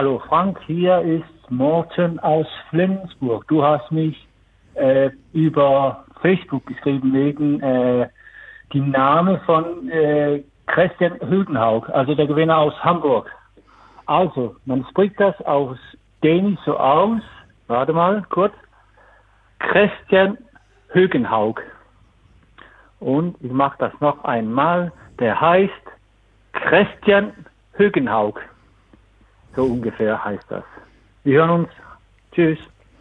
Hallo Frank, hier ist Morten aus Flensburg. Du hast mich über Facebook geschrieben wegen die Name von Christian Högenhaug, also der Gewinner aus Hamburg. Also, man spricht das aus Dänisch so aus, warte mal kurz, Christian Högenhaug. Und ich mache das noch einmal, der heißt Christian Högenhaug. So ungefähr heißt das. Wir hören uns. Tschüss.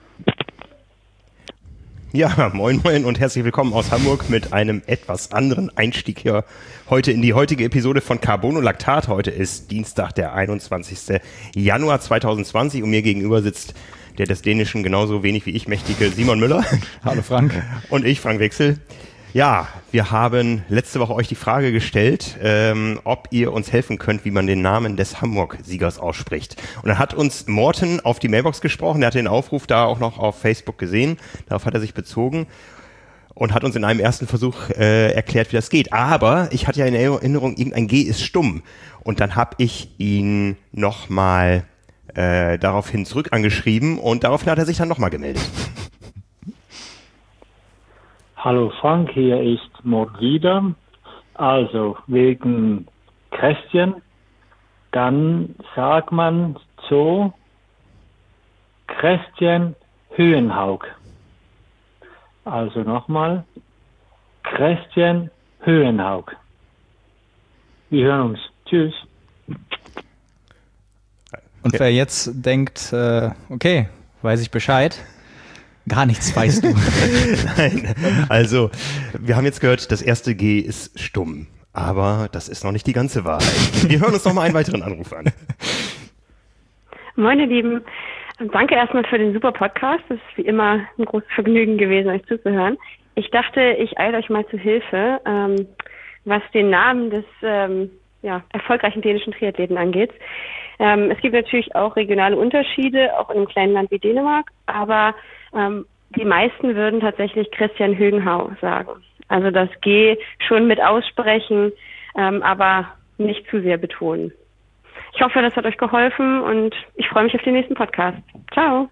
Ja, moin moin und herzlich willkommen aus Hamburg mit einem etwas anderen Einstieg hier heute in die heutige Episode von Carbonolactat. Heute ist Dienstag, der 21. Januar 2020 und mir gegenüber sitzt der des Dänischen genauso wenig wie ich mächtige Simon Müller. Hallo Frank. Und ich, Frank Wechsel. Ja, wir haben letzte Woche euch die Frage gestellt, ob ihr uns helfen könnt, wie man den Namen des Hamburg-Siegers ausspricht. Und dann hat uns Morten auf die Mailbox gesprochen, der hat den Aufruf da auch noch auf Facebook gesehen, darauf hat er sich bezogen und hat uns in einem ersten Versuch erklärt, wie das geht. Aber ich hatte ja in Erinnerung, irgendein G ist stumm. Und dann habe ich ihn nochmal daraufhin zurück angeschrieben und daraufhin hat er sich dann nochmal gemeldet. Hallo Frank, hier ist Mord wieder. Also wegen Christian, dann sagt man so Christian Höhenhaug. Also nochmal Christian Höhenhaug. Wir hören uns. Tschüss. Und wer jetzt denkt, okay, weiß ich Bescheid, gar nichts weißt du. Nein, also wir haben jetzt gehört, das erste G ist stumm, aber das ist noch nicht die ganze Wahrheit. Wir hören uns noch mal einen weiteren Anruf an. Moin ihr Lieben, danke erstmal für den super Podcast. Es ist wie immer ein großes Vergnügen gewesen, euch zuzuhören. Ich dachte, ich eile euch mal zu Hilfe, was den Namen des erfolgreichen dänischen Triathleten angeht. Es gibt natürlich auch regionale Unterschiede, auch in einem kleinen Land wie Dänemark, aber die meisten würden tatsächlich Christian Högenhaug sagen. Also das G schon mit aussprechen, aber nicht zu sehr betonen. Ich hoffe, das hat euch geholfen und ich freue mich auf den nächsten Podcast. Ciao.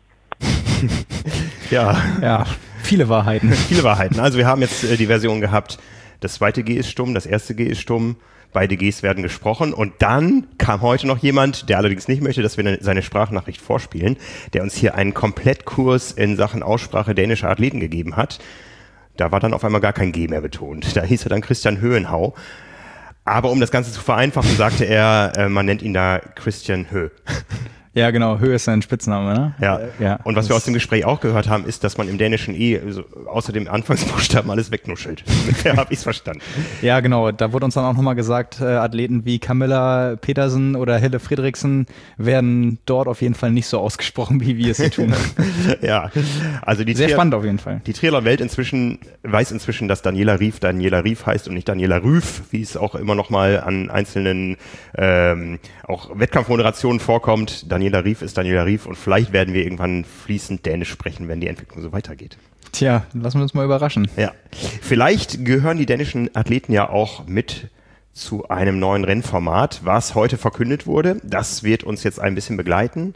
Ja, viele Wahrheiten. Viele Wahrheiten. Also wir haben jetzt die Version gehabt, das zweite G ist stumm, das erste G ist stumm. Beide Gs werden gesprochen und dann kam heute noch jemand, der allerdings nicht möchte, dass wir seine Sprachnachricht vorspielen, der uns hier einen Komplettkurs in Sachen Aussprache dänischer Athleten gegeben hat. Da war dann auf einmal gar kein G mehr betont. Da hieß er dann Christian Höhenhaug. Aber um das Ganze zu vereinfachen, sagte er, man nennt ihn da Christian Hö. Ja, genau, Hö ist sein Spitzname, ne? Ja. Und was wir aus dem Gespräch auch gehört haben, ist, dass man im dänischen also außer dem Anfangsbuchstaben alles wegnuschelt. Ungefähr habe ich es verstanden. Ja, genau. Da wurde uns dann auch nochmal gesagt, Athleten wie Camilla Pedersen oder Helle Fredriksen werden dort auf jeden Fall nicht so ausgesprochen, wie wir es hier tun. Ja, also sehr spannend auf jeden Fall. Die Triathlon-Welt weiß inzwischen, dass Daniela Ryf heißt und nicht Daniela Rüff, wie es auch immer noch mal an einzelnen auch Wettkampfmoderationen vorkommt. Daniela Ryf ist Daniela Ryf und vielleicht werden wir irgendwann fließend Dänisch sprechen, wenn die Entwicklung so weitergeht. Tja, lassen wir uns mal überraschen. Ja, vielleicht gehören die dänischen Athleten ja auch mit zu einem neuen Rennformat, was heute verkündet wurde. Das wird uns jetzt ein bisschen begleiten.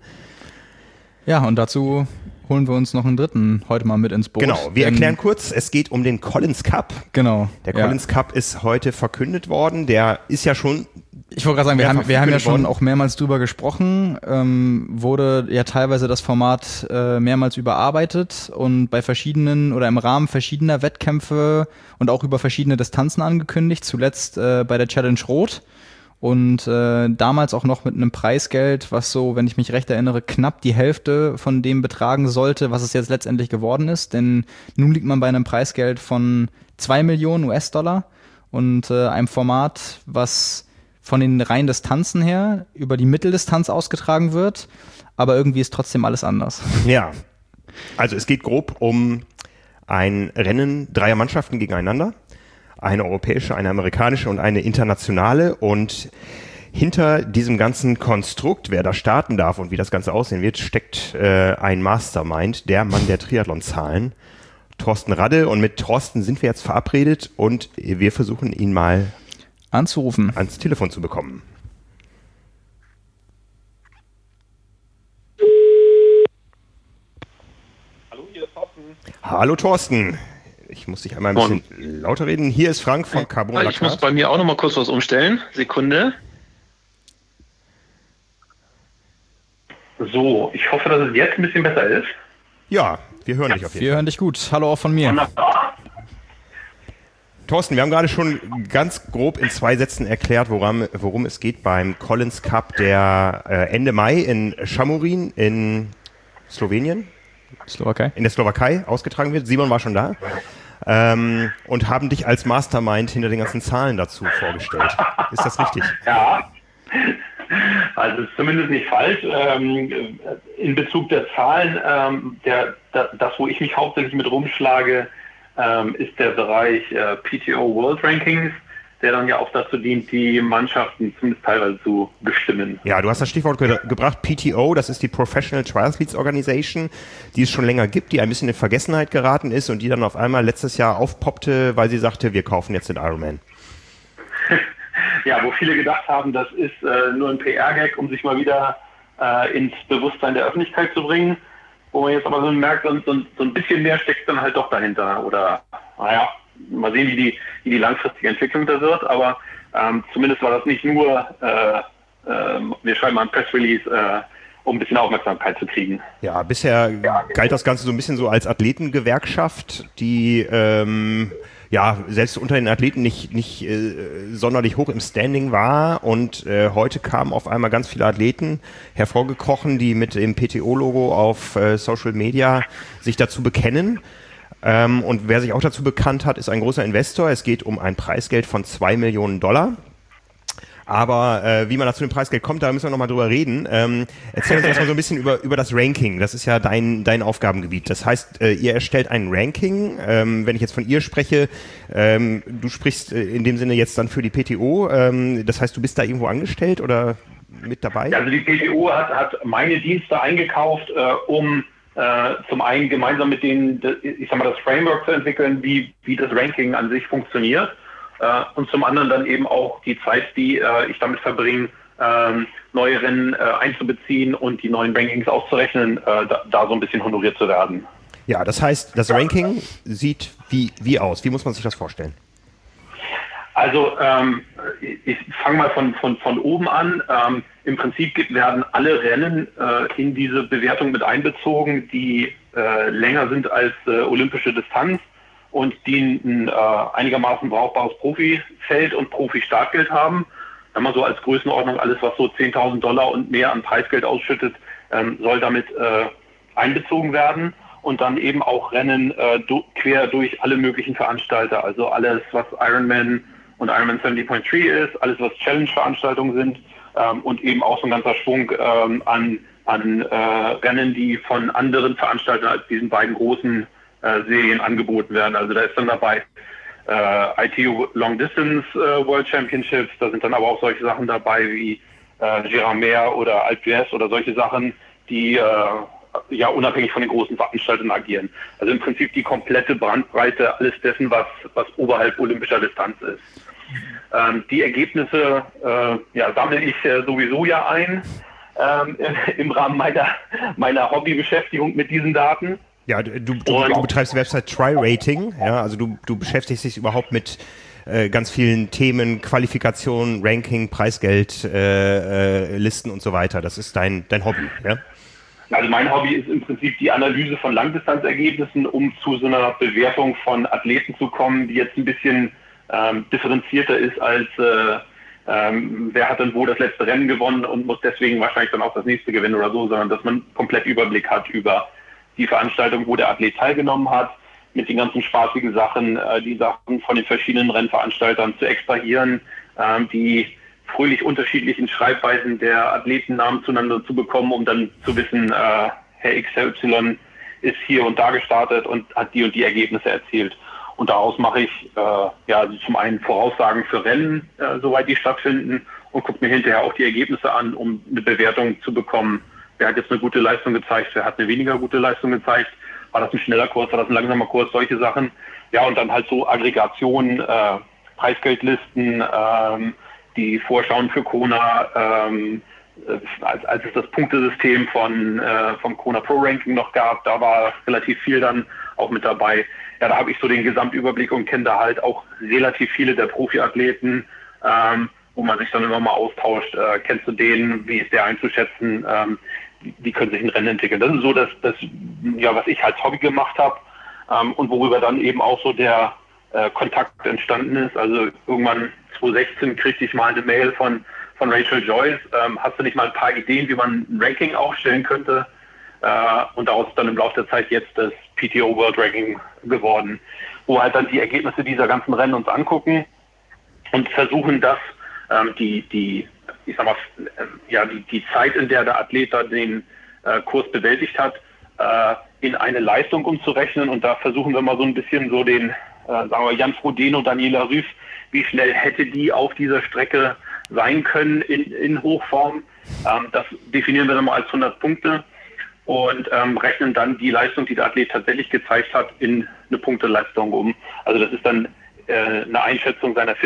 Ja, und dazu holen wir uns noch einen dritten heute mal mit ins Boot. Genau, wir erklären kurz, es geht um den Collins Cup. Genau. Der Collins Cup ist heute verkündet worden, der ist ja schon... Ich wollte gerade sagen, wir haben ja schon auch mehrmals drüber gesprochen, wurde ja teilweise das Format mehrmals überarbeitet und bei verschiedenen oder im Rahmen verschiedener Wettkämpfe und auch über verschiedene Distanzen angekündigt, zuletzt bei der Challenge Rot und damals auch noch mit einem Preisgeld, was so, wenn ich mich recht erinnere, knapp die Hälfte von dem betragen sollte, was es jetzt letztendlich geworden ist, denn nun liegt man bei einem Preisgeld von 2 Millionen US-Dollar und einem Format, was von den reinen Distanzen her über die Mitteldistanz ausgetragen wird, aber irgendwie ist trotzdem alles anders. Ja, also es geht grob um ein Rennen dreier Mannschaften gegeneinander, eine europäische, eine amerikanische und eine internationale und hinter diesem ganzen Konstrukt, wer da starten darf und wie das Ganze aussehen wird, steckt ein Mastermind, der Mann der Triathlon-Zahlen, Thorsten Radde, und mit Thorsten sind wir jetzt verabredet und wir versuchen ihn mal anzurufen, ans Telefon zu bekommen. Hallo Thorsten. Ich muss dich einmal ein bisschen lauter reden. Hier ist Frank von Carbon Lactat. Ich muss bei mir auch noch mal kurz was umstellen. Sekunde. So, ich hoffe, dass es jetzt ein bisschen besser ist. Ja, wir hören dich auf jeden Fall. Wir hören dich gut. Hallo auch von mir. Wunderbar. Thorsten, wir haben gerade schon ganz grob in 2 Sätzen erklärt, worum es geht beim Collins Cup, der Ende Mai in Šamorín in Slowenien, in der Slowakei ausgetragen wird. Simon war schon da und haben dich als Mastermind hinter den ganzen Zahlen dazu vorgestellt. Ist das richtig? Ja, also ist zumindest nicht falsch. In Bezug der Zahlen, das, wo ich mich hauptsächlich mit rumschlage, ist der Bereich PTO World Rankings, der dann ja auch dazu dient, die Mannschaften zumindest teilweise zu bestimmen. Ja, du hast das Stichwort gebracht, PTO, das ist die Professional Triathletes Organization, die es schon länger gibt, die ein bisschen in Vergessenheit geraten ist und die dann auf einmal letztes Jahr aufpoppte, weil sie sagte, wir kaufen jetzt den Ironman. Ja, wo viele gedacht haben, das ist nur ein PR-Gag, um sich mal wieder ins Bewusstsein der Öffentlichkeit zu bringen. Wo man jetzt aber so merkt, so ein bisschen mehr steckt dann halt doch dahinter. Oder, naja, mal sehen, wie die langfristige Entwicklung da wird. Aber zumindest war das nicht nur, wir schreiben mal ein Press Release, um ein bisschen Aufmerksamkeit zu kriegen. Ja, bisher galt das Ganze so ein bisschen so als Athletengewerkschaft, die selbst unter den Athleten nicht sonderlich hoch im Standing war und heute kamen auf einmal ganz viele Athleten hervorgekrochen, die mit dem PTO-Logo auf Social Media sich dazu bekennen. Und wer sich auch dazu bekannt hat, ist ein großer Investor. Es geht um ein Preisgeld von $2 Millionen. Aber wie man da zu dem Preisgeld kommt, da müssen wir nochmal drüber reden. Erzähl uns erstmal so ein bisschen über das Ranking. Das ist ja dein Aufgabengebiet. Das heißt, ihr erstellt ein Ranking. Wenn ich jetzt von ihr spreche, du sprichst in dem Sinne jetzt dann für die PTO. Das heißt, du bist da irgendwo angestellt oder mit dabei? Ja, also die PTO hat meine Dienste eingekauft, um zum einen gemeinsam mit denen, ich sag mal, das Framework zu entwickeln, wie das Ranking an sich funktioniert. Und zum anderen dann eben auch die Zeit, die ich damit verbringe, neue Rennen einzubeziehen und die neuen Rankings auszurechnen, da so ein bisschen honoriert zu werden. Ja, das heißt, das Ranking sieht wie aus? Wie muss man sich das vorstellen? Also ich fange mal von oben an. Im Prinzip werden alle Rennen in diese Bewertung mit einbezogen, die länger sind als olympische Distanz und die ein einigermaßen brauchbares Profifeld und Profi-Startgeld haben. Wenn man so als Größenordnung alles, was so $10.000 und mehr an Preisgeld ausschüttet, soll damit einbezogen werden. Und dann eben auch Rennen quer durch alle möglichen Veranstalter. Also alles, was Ironman und Ironman 70.3 ist, alles, was Challenge-Veranstaltungen sind und eben auch so ein ganzer Schwung an Rennen, die von anderen Veranstaltern als diesen beiden großen Serien angeboten werden. Also da ist dann dabei ITU Long Distance World Championships, da sind dann aber auch solche Sachen dabei wie Gérardmer oder Alpe d'Huez oder solche Sachen, die ja unabhängig von den großen Veranstaltern agieren. Also im Prinzip die komplette Bandbreite alles dessen, was oberhalb olympischer Distanz ist. Die Ergebnisse sammle ich sowieso ja ein im Rahmen meiner Hobbybeschäftigung mit diesen Daten. Ja, du betreibst die Website TryRating, ja, also du beschäftigst dich überhaupt mit ganz vielen Themen, Qualifikation, Ranking, Preisgeld, Listen und so weiter. Das ist dein Hobby, ja? Also mein Hobby ist im Prinzip die Analyse von Langdistanzergebnissen, um zu so einer Bewertung von Athleten zu kommen, die jetzt ein bisschen differenzierter ist als wer hat dann wo das letzte Rennen gewonnen und muss deswegen wahrscheinlich dann auch das nächste gewinnen oder so, sondern dass man komplett Überblick hat über die Veranstaltung, wo der Athlet teilgenommen hat, mit den ganzen spaßigen Sachen, die Sachen von den verschiedenen Rennveranstaltern zu extrahieren, die fröhlich unterschiedlichen Schreibweisen der Athletennamen zueinander zu bekommen, um dann zu wissen, Herr XY ist hier und da gestartet und hat die und die Ergebnisse erzielt. Und daraus mache ich also zum einen Voraussagen für Rennen, soweit die stattfinden, und gucke mir hinterher auch die Ergebnisse an, um eine Bewertung zu bekommen. Wer hat jetzt eine gute Leistung gezeigt, wer hat eine weniger gute Leistung gezeigt, war das ein schneller Kurs, war das ein langsamer Kurs, solche Sachen. Ja, und dann halt so Aggregationen, Preisgeldlisten, die Vorschauen für Kona, als es das Punktesystem vom Kona Pro Ranking noch gab, da war relativ viel dann auch mit dabei. Ja, da habe ich so den Gesamtüberblick und kenne da halt auch relativ viele der Profiathleten, wo man sich dann immer mal austauscht. Kennst du den? Wie ist der einzuschätzen? Wie können sich ein Rennen entwickeln? Das ist so das ja, was ich als Hobby gemacht habe, und worüber dann eben auch so der Kontakt entstanden ist. Also irgendwann 2016 kriegte ich mal eine Mail von Rachel Joyce. Hast du nicht mal ein paar Ideen, wie man ein Ranking aufstellen könnte? Und daraus ist dann im Laufe der Zeit jetzt das PTO World Ranking geworden, wo halt dann die Ergebnisse dieser ganzen Rennen uns angucken und versuchen, das die Zeit, in der der Athlet da den Kurs bewältigt hat, in eine Leistung umzurechnen. Und da versuchen wir mal so ein bisschen so den, sagen wir Jan Frodeno, Daniela Ryf, wie schnell hätte die auf dieser Strecke sein können in Hochform. Das definieren wir dann mal als 100 Punkte und rechnen dann die Leistung, die der Athlet tatsächlich gezeigt hat, in eine Punkteleistung um. Also das ist dann eine Einschätzung seiner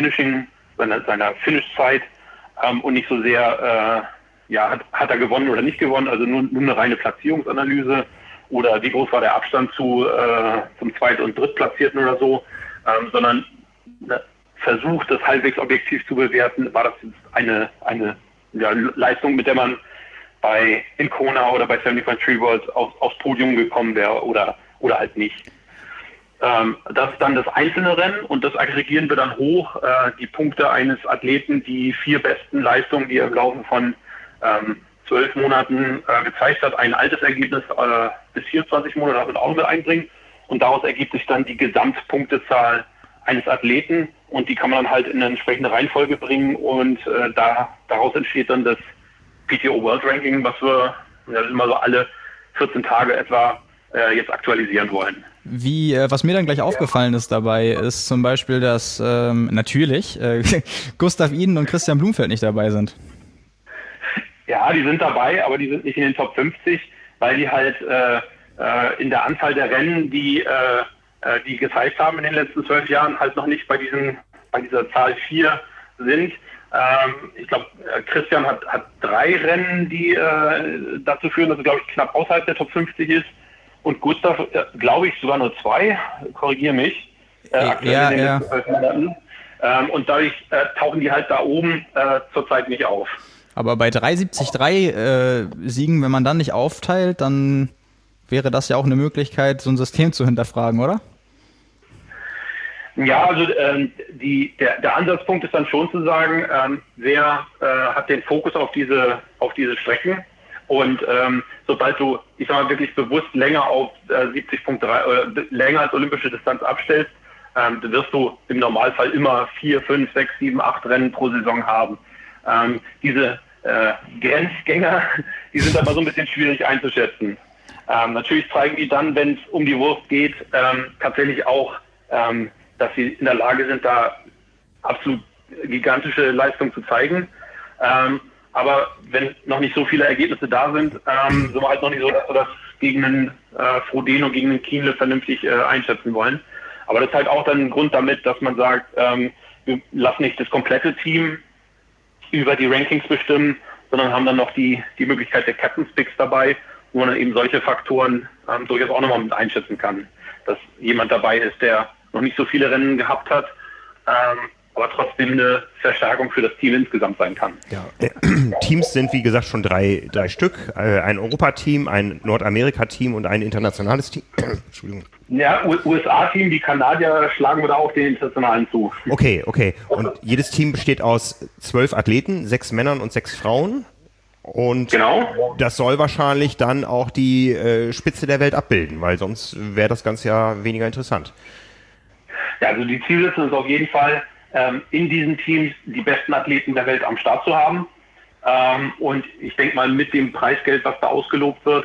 Finish-Zeit und nicht so sehr, hat er gewonnen oder nicht gewonnen, also nur eine reine Platzierungsanalyse oder wie groß war der Abstand zum Zweit- und Drittplatzierten oder so, sondern versucht, das halbwegs objektiv zu bewerten, war das jetzt eine Leistung, mit der man in Kona oder bei 75 Tree Worlds aufs Podium gekommen wäre oder halt nicht. Das ist dann das einzelne Rennen und das aggregieren wir dann hoch, die Punkte eines Athleten, die 4 besten Leistungen, die er im Laufe von 12 Monaten gezeigt hat, ein altes Ergebnis bis 24 Monate damit auch mit einbringen und daraus ergibt sich dann die Gesamtpunktezahl eines Athleten und die kann man dann halt in eine entsprechende Reihenfolge bringen und daraus entsteht dann das PTO World Ranking, was wir immer so alle 14 Tage etwa jetzt aktualisieren wollen. Was mir dann gleich aufgefallen ist dabei, ist zum Beispiel, dass natürlich Gustav Iden und Christian Blumfeld nicht dabei sind. Ja, die sind dabei, aber die sind nicht in den Top 50, weil die halt in der Anzahl der Rennen, die gezeigt haben in den letzten 12 Jahren, halt noch nicht bei dieser Zahl 4 sind. Ich glaube, Christian hat 3 Rennen, die dazu führen, dass er, glaube ich, knapp außerhalb der Top 50 ist. Und Gustav, glaube ich, sogar nur 2, korrigiere mich, aktuell in den letzten 12 Monaten. Und dadurch tauchen die halt da oben zurzeit nicht auf. Aber bei 3,73 Siegen, wenn man dann nicht aufteilt, dann wäre das ja auch eine Möglichkeit, so ein System zu hinterfragen, oder? Ja, also der Ansatzpunkt ist dann schon zu sagen, wer hat den Fokus auf diese Strecken und sobald du, ich sag mal, wirklich bewusst länger auf 70.3 länger als olympische Distanz abstellst, wirst du im Normalfall immer 4, 5, 6, 7, 8 Rennen pro Saison haben. Diese Grenzgänger, die sind aber so ein bisschen schwierig einzuschätzen. Natürlich zeigen die dann, wenn es um die Wurst geht, tatsächlich auch, dass sie in der Lage sind, da absolut gigantische Leistungen zu zeigen. Aber wenn noch nicht so viele Ergebnisse da sind, sind wir halt noch nicht so, dass wir das gegen einen Frodeno, gegen einen Kienle vernünftig einschätzen wollen. Aber das ist halt auch dann ein Grund damit, dass man sagt, wir lassen nicht das komplette Team über die Rankings bestimmen, sondern haben dann noch die Möglichkeit der Captain's Picks dabei, wo man dann eben solche Faktoren durchaus auch nochmal mit einschätzen kann. Dass jemand dabei ist, der noch nicht so viele Rennen gehabt hat, aber trotzdem eine Verstärkung für das Team insgesamt sein kann. Ja. Teams sind, wie gesagt, schon drei Stück. Ein Europateam, ein Nordamerika-Team und ein internationales Team. Entschuldigung. Ja, USA-Team, die Kanadier schlagen wir da auch den internationalen zu. Okay. Und jedes Team besteht aus 12 Athleten, 6 Männern und 6 Frauen. Und genau. Das soll wahrscheinlich dann auch die Spitze der Welt abbilden, weil sonst wäre das Ganze ja weniger interessant. Ja, also die Zielsetzung ist auf jeden Fall, in diesen Teams die besten Athleten der Welt am Start zu haben. Und ich denke mal, mit dem Preisgeld, was da ausgelobt wird,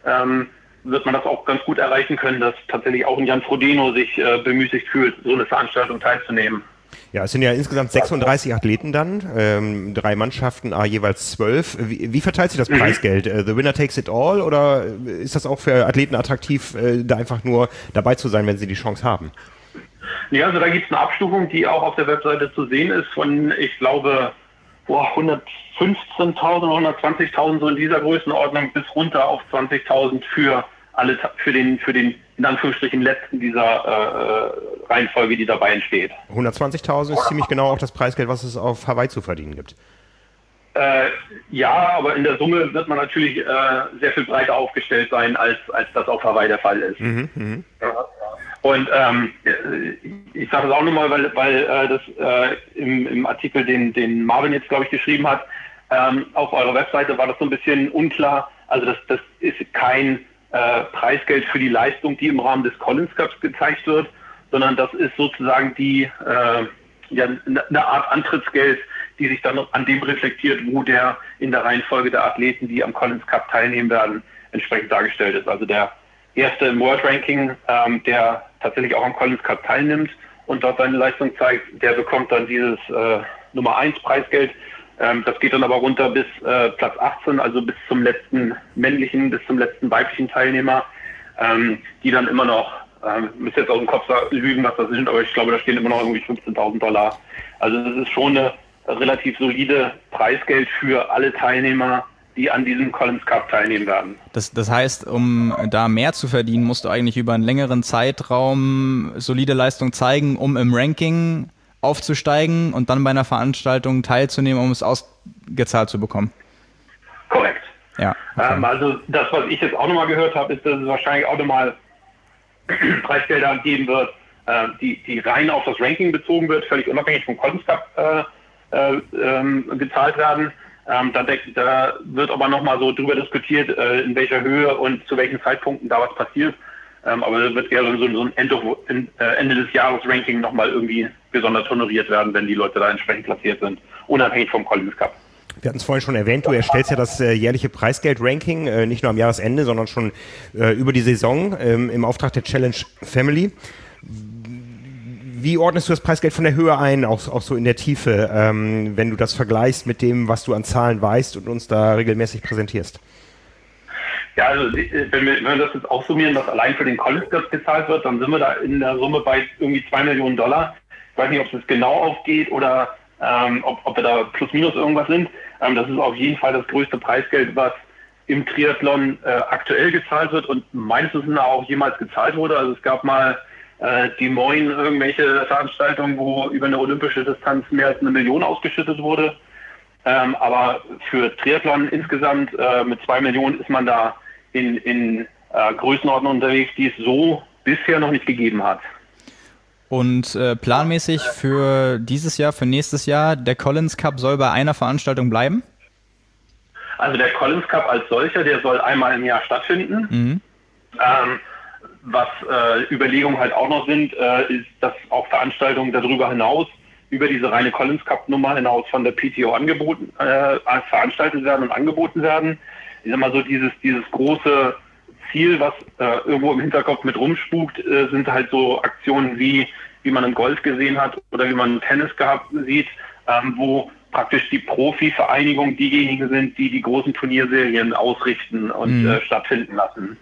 wird man das auch ganz gut erreichen können, dass tatsächlich auch ein Jan Frodeno sich bemüßigt fühlt, so eine Veranstaltung teilzunehmen. Ja, es sind ja insgesamt 36 Athleten dann, 3 Mannschaften, jeweils 12. Wie verteilt sich das Preisgeld? The winner takes it all, oder ist das auch für Athleten attraktiv, da einfach nur dabei zu sein, wenn sie die Chance haben? Ja, also da gibt es eine Abstufung, die auch auf der Webseite zu sehen ist, von, ich glaube, 115.000 oder 120.000 so in dieser Größenordnung bis runter auf 20.000 für den in Anführungsstrichen letzten dieser Reihenfolge, die dabei entsteht. 120.000 ist ziemlich genau auch das Preisgeld, was es auf Hawaii zu verdienen gibt. Ja, aber in der Summe wird man natürlich sehr viel breiter aufgestellt sein, als das auf Hawaii der Fall ist. Ja. Und ich sage das auch nochmal, weil das im Artikel, den Marvin jetzt, glaube ich, geschrieben hat, auf eurer Webseite war das so ein bisschen unklar. Also das ist kein Preisgeld für die Leistung, die im Rahmen des Collins Cups gezeigt wird, sondern das ist sozusagen eine Art Antrittsgeld, die sich dann an dem reflektiert, wo der in der Reihenfolge der Athleten, die am Collins Cup teilnehmen werden, entsprechend dargestellt ist. Also der Erste im World Ranking, der tatsächlich auch am Collins Cup teilnimmt und dort seine Leistung zeigt, der bekommt dann dieses Nummer 1 Preisgeld. Das geht dann aber runter bis Platz 18, also bis zum letzten männlichen, bis zum letzten weiblichen Teilnehmer, die dann immer noch, müsste jetzt aus dem Kopf lügen, was das sind, aber ich glaube, da stehen immer noch irgendwie $15.000. Also das ist schon eine relativ solide Preisgeld für alle Teilnehmer, die an diesem Collins Cup teilnehmen werden. Das heißt, um da mehr zu verdienen, musst du eigentlich über einen längeren Zeitraum solide Leistung zeigen, um im Ranking aufzusteigen und dann bei einer Veranstaltung teilzunehmen, um es ausgezahlt zu bekommen. Korrekt. Ja. Okay. Also das, was ich jetzt auch nochmal gehört habe, ist, dass es wahrscheinlich auch nochmal Preisgelder geben wird, die rein auf das Ranking bezogen wird, völlig unabhängig vom Collins Cup gezahlt werden. Da wird aber nochmal so drüber diskutiert, in welcher Höhe und zu welchen Zeitpunkten da was passiert. Aber da wird eher so ein Ende des Jahres Ranking nochmal irgendwie besonders honoriert werden, wenn die Leute da entsprechend platziert sind, unabhängig vom Collins Cup. Wir hatten es vorhin schon erwähnt, du erstellst ja das jährliche Preisgeld-Ranking, nicht nur am Jahresende, sondern schon über die Saison im Auftrag der Challenge Family. Wie ordnest du das Preisgeld von der Höhe ein, auch so in der Tiefe, wenn du das vergleichst mit dem, was du an Zahlen weißt und uns da regelmäßig präsentierst? Ja, also wenn wir das jetzt aufsummieren, was allein für den Collins Cup gezahlt wird, dann sind wir da in der Summe bei irgendwie $2 Millionen. Ich weiß nicht, ob es das genau aufgeht oder ob wir da plus minus irgendwas sind. Das ist auf jeden Fall das größte Preisgeld, was im Triathlon aktuell gezahlt wird und meines Wissens auch jemals gezahlt wurde. Also es gab mal Des Moines irgendwelche Veranstaltungen, wo über eine olympische Distanz mehr als 1 Million ausgeschüttet wurde. Aber für Triathlon insgesamt mit 2 Millionen ist man da in Größenordnung unterwegs, die es so bisher noch nicht gegeben hat. Und planmäßig für dieses Jahr, für nächstes Jahr, der Collins Cup soll bei einer Veranstaltung bleiben? Also der Collins Cup als solcher, der soll einmal im Jahr stattfinden. Mhm. Was Überlegungen halt auch noch sind, ist, dass auch Veranstaltungen darüber hinaus, über diese reine Collins Cup Nummer hinaus von der PTO veranstaltet werden und angeboten werden. Ich sag mal so, dieses große Ziel, was irgendwo im Hinterkopf mit rumspukt, sind halt so Aktionen wie man im Golf gesehen hat oder wie man im Tennis sieht, wo praktisch die Profi-Vereinigung diejenigen sind, die großen Turnierserien ausrichten und stattfinden lassen.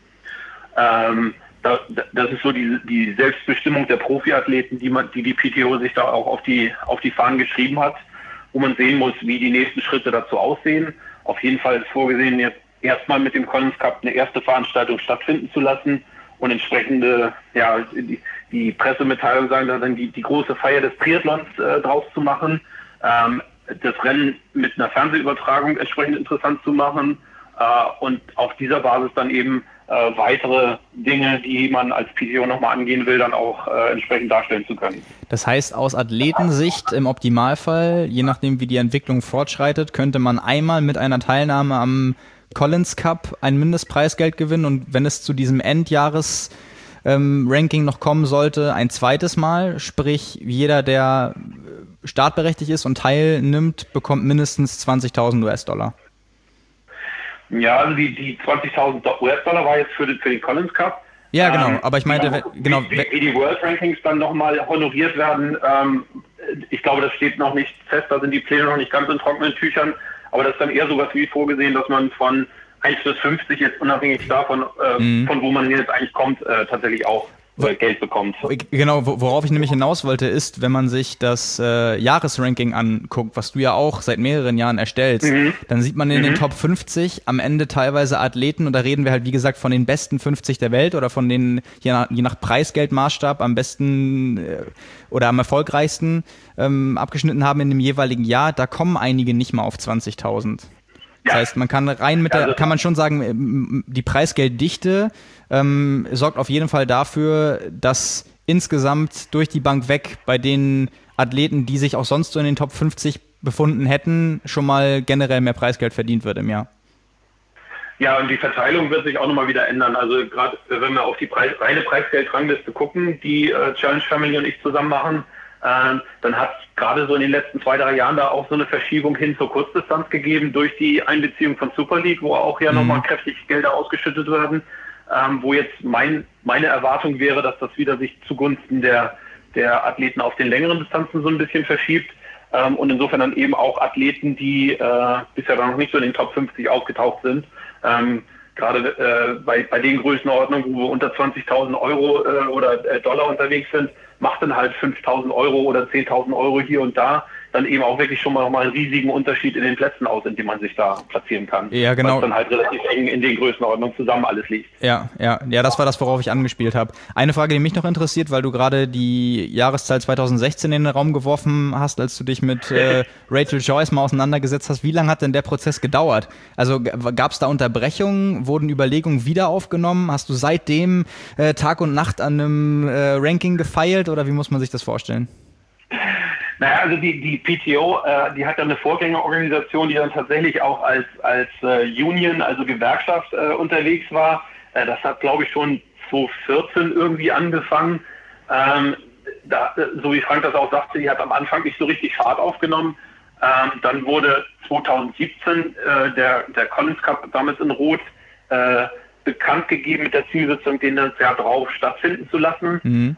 Das ist so die Selbstbestimmung der Profiathleten, die PTO sich da auch auf die Fahnen geschrieben hat, wo man sehen muss, wie die nächsten Schritte dazu aussehen. Auf jeden Fall ist vorgesehen, jetzt erstmal mit dem Collins Cup eine erste Veranstaltung stattfinden zu lassen und entsprechende, die Pressemitteilung sagen, dann die große Feier des Triathlons draus zu machen, das Rennen mit einer Fernsehübertragung entsprechend interessant zu machen und auf dieser Basis dann eben weitere Dinge, die man als PTO nochmal angehen will, dann auch entsprechend darstellen zu können. Das heißt, aus Athletensicht im Optimalfall, je nachdem wie die Entwicklung fortschreitet, könnte man einmal mit einer Teilnahme am Collins Cup ein Mindestpreisgeld gewinnen und wenn es zu diesem Endjahres-Ranking noch kommen sollte, ein zweites Mal, sprich jeder, der startberechtigt ist und teilnimmt, bekommt mindestens $20.000 US-Dollar. Ja, also die $20.000 US-Dollar war jetzt für den Collins Cup. Ja, genau, aber ich meinte... Wie die World Rankings dann nochmal honoriert werden, ich glaube, das steht noch nicht fest, da sind die Pläne noch nicht ganz in trockenen Tüchern, aber das ist dann eher sowas wie vorgesehen, dass man von 1 bis 50 jetzt unabhängig davon, von wo man jetzt eigentlich kommt, tatsächlich auch Geld bekommt. Genau, worauf ich nämlich hinaus wollte, ist, wenn man sich das Jahresranking anguckt, was du ja auch seit mehreren Jahren erstellst, dann sieht man in den Top 50 am Ende teilweise Athleten, und da reden wir halt, wie gesagt, von den besten 50 der Welt oder von den, je nach Preisgeldmaßstab, am besten oder am erfolgreichsten abgeschnitten haben in dem jeweiligen Jahr. Da kommen einige nicht mal auf 20.000. Das heißt, man kann kann man schon sagen, die Preisgelddichte sorgt auf jeden Fall dafür, dass insgesamt durch die Bank weg bei den Athleten, die sich auch sonst so in den Top 50 befunden hätten, schon mal generell mehr Preisgeld verdient wird im Jahr. Ja, und die Verteilung wird sich auch nochmal wieder ändern. Also gerade wenn wir auf die reine Preisgeldrangliste gucken, die Challenge Family und ich zusammen machen, dann hat es gerade so in den letzten 2-3 Jahren da auch so eine Verschiebung hin zur Kurzdistanz gegeben durch die Einbeziehung von Super League, wo auch ja nochmal kräftig Gelder ausgeschüttet werden, wo jetzt meine Erwartung wäre, dass das wieder sich zugunsten der Athleten auf den längeren Distanzen so ein bisschen verschiebt, und insofern dann eben auch Athleten, die bisher noch nicht so in den Top 50 aufgetaucht sind, gerade bei den Größenordnungen, wo wir unter 20.000 Euro oder Dollar unterwegs sind, macht dann halt 5.000 Euro oder 10.000 Euro hier und da dann eben auch wirklich schon mal nochmal einen riesigen Unterschied in den Plätzen aus, in dem man sich da platzieren kann. Ja, genau. Weil es dann halt relativ eng in den Größenordnungen zusammen alles liegt. Ja, das war das, worauf ich angespielt habe. Eine Frage, die mich noch interessiert, weil du gerade die Jahreszahl 2016 in den Raum geworfen hast, als du dich mit Rachel Joyce mal auseinandergesetzt hast. Wie lange hat denn der Prozess gedauert? Also gab es da Unterbrechungen? Wurden Überlegungen wieder aufgenommen? Hast du seitdem Tag und Nacht an einem Ranking gefeilt, oder wie muss man sich das vorstellen? Naja, also die PTO, die hat ja eine Vorgängerorganisation, die dann tatsächlich auch als Union, also Gewerkschaft, unterwegs war. Das hat, glaube ich, schon 2014 irgendwie angefangen. So wie Frank das auch sagte, die hat am Anfang nicht so richtig Fahrt aufgenommen. Dann wurde 2017 der Collins Cup, damals in Rot, bekannt gegeben mit der Zielsetzung, den das Jahr drauf stattfinden zu lassen.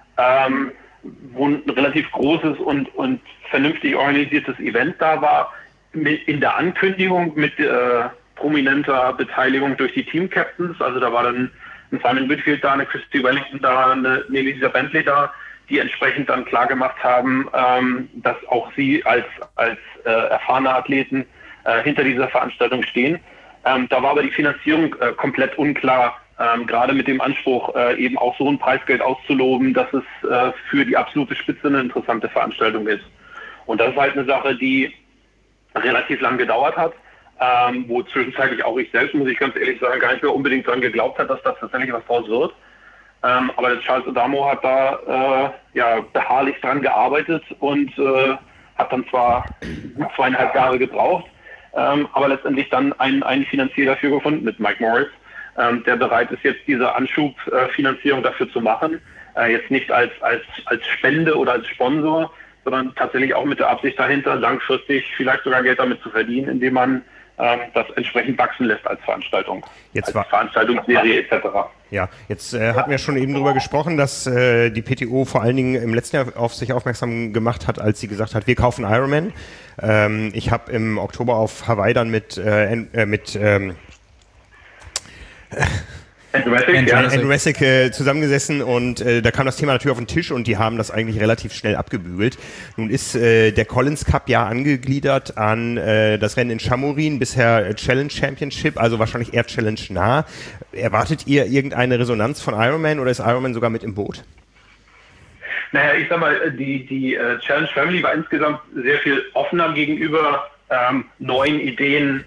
Wo ein relativ großes und vernünftig organisiertes Event da war, in der Ankündigung mit prominenter Beteiligung durch die Team-Captains. Also da war dann ein Simon Whitfield da, eine Christy Wellington da, eine Lisa Bentley da, die entsprechend dann klar gemacht haben, dass auch sie als erfahrene Athleten hinter dieser Veranstaltung stehen. Da war aber die Finanzierung komplett unklar, gerade mit dem Anspruch, eben auch so ein Preisgeld auszuloben, dass es für die absolute Spitze eine interessante Veranstaltung ist. Und das ist halt eine Sache, die relativ lang gedauert hat, wo zwischenzeitlich auch ich selbst, muss ich ganz ehrlich sagen, gar nicht mehr unbedingt dran geglaubt hat, dass das tatsächlich was draus wird. Aber der Charles Adamo hat da beharrlich dran gearbeitet und hat dann zwar gut 2,5 Jahre gebraucht, aber letztendlich dann einen Finanzier dafür gefunden mit Mike Morris, der bereit ist, jetzt diese Anschubfinanzierung dafür zu machen. Jetzt nicht als Spende oder als Sponsor, sondern tatsächlich auch mit der Absicht dahinter, langfristig vielleicht sogar Geld damit zu verdienen, indem man das entsprechend wachsen lässt als Veranstaltung, als Veranstaltungsserie etc. Ja, jetzt hatten wir schon eben darüber gesprochen, dass die PTO vor allen Dingen im letzten Jahr auf sich aufmerksam gemacht hat, als sie gesagt hat, wir kaufen Ironman. Ich habe im Oktober auf Hawaii dann mit Resic zusammengesessen und da kam das Thema natürlich auf den Tisch und die haben das eigentlich relativ schnell abgebügelt. Nun ist der Collins Cup ja angegliedert an das Rennen in Chamorin, bisher Challenge Championship, also wahrscheinlich eher Challenge nah. Erwartet ihr irgendeine Resonanz von Ironman oder ist Ironman sogar mit im Boot? Naja, ich sag mal, die Challenge Family war insgesamt sehr viel offener gegenüber neuen Ideen,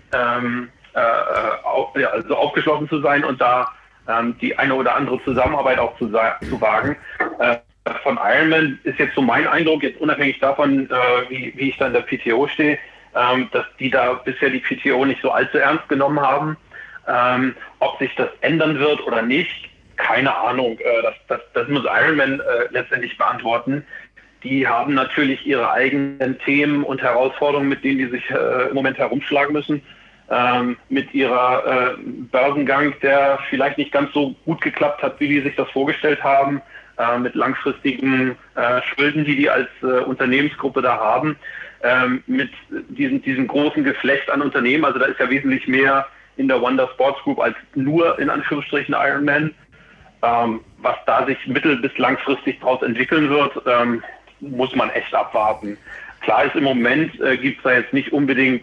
also aufgeschlossen zu sein und da die eine oder andere Zusammenarbeit auch zu wagen. Von Ironman ist jetzt so mein Eindruck, jetzt unabhängig davon, wie ich da in der PTO stehe, dass die da bisher die PTO nicht so allzu ernst genommen haben. Ob sich das ändern wird oder nicht, keine Ahnung. Das muss Ironman letztendlich beantworten. Die haben natürlich ihre eigenen Themen und Herausforderungen, mit denen die sich im Moment herumschlagen müssen. Mit ihrer Börsengang, der vielleicht nicht ganz so gut geklappt hat, wie die sich das vorgestellt haben, mit langfristigen Schulden, die als Unternehmensgruppe da haben, mit diesem großen Geflecht an Unternehmen. Also da ist ja wesentlich mehr in der Wonder Sports Group als nur in Anführungsstrichen Ironman. Was da sich mittel- bis langfristig daraus entwickeln wird, muss man echt abwarten. Klar ist im Moment, gibt es da jetzt nicht unbedingt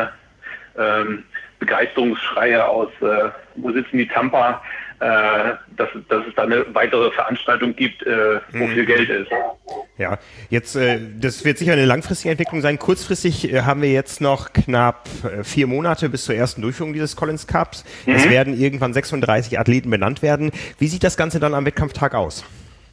Begeisterungsschreie aus, wo sitzen die Tampa, dass es da eine weitere Veranstaltung gibt, wo viel Geld ist. Ja, jetzt, das wird sicher eine langfristige Entwicklung sein. Kurzfristig haben wir jetzt noch knapp 4 Monate bis zur ersten Durchführung dieses Collins Cups. Es werden irgendwann 36 Athleten benannt werden. Wie sieht das Ganze dann am Wettkampftag aus?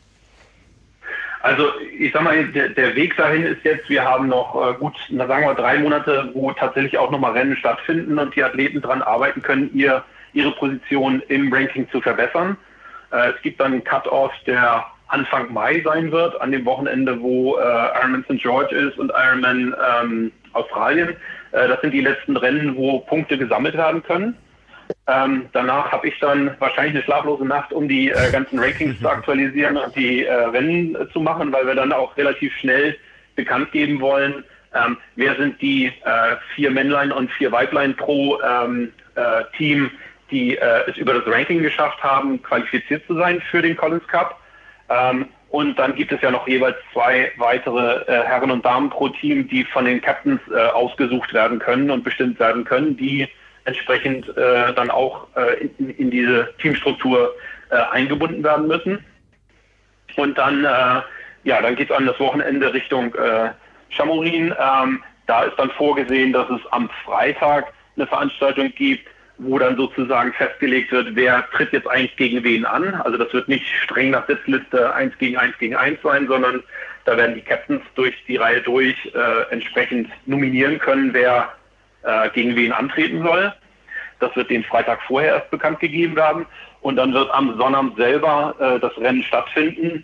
Also ich sag mal, der Weg dahin ist jetzt, wir haben noch gut, sagen wir 3 Monate, wo tatsächlich auch nochmal Rennen stattfinden und die Athleten dran arbeiten können, ihre Position im Ranking zu verbessern. Es gibt dann einen Cut-Off, der Anfang Mai sein wird, an dem Wochenende, wo Ironman St. George ist und Ironman Australien. Das sind die letzten Rennen, wo Punkte gesammelt werden können. Danach habe ich dann wahrscheinlich eine schlaflose Nacht, um die ganzen Rankings zu aktualisieren und die Rennen zu machen, weil wir dann auch relativ schnell bekannt geben wollen, wer sind die 4 Männlein und 4 Weiblein pro Team, die es über das Ranking geschafft haben, qualifiziert zu sein für den Collins Cup. Und dann gibt es ja noch jeweils 2 weitere Herren und Damen pro Team, die von den Captains ausgesucht werden können und bestimmt werden können, die entsprechend dann auch in diese Teamstruktur eingebunden werden müssen. Und dann, dann geht es an das Wochenende Richtung Chamorin. Da ist dann vorgesehen, dass es am Freitag eine Veranstaltung gibt, wo dann sozusagen festgelegt wird, wer tritt jetzt eigentlich gegen wen an. Also das wird nicht streng nach Sitzliste 1 gegen 1 gegen 1 sein, sondern da werden die Captains durch die Reihe durch entsprechend nominieren können, wer gegen wen antreten soll. Das wird den Freitag vorher erst bekannt gegeben werden. Und dann wird am Sonnabend selber das Rennen stattfinden.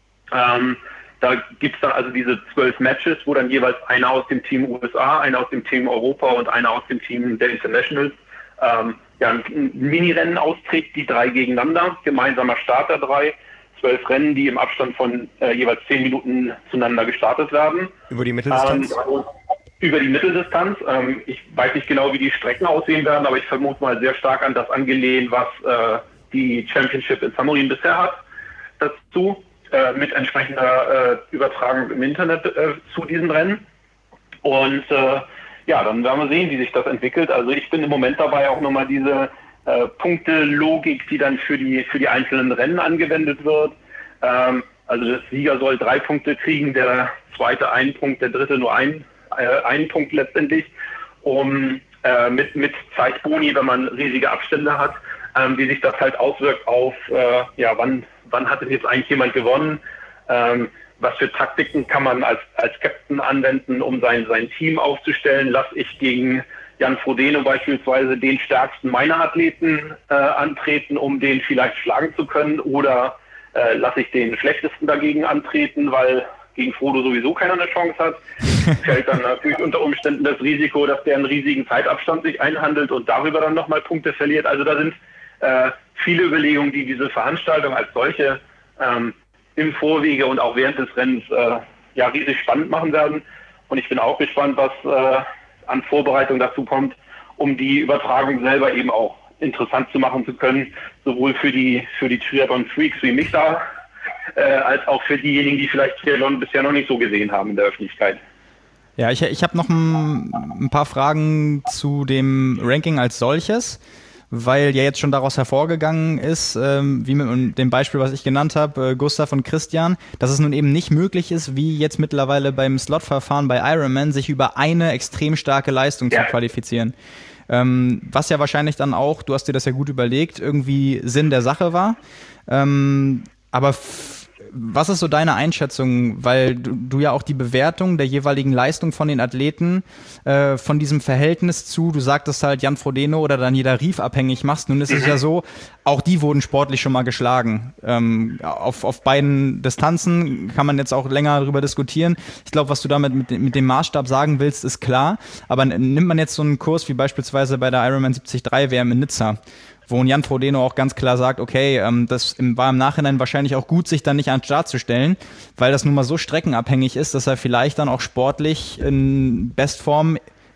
Da gibt es dann also diese 12 Matches, wo dann jeweils einer aus dem Team USA, einer aus dem Team Europa und einer aus dem Team der Internationals ein Mini-Rennen austrägt, die 3 gegeneinander, gemeinsamer Start der 3, 12 Rennen, die im Abstand von jeweils 10 Minuten zueinander gestartet werden. Über die Mitteldistanz? Über die Mitteldistanz. Ich weiß nicht genau, wie die Strecken aussehen werden, aber ich vermute mal sehr stark an das angelehnt, was die Championship in Samorin bisher hat, dazu, mit entsprechender Übertragung im Internet zu diesen Rennen. Und dann werden wir sehen, wie sich das entwickelt. Also ich bin im Moment dabei, auch nochmal diese Punktelogik, die dann für die einzelnen Rennen angewendet wird. Also der Sieger soll 3 Punkte kriegen, der zweite 1 Punkt, der dritte nur einen Punkt letztendlich, mit Zeitboni, wenn man riesige Abstände hat, wie sich das halt auswirkt auf, wann hat denn jetzt eigentlich jemand gewonnen, was für Taktiken kann man als Captain anwenden, um sein Team aufzustellen. Lasse ich gegen Jan Frodeno beispielsweise den stärksten meiner Athleten antreten, um den vielleicht schlagen zu können, oder lasse ich den schlechtesten dagegen antreten, weil gegen Frodo sowieso keiner eine Chance hat. Fällt dann natürlich unter Umständen das Risiko, dass der einen riesigen Zeitabstand sich einhandelt und darüber dann nochmal Punkte verliert. Also da sind viele Überlegungen, die diese Veranstaltung als solche im Vorwege und auch während des Rennens riesig spannend machen werden. Und ich bin auch gespannt, was an Vorbereitung dazu kommt, um die Übertragung selber eben auch interessant zu machen zu können, sowohl für die Triathlon-Freaks wie mich da, als auch für diejenigen, die vielleicht Triathlon bisher noch nicht so gesehen haben in der Öffentlichkeit. Ja, ich habe noch ein paar Fragen zu dem Ranking als solches, weil ja jetzt schon daraus hervorgegangen ist, wie mit dem Beispiel, was ich genannt habe, Gustav und Christian, dass es nun eben nicht möglich ist, wie jetzt mittlerweile beim Slot-Verfahren bei Ironman, sich über eine extrem starke Leistung zu qualifizieren. Was ja wahrscheinlich dann auch, du hast dir das ja gut überlegt, irgendwie Sinn der Sache war. Aber was ist so deine Einschätzung, weil du ja auch die Bewertung der jeweiligen Leistung von den Athleten von diesem Verhältnis zu, du sagtest halt Jan Frodeno oder Daniela Ryf abhängig machst. Nun ist es ja so, auch die wurden sportlich schon mal geschlagen. Auf beiden Distanzen kann man jetzt auch länger darüber diskutieren. Ich glaube, was du damit mit dem Maßstab sagen willst, ist klar. Aber nimmt man jetzt so einen Kurs wie beispielsweise bei der Ironman 73 WM in Nizza, wo Jan Frodeno auch ganz klar sagt, okay, das war im Nachhinein wahrscheinlich auch gut, sich dann nicht an den Start zu stellen, weil das nun mal so streckenabhängig ist, dass er vielleicht dann auch sportlich in Bestform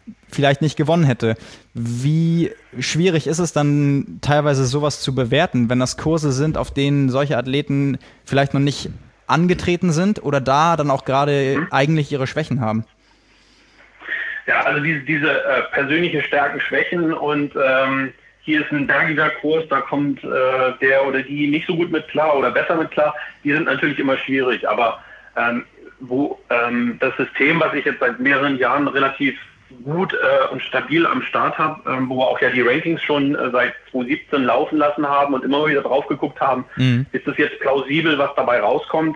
vielleicht nicht gewonnen hätte. Wie schwierig ist es dann teilweise sowas zu bewerten, wenn das Kurse sind, auf denen solche Athleten vielleicht noch nicht angetreten sind oder da dann auch gerade eigentlich ihre Schwächen haben? Ja, also diese persönliche Stärken, Schwächen und hier ist ein bergiger Kurs, da kommt der oder die nicht so gut mit klar oder besser mit klar, die sind natürlich immer schwierig, aber das System, was ich jetzt seit mehreren Jahren relativ gut und stabil am Start habe, wo wir auch ja die Rankings schon seit 2017 laufen lassen haben und immer wieder drauf geguckt haben, ist das jetzt plausibel, was dabei rauskommt?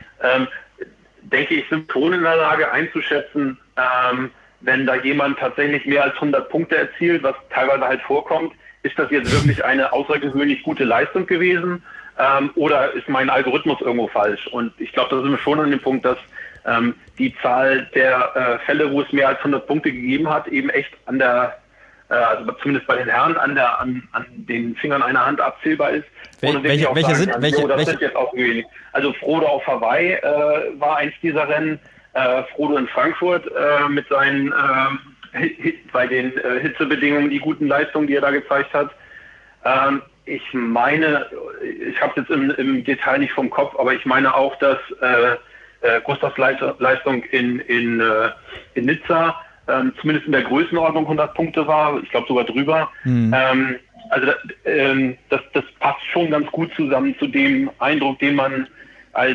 Denke ich, sind schon in der Lage einzuschätzen, wenn da jemand tatsächlich mehr als 100 Punkte erzielt, was teilweise halt vorkommt, ist das jetzt wirklich eine außergewöhnlich gute Leistung gewesen oder ist mein Algorithmus irgendwo falsch? Und ich glaube, da sind wir schon an dem Punkt, dass die Zahl der Fälle, wo es mehr als 100 Punkte gegeben hat, eben echt an der, also zumindest bei den Herren, an den Fingern einer Hand abzählbar ist. Welche sind jetzt auch wenig. Also Frodo auf Hawaii war eins dieser Rennen. Frodo in Frankfurt mit seinen bei den Hitzebedingungen, die guten Leistungen, die er da gezeigt hat. Ich meine, ich habe es jetzt im Detail nicht vom Kopf, aber ich meine auch, dass Gustavs Leistung in Nizza zumindest in der Größenordnung 100 Punkte war, ich glaube sogar drüber. Also das passt schon ganz gut zusammen zu dem Eindruck, den man als,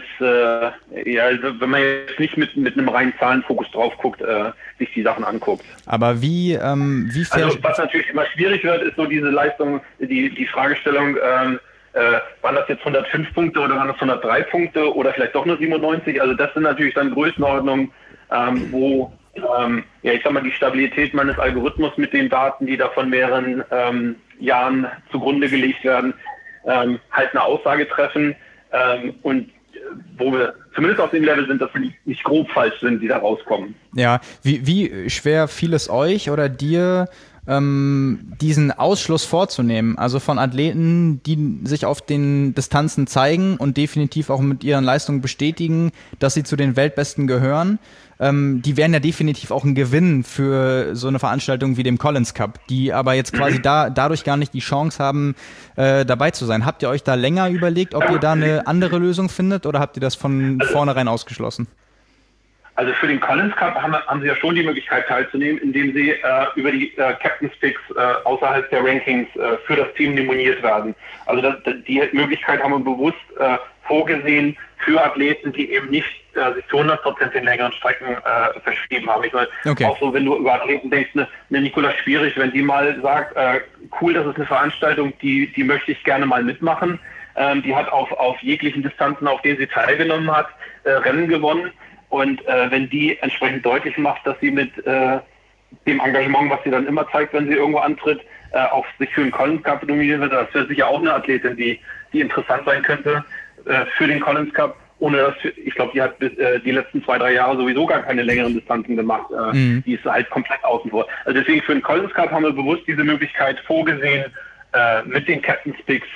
wenn man jetzt nicht mit einem reinen Zahlenfokus drauf guckt, sich die Sachen anguckt. Aber wie also was natürlich immer schwierig wird, ist so diese Leistung, die Fragestellung, waren das jetzt 105 Punkte oder waren das 103 Punkte oder vielleicht doch nur 97? Also das sind natürlich dann Größenordnungen, wo ich sag mal, die Stabilität meines Algorithmus mit den Daten, die da von mehreren Jahren zugrunde gelegt werden, halt eine Aussage treffen und wo wir zumindest auf dem Level sind, dass wir nicht grob falsch sind, die da rauskommen. Ja, wie schwer fiel es euch oder dir, diesen Ausschluss vorzunehmen, also von Athleten, die sich auf den Distanzen zeigen und definitiv auch mit ihren Leistungen bestätigen, dass sie zu den Weltbesten gehören, die wären ja definitiv auch ein Gewinn für so eine Veranstaltung wie dem Collins Cup, die aber jetzt quasi dadurch gar nicht die Chance haben, dabei zu sein. Habt ihr euch da länger überlegt, ob ihr da eine andere Lösung findet oder habt ihr das von vornherein ausgeschlossen? Also für den Collins Cup haben sie ja schon die Möglichkeit teilzunehmen, indem sie über die Captain's Picks außerhalb der Rankings für das Team nominiert werden. Also die Möglichkeit haben wir bewusst vorgesehen für Athleten, die eben nicht sich zu 100% den längeren Strecken verschrieben haben. Ich meine, auch so, wenn du über Athleten denkst, eine Nicola Schwierig, wenn die mal sagt, cool, das ist eine Veranstaltung, die möchte ich gerne mal mitmachen. Die hat auf jeglichen Distanzen, auf denen sie teilgenommen hat, Rennen gewonnen. Und wenn die entsprechend deutlich macht, dass sie mit dem Engagement, was sie dann immer zeigt, wenn sie irgendwo antritt, auch sich für den Collins Cup nominieren wird, das wäre sicher auch eine Athletin, die interessant sein könnte für den Collins Cup. Ohne dass, ich glaube, die hat die letzten 2-3 Jahre sowieso gar keine längeren Distanzen gemacht. Die ist halt komplett außen vor. Also deswegen für den Collins Cup haben wir bewusst diese Möglichkeit vorgesehen, mit den Captain's Picks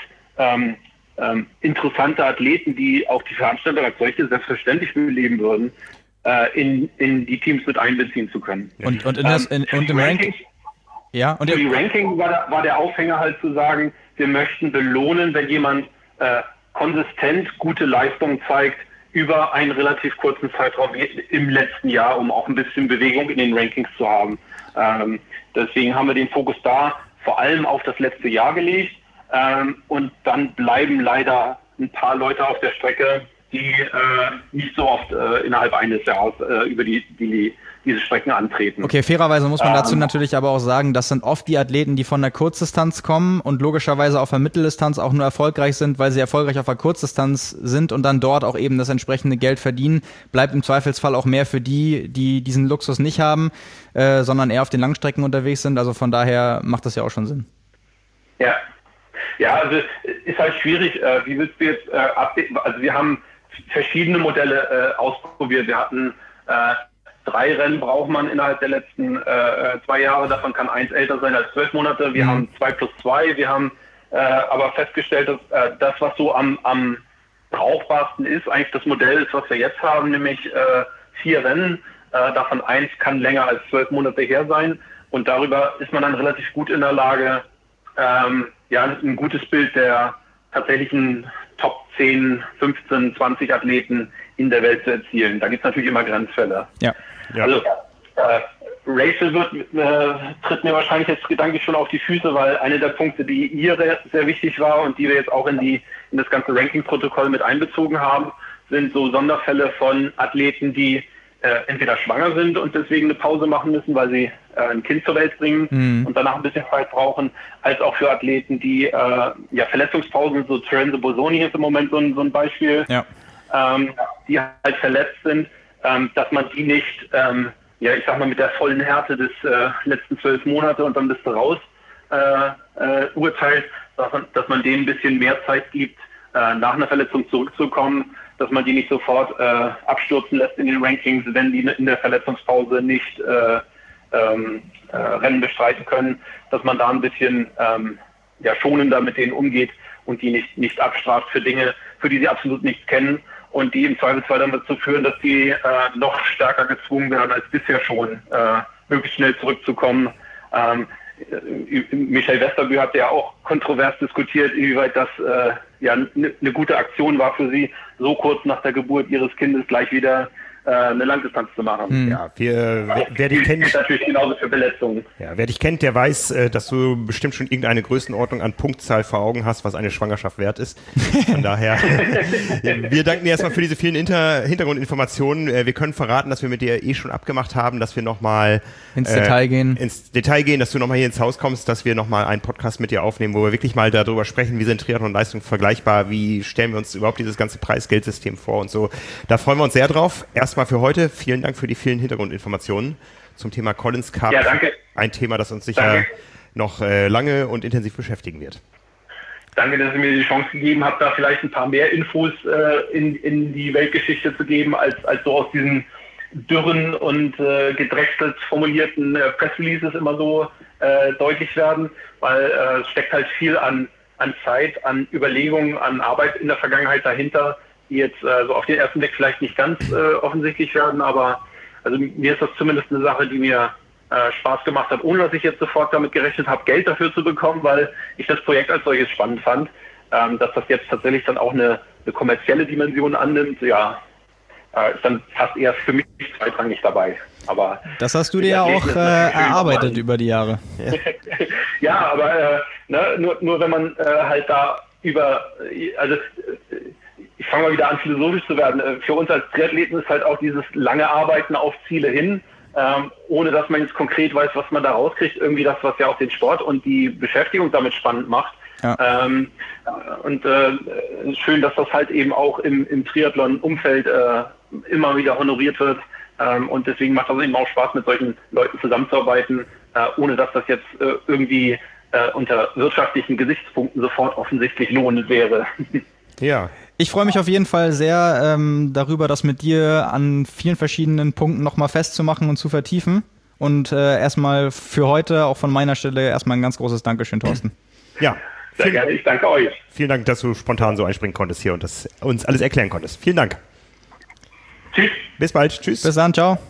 interessante Athleten, die auch die Veranstalter als solche selbstverständlich beleben würden, in die Teams mit einbeziehen zu können. Und im Ranking? Ja, und für die Ranking war der Aufhänger halt zu sagen, wir möchten belohnen, wenn jemand konsistent gute Leistungen zeigt über einen relativ kurzen Zeitraum im letzten Jahr, um auch ein bisschen Bewegung in den Rankings zu haben. Deswegen haben wir den Fokus da vor allem auf das letzte Jahr gelegt. Und dann bleiben leider ein paar Leute auf der Strecke, die nicht so oft innerhalb eines Jahres über diese Strecken antreten. Okay, fairerweise muss man dazu natürlich aber auch sagen, das sind oft die Athleten, die von der Kurzdistanz kommen und logischerweise auf der Mitteldistanz auch nur erfolgreich sind, weil sie erfolgreich auf der Kurzdistanz sind und dann dort auch eben das entsprechende Geld verdienen. Bleibt im Zweifelsfall auch mehr für die diesen Luxus nicht haben, sondern eher auf den Langstrecken unterwegs sind. Also von daher macht das ja auch schon Sinn. Ja, also ist halt schwierig. Wie willst du jetzt also wir haben verschiedene Modelle ausprobiert. Wir hatten 3 Rennen braucht man innerhalb der letzten 2 Jahre. Davon kann 1 älter sein als 12 Monate. Wir haben 2+2. Wir haben aber festgestellt, dass das, was so am brauchbarsten ist, eigentlich das Modell ist, was wir jetzt haben, nämlich 4 Rennen Davon 1 kann länger als 12 Monate her sein. Und darüber ist man dann relativ gut in der Lage, ein gutes Bild der tatsächlichen Top 10, 15, 20 Athleten in der Welt zu erzielen. Da gibt es natürlich immer Grenzfälle. Ja. Also Rachel tritt mir wahrscheinlich jetzt gedanklich schon auf die Füße, weil eine der Punkte, die ihr sehr wichtig war und die wir jetzt auch in das ganze Ranking-Protokoll mit einbezogen haben, sind so Sonderfälle von Athleten, die entweder schwanger sind und deswegen eine Pause machen müssen, weil sie ein Kind zur Welt bringen und danach ein bisschen Zeit brauchen, als auch für Athleten, die Verletzungspausen, so Terenzo Bolzoni ist im Moment so ein Beispiel, die halt verletzt sind, dass man die nicht, ich sag mal, mit der vollen Härte des letzten 12 Monate und dann bist du raus urteilt, dass man denen ein bisschen mehr Zeit gibt, nach einer Verletzung zurückzukommen, dass man die nicht sofort abstürzen lässt in den Rankings, wenn die in der Verletzungspause nicht Rennen bestreiten können, dass man da ein bisschen schonender mit denen umgeht und die nicht abstraft für Dinge, für die sie absolut nichts kennen und die im Zweifelsfall dann dazu führen, dass die noch stärker gezwungen werden als bisher schon, möglichst schnell zurückzukommen. Michael Westerby hat ja auch kontrovers diskutiert, inwieweit das eine gute Aktion war für sie, so kurz nach der Geburt ihres Kindes gleich wieder eine Langdistanz zu machen. Ja, wer dich kennt, natürlich genauso für Verletzungen. Ja, wer dich kennt, der weiß, dass du bestimmt schon irgendeine Größenordnung an Punktzahl vor Augen hast, was eine Schwangerschaft wert ist. Von daher, wir danken dir erstmal für diese vielen Hintergrundinformationen. Wir können verraten, dass wir mit dir schon abgemacht haben, dass wir nochmal ins Detail gehen, dass du nochmal hier ins Haus kommst, dass wir nochmal einen Podcast mit dir aufnehmen, wo wir wirklich mal darüber sprechen, wie sind Triathlon-Leistungen vergleichbar, wie stellen wir uns überhaupt dieses ganze Preisgeldsystem vor und so. Da freuen wir uns sehr drauf. Erstmal für heute, vielen Dank für die vielen Hintergrundinformationen zum Thema Collins Cup. Ja, danke. Ein Thema, das uns sicher noch lange und intensiv beschäftigen wird. Danke, dass ihr mir die Chance gegeben habt, da vielleicht ein paar mehr Infos in die Weltgeschichte zu geben, als so aus diesen dürren und gedrechselt formulierten Press-Releases immer so deutlich werden, weil es steckt halt viel an Zeit, an Überlegungen, an Arbeit in der Vergangenheit dahinter, die jetzt so auf den ersten Blick vielleicht nicht ganz offensichtlich werden, aber also mir ist das zumindest eine Sache, die mir Spaß gemacht hat, ohne dass ich jetzt sofort damit gerechnet habe, Geld dafür zu bekommen, weil ich das Projekt als solches spannend fand. Dass das jetzt tatsächlich dann auch eine kommerzielle Dimension annimmt, ist dann fast eher für mich zweitrangig dabei. Aber das hast du dir ja auch erarbeitet über die Jahre. Ja, aber nur wenn man halt da ich fange mal wieder an, philosophisch zu werden. Für uns als Triathleten ist halt auch dieses lange Arbeiten auf Ziele hin, ohne dass man jetzt konkret weiß, was man da rauskriegt, irgendwie das, was ja auch den Sport und die Beschäftigung damit spannend macht. Ja. Schön, dass das halt eben auch im Triathlon-Umfeld immer wieder honoriert wird. Und deswegen macht das eben auch Spaß, mit solchen Leuten zusammenzuarbeiten, ohne dass das jetzt irgendwie unter wirtschaftlichen Gesichtspunkten sofort offensichtlich lohnend wäre. Ja. Ich freue mich auf jeden Fall sehr darüber, das mit dir an vielen verschiedenen Punkten nochmal festzumachen und zu vertiefen. Und erstmal für heute, auch von meiner Stelle, erstmal ein ganz großes Dankeschön, Thorsten. Ja. Sehr gerne, ich danke euch. Vielen Dank, dass du spontan so einspringen konntest hier und das uns alles erklären konntest. Vielen Dank. Tschüss. Bis bald. Tschüss. Bis dann, ciao.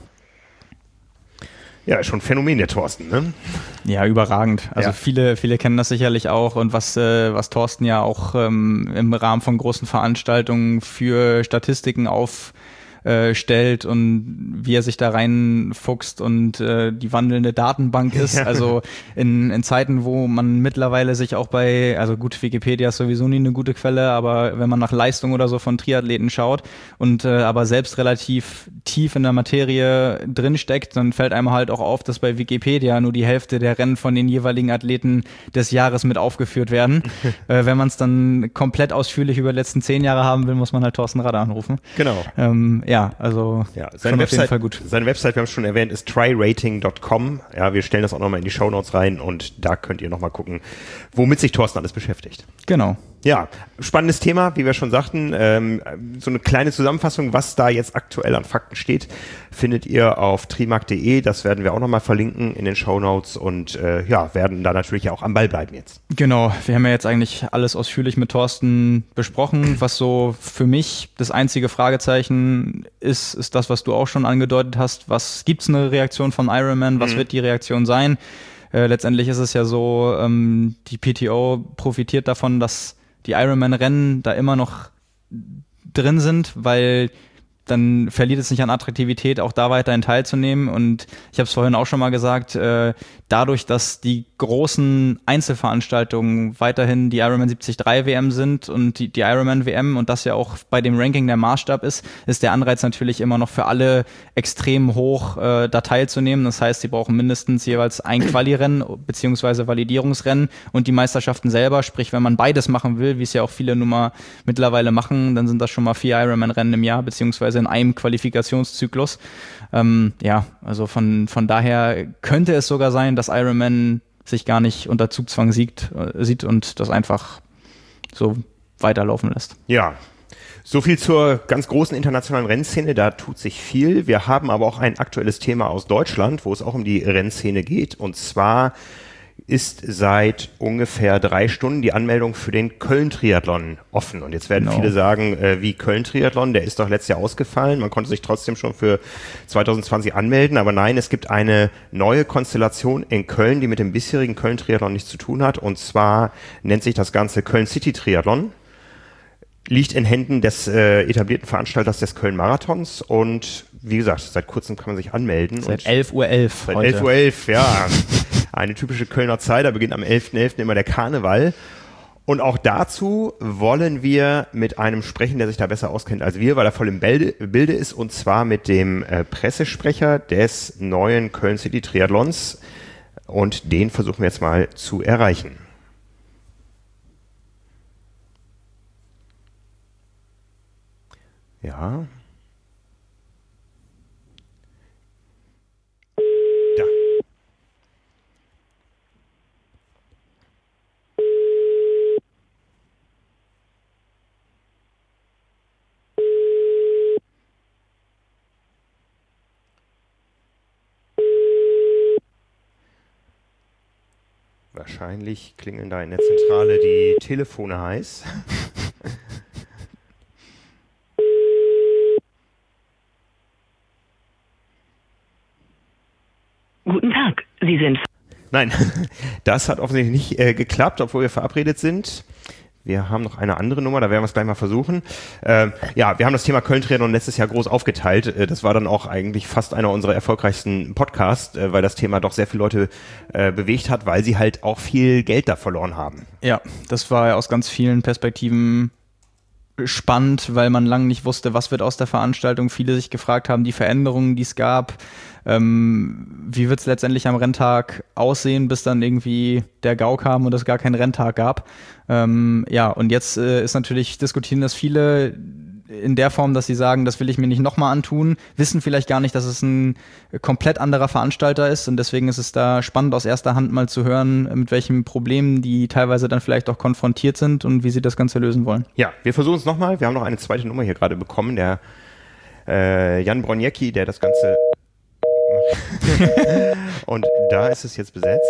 Ja, schon ein Phänomen, der Thorsten, ne? Ja, überragend. Also viele kennen das sicherlich auch und was Thorsten ja auch im Rahmen von großen Veranstaltungen für Statistiken aufstellt und wie er sich da reinfuchst und die wandelnde Datenbank ist. Ja. Also in Zeiten, wo man mittlerweile sich auch also gut, Wikipedia ist sowieso nie eine gute Quelle, aber wenn man nach Leistung oder so von Triathleten schaut und aber selbst relativ tief in der Materie drinsteckt, dann fällt einem halt auch auf, dass bei Wikipedia nur die Hälfte der Rennen von den jeweiligen Athleten des Jahres mit aufgeführt werden. Wenn man es dann komplett ausführlich über die letzten 10 Jahre haben will, muss man halt Thorsten Radder anrufen. Genau. Seine Website, auf jeden Fall gut. Seine Website, wir haben es schon erwähnt, ist tryrating.com. Ja, wir stellen das auch nochmal in die Shownotes rein und da könnt ihr nochmal gucken, womit sich Thorsten alles beschäftigt. Genau. Ja, spannendes Thema, wie wir schon sagten. So eine kleine Zusammenfassung, was da jetzt aktuell an Fakten steht, findet ihr auf trimark.de. Das werden wir auch nochmal verlinken in den Shownotes und werden da natürlich auch am Ball bleiben jetzt. Genau, wir haben ja jetzt eigentlich alles ausführlich mit Thorsten besprochen. Was so für mich das einzige Fragezeichen ist das, was du auch schon angedeutet hast. Gibt's eine Reaktion von Ironman? Was wird die Reaktion sein? Letztendlich ist es ja so, die PTO profitiert davon, dass die Ironman-Rennen da immer noch drin sind, weil dann verliert es nicht an Attraktivität, auch da weiterhin teilzunehmen. Und ich habe es vorhin auch schon mal gesagt, dadurch, dass die großen Einzelveranstaltungen weiterhin die Ironman 73 WM sind und die Ironman WM und das ja auch bei dem Ranking der Maßstab ist der Anreiz natürlich immer noch für alle extrem hoch, da teilzunehmen. Das heißt, sie brauchen mindestens jeweils ein Quali-Rennen beziehungsweise Validierungsrennen und die Meisterschaften selber. Sprich, wenn man beides machen will, wie es ja auch viele nun mal mittlerweile machen, dann sind das schon mal 4 Ironman-Rennen im Jahr beziehungsweise in einem Qualifikationszyklus. Also von daher könnte es sogar sein, dass Ironman sich gar nicht unter Zugzwang sieht und das einfach so weiterlaufen lässt. Ja, so viel zur ganz großen internationalen Rennszene, da tut sich viel. Wir haben aber auch ein aktuelles Thema aus Deutschland, wo es auch um die Rennszene geht, und zwar ist seit ungefähr 3 Stunden die Anmeldung für den Köln-Triathlon offen. Und jetzt werden viele sagen, wie Köln-Triathlon, der ist doch letztes Jahr ausgefallen. Man konnte sich trotzdem schon für 2020 anmelden. Aber nein, es gibt eine neue Konstellation in Köln, die mit dem bisherigen Köln-Triathlon nichts zu tun hat. Und zwar nennt sich das Ganze Köln-City-Triathlon. Liegt in Händen des etablierten Veranstalters des Köln-Marathons. Und wie gesagt, seit kurzem kann man sich anmelden. Seit 11:11 Uhr Seit 11:11 Uhr, ja. Eine typische Kölner Zeit, da beginnt am 11.11. immer der Karneval. Und auch dazu wollen wir mit einem sprechen, der sich da besser auskennt als wir, weil er voll im Bilde ist, und zwar mit dem Pressesprecher des neuen Köln City Triathlons. Und den versuchen wir jetzt mal zu erreichen. Ja. Da. Wahrscheinlich klingeln da in der Zentrale die Telefone heiß. Guten Tag, Sie sind... Nein, das hat offensichtlich nicht geklappt, obwohl wir verabredet sind. Wir haben noch eine andere Nummer, da werden wir es gleich mal versuchen. Wir haben das Thema Köln-Triathlon letztes Jahr groß aufgeteilt. Das war dann auch eigentlich fast einer unserer erfolgreichsten Podcasts, weil das Thema doch sehr viele Leute bewegt hat, weil sie halt auch viel Geld da verloren haben. Ja, das war ja aus ganz vielen Perspektiven spannend, weil man lange nicht wusste, was wird aus der Veranstaltung. Viele sich gefragt haben, die Veränderungen, die es gab, wie wird es letztendlich am Renntag aussehen, bis dann irgendwie der GAU kam und es gar keinen Renntag gab. Und jetzt ist natürlich, diskutieren das viele in der Form, dass sie sagen, das will ich mir nicht nochmal antun, wissen vielleicht gar nicht, dass es ein komplett anderer Veranstalter ist, und deswegen ist es da spannend, aus erster Hand mal zu hören, mit welchen Problemen die teilweise dann vielleicht auch konfrontiert sind und wie sie das Ganze lösen wollen. Ja, wir versuchen es nochmal. Wir haben noch eine zweite Nummer hier gerade bekommen, der Jan Broniecki, der das Ganze und da ist es jetzt besetzt.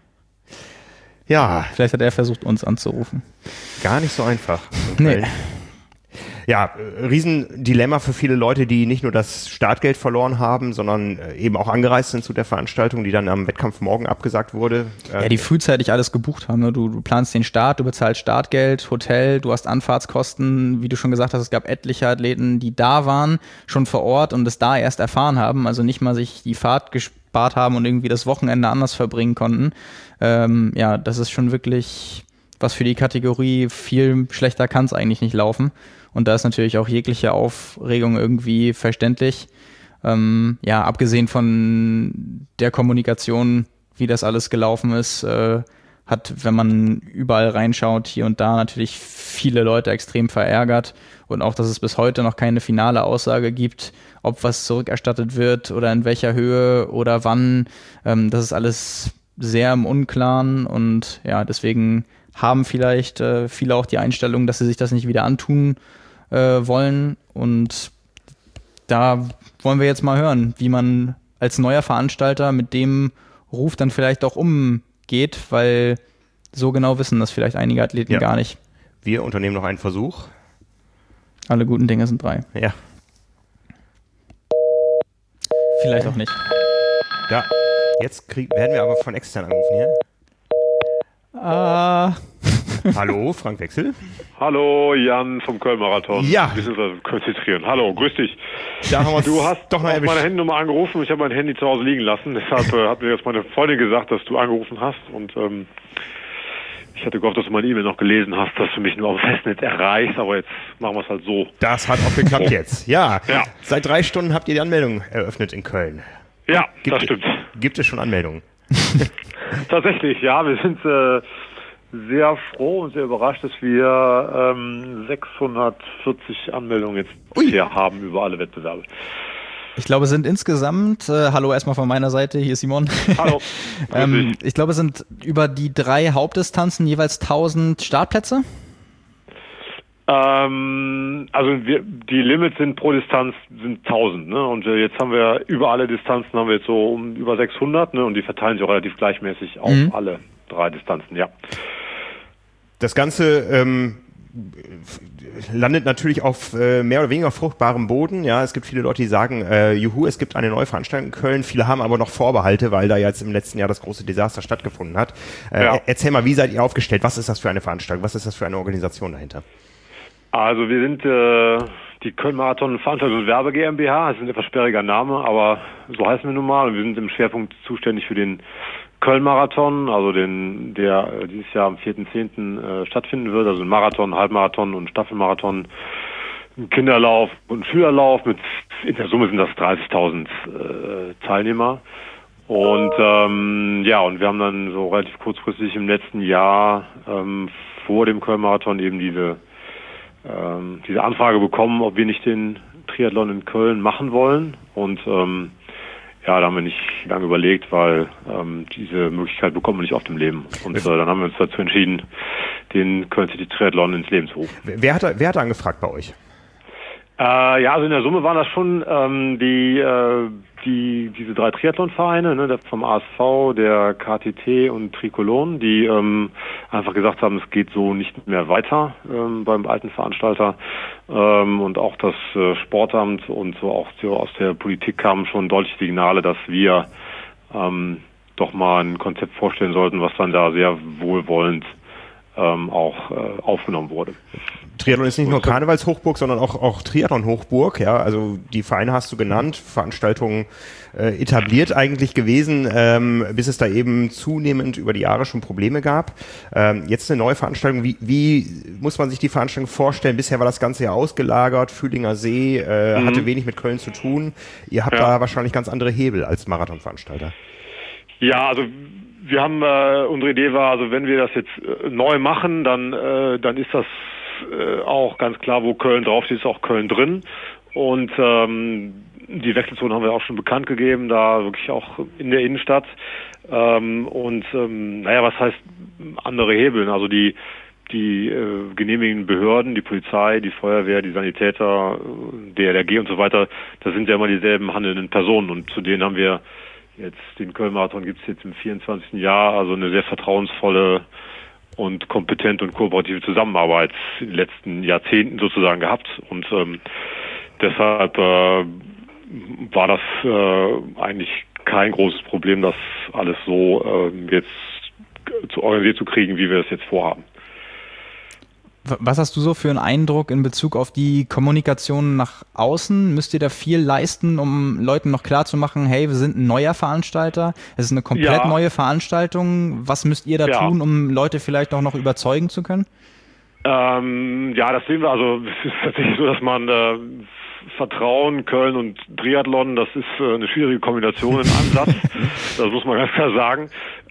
Ja. Vielleicht hat er versucht, uns anzurufen. Gar nicht so einfach. Nee. Ja, Riesendilemma für viele Leute, die nicht nur das Startgeld verloren haben, sondern eben auch angereist sind zu der Veranstaltung, die dann am Wettkampf morgen abgesagt wurde. Ja, die frühzeitig alles gebucht haben. Ne? Du planst den Start, du bezahlst Startgeld, Hotel, du hast Anfahrtskosten. Wie du schon gesagt hast, es gab etliche Athleten, die da waren, schon vor Ort und es da erst erfahren haben, also nicht mal sich die Fahrt gespart haben und irgendwie das Wochenende anders verbringen konnten. Das ist schon wirklich was für die Kategorie. Viel schlechter kann es eigentlich nicht laufen. Und da ist natürlich auch jegliche Aufregung irgendwie verständlich. Abgesehen von der Kommunikation, wie das alles gelaufen ist, hat, wenn man überall reinschaut, hier und da natürlich viele Leute extrem verärgert. Und auch, dass es bis heute noch keine finale Aussage gibt, ob was zurückerstattet wird oder in welcher Höhe oder wann. Das ist alles sehr im Unklaren. Und ja, deswegen haben vielleicht viele auch die Einstellung, dass sie sich das nicht wieder antun wollen. Und da wollen wir jetzt mal hören, wie man als neuer Veranstalter mit dem Ruf dann vielleicht auch umgeht, weil so genau wissen das vielleicht einige Athleten gar nicht. Wir unternehmen noch einen Versuch. Alle guten Dinge sind 3. Ja. Vielleicht auch nicht. Ja, jetzt werden wir aber von extern angerufen hier. Hallo, Frank Wechsel. Hallo, Jan vom Köln-Marathon. Ja. Wir müssen uns konzentrieren. Hallo, grüß dich. Da haben wir du hast doch mal auf meine Handynummer angerufen. Ich habe mein Handy zu Hause liegen lassen. Deshalb hat mir jetzt meine Freundin gesagt, dass du angerufen hast. Und ich hatte gehofft, dass du meine E-Mail noch gelesen hast, dass du mich nur auf dem Festnetz erreichst. Aber jetzt machen wir es halt so. Das hat auch geklappt jetzt. Ja. Seit 3 Stunden habt ihr die Anmeldung eröffnet in Köln. Ja, das stimmt. Gibt es schon Anmeldungen? Tatsächlich, ja. Wir sind sehr froh und sehr überrascht, dass wir 640 Anmeldungen jetzt bisher haben über alle Wettbewerbe. Ich glaube, es sind insgesamt, hallo erstmal von meiner Seite, hier ist Simon. Hallo. Ich glaube, es sind über die 3 Hauptdistanzen jeweils 1000 Startplätze. Also die Limits sind pro Distanz sind 1000, ne? Und jetzt haben wir über alle Distanzen haben wir jetzt so um über 600, ne? Und die verteilen sich auch relativ gleichmäßig auf alle 3 Distanzen, ja. Das Ganze landet natürlich auf mehr oder weniger fruchtbarem Boden. Ja, es gibt viele Leute, die sagen, juhu, es gibt eine neue Veranstaltung in Köln. Viele haben aber noch Vorbehalte, weil da jetzt im letzten Jahr das große Desaster stattgefunden hat. Erzähl mal, wie seid ihr aufgestellt? Was ist das für eine Veranstaltung? Was ist das für eine Organisation dahinter? Also wir sind die Köln-Marathon Veranstaltungs- und Werbe GmbH. Das ist ein etwas sperriger Name, aber so heißen wir nun mal. Und wir sind im Schwerpunkt zuständig für den Köln-Marathon, also der dieses Jahr am 4.10. Stattfinden wird. Also ein Marathon, Halbmarathon und Staffelmarathon, ein Kinderlauf und ein Schülerlauf. In der Summe sind das 30.000 Teilnehmer. Und und wir haben dann so relativ kurzfristig im letzten Jahr vor dem Köln-Marathon eben diese Anfrage bekommen, ob wir nicht den Triathlon in Köln machen wollen. Und da haben wir nicht lange überlegt, weil diese Möglichkeit bekommen wir nicht oft im Leben. Und dann haben wir uns dazu entschieden, den Köln City Triathlon ins Leben zu rufen. Wer hat angefragt bei euch? Also in der Summe waren das schon diese 3 Triathlonvereine, ne, vom ASV, der KTT und Trikolon, die einfach gesagt haben, es geht so nicht mehr weiter beim alten Veranstalter. Und auch das Sportamt und so auch aus der Politik kamen schon deutliche Signale, dass wir doch mal ein Konzept vorstellen sollten, was dann da sehr wohlwollend auch aufgenommen wurde. Triathlon ist nicht nur Karnevalshochburg, sondern auch Triathlon-Hochburg. Ja, also die Vereine hast du genannt, Veranstaltungen etabliert eigentlich gewesen, bis es da eben zunehmend über die Jahre schon Probleme gab. Jetzt eine neue Veranstaltung. Wie muss man sich die Veranstaltung vorstellen? Bisher war das Ganze ja ausgelagert, Fühlinger See, hatte wenig mit Köln zu tun. Ihr habt da wahrscheinlich ganz andere Hebel als Marathonveranstalter. Ja, also wir haben, unsere Idee war, also wenn wir das jetzt neu machen, dann ist das auch ganz klar, wo Köln draufsteht, ist auch Köln drin. Und die Wechselzone haben wir auch schon bekannt gegeben, da wirklich auch in der Innenstadt. Was heißt andere Hebeln? Also die genehmigenden Behörden, die Polizei, die Feuerwehr, die Sanitäter, DLRG und so weiter, das sind ja immer dieselben handelnden Personen. Und zu denen haben wir jetzt, den Köln-Marathon gibt es jetzt im 24. Jahr, also eine sehr vertrauensvolle und kompetente und kooperative Zusammenarbeit in den letzten Jahrzehnten sozusagen gehabt. Und deshalb war das eigentlich kein großes Problem, das alles so jetzt organisiert zu kriegen, wie wir es jetzt vorhaben. Was hast du so für einen Eindruck in Bezug auf die Kommunikation nach außen? Müsst ihr da viel leisten, um Leuten noch klarzumachen, hey, wir sind ein neuer Veranstalter, es ist eine komplett neue Veranstaltung. Was müsst ihr da tun, um Leute vielleicht auch noch überzeugen zu können? Das sehen wir. Also es ist tatsächlich so, dass man Vertrauen, Köln und Triathlon, das ist eine schwierige Kombination im Ansatz. Das muss man ganz klar sagen.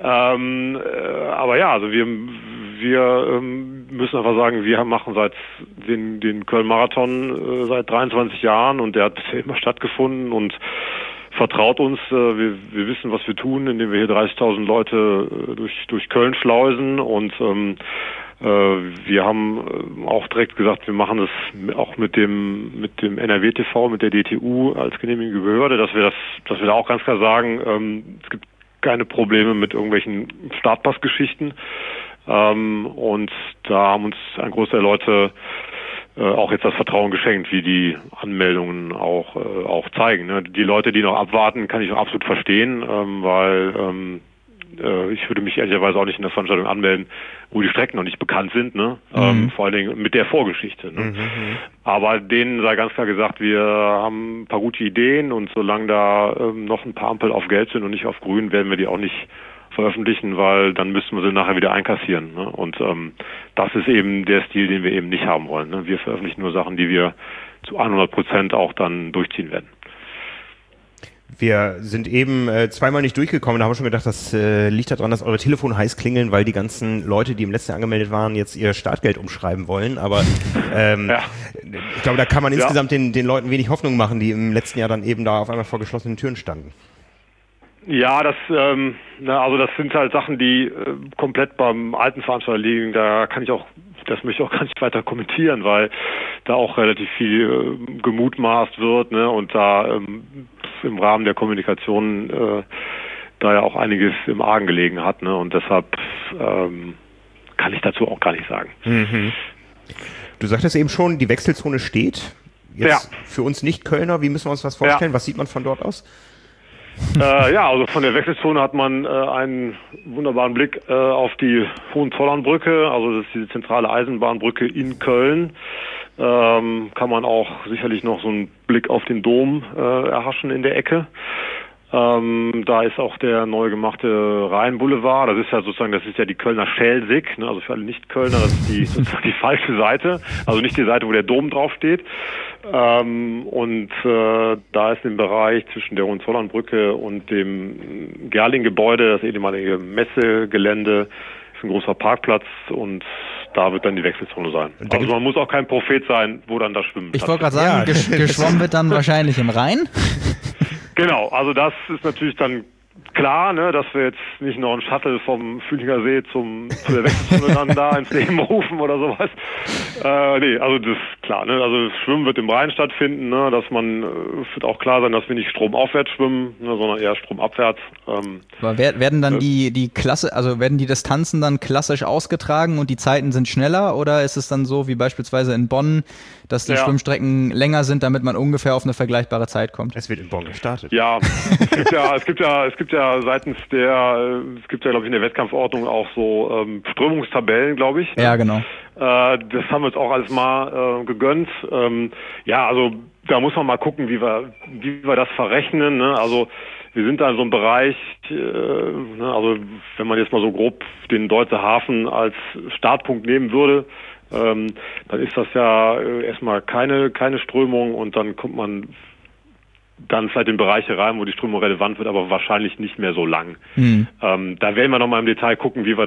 Also wir müssen einfach sagen, wir machen seit den Köln-Marathon seit 23 Jahren und der hat bisher immer stattgefunden und vertraut uns, wir wissen, was wir tun, indem wir hier 30.000 Leute durch Köln schleusen und wir haben auch direkt gesagt, wir machen das auch mit dem NRW-TV, mit der DTU als genehmigende Behörde, dass wir da auch ganz klar sagen, es gibt keine Probleme mit irgendwelchen Startpassgeschichten. Und da haben uns ein Großteil der Leute auch jetzt das Vertrauen geschenkt, wie die Anmeldungen auch zeigen. Ne? Die Leute, die noch abwarten, kann ich auch absolut verstehen, weil ich würde mich ehrlicherweise auch nicht in der Veranstaltung anmelden, wo die Strecken noch nicht bekannt sind, ne? Vor allen Dingen mit der Vorgeschichte. Ne? Aber denen sei ganz klar gesagt, wir haben ein paar gute Ideen und solange da noch ein paar Ampel auf Gelb sind und nicht auf Grün, werden wir die auch nicht veröffentlichen, weil dann müssten wir sie nachher wieder einkassieren. Ne? Und das ist eben der Stil, den wir eben nicht haben wollen. Ne? Wir veröffentlichen nur Sachen, die wir zu 100% auch dann durchziehen werden. Wir sind eben zweimal nicht durchgekommen, da haben wir schon gedacht, das liegt daran, dass eure Telefone heiß klingeln, weil die ganzen Leute, die im letzten Jahr angemeldet waren, jetzt ihr Startgeld umschreiben wollen, aber ich glaube, da kann man insgesamt den Leuten wenig Hoffnung machen, die im letzten Jahr dann eben da auf einmal vor geschlossenen Türen standen. Ja, das sind halt Sachen, die komplett beim alten Veranstalter liegen, das möchte ich auch gar nicht weiter kommentieren, weil da auch relativ viel gemutmaßt wird, ne, und da im Rahmen der Kommunikation da ja auch einiges im Argen gelegen hat, ne, und deshalb kann ich dazu auch gar nicht sagen. Mhm. Du sagtest eben schon, die Wechselzone steht. Jetzt für uns Nicht-Kölner, wie müssen wir uns das vorstellen? Was sieht man von dort aus? Also von der Wechselzone hat man einen wunderbaren Blick auf die Hohenzollernbrücke, also das ist diese zentrale Eisenbahnbrücke in Köln. Kann man auch sicherlich noch so einen Blick auf den Dom erhaschen in der Ecke. Da ist auch der neu gemachte Rheinboulevard. Das ist ja die Kölner Schelsig, ne? Also für alle Nicht-Kölner, das ist die falsche Seite, also nicht die Seite, wo der Dom draufsteht. Und da ist im Bereich zwischen der Hohenzollernbrücke und dem Gerling-Gebäude, das ehemalige Messegelände, ist ein großer Parkplatz und da wird dann die Wechselzone sein. Also man muss auch kein Prophet sein, wo dann das Schwimmen Ich wollte gerade sagen, geschwommen wird dann wahrscheinlich im Rhein. Genau, also das ist natürlich dann klar, ne, dass wir jetzt nicht noch einen Shuttle vom Fühlinger See zu der Wechselzone dann da ins Leben rufen oder sowas. Also das ist klar, ne, also das Schwimmen wird im Rhein stattfinden, ne, es wird auch klar sein, dass wir nicht stromaufwärts schwimmen, ne, sondern eher stromabwärts. Aber werden dann die Klasse, also werden die Distanzen dann klassisch ausgetragen und die Zeiten sind schneller, oder ist es dann so wie beispielsweise in Bonn, dass die Schwimmstrecken länger sind, damit man ungefähr auf eine vergleichbare Zeit kommt? Es wird in Bonn gestartet. Ja, es gibt ja glaube ich in der Wettkampfordnung auch so Strömungstabellen, glaube ich. Ja, genau. Das haben wir uns auch alles mal gegönnt. Also da muss man mal gucken, wie wir das verrechnen, ne? Also wir sind da in so einem Bereich, also wenn man jetzt mal so grob den Deutzer Hafen als Startpunkt nehmen würde, dann ist das ja erstmal keine Strömung und dann kommt man dann vielleicht in Bereiche rein, wo die Strömung relevant wird, aber wahrscheinlich nicht mehr so lang. Da werden wir nochmal im Detail gucken, wie wir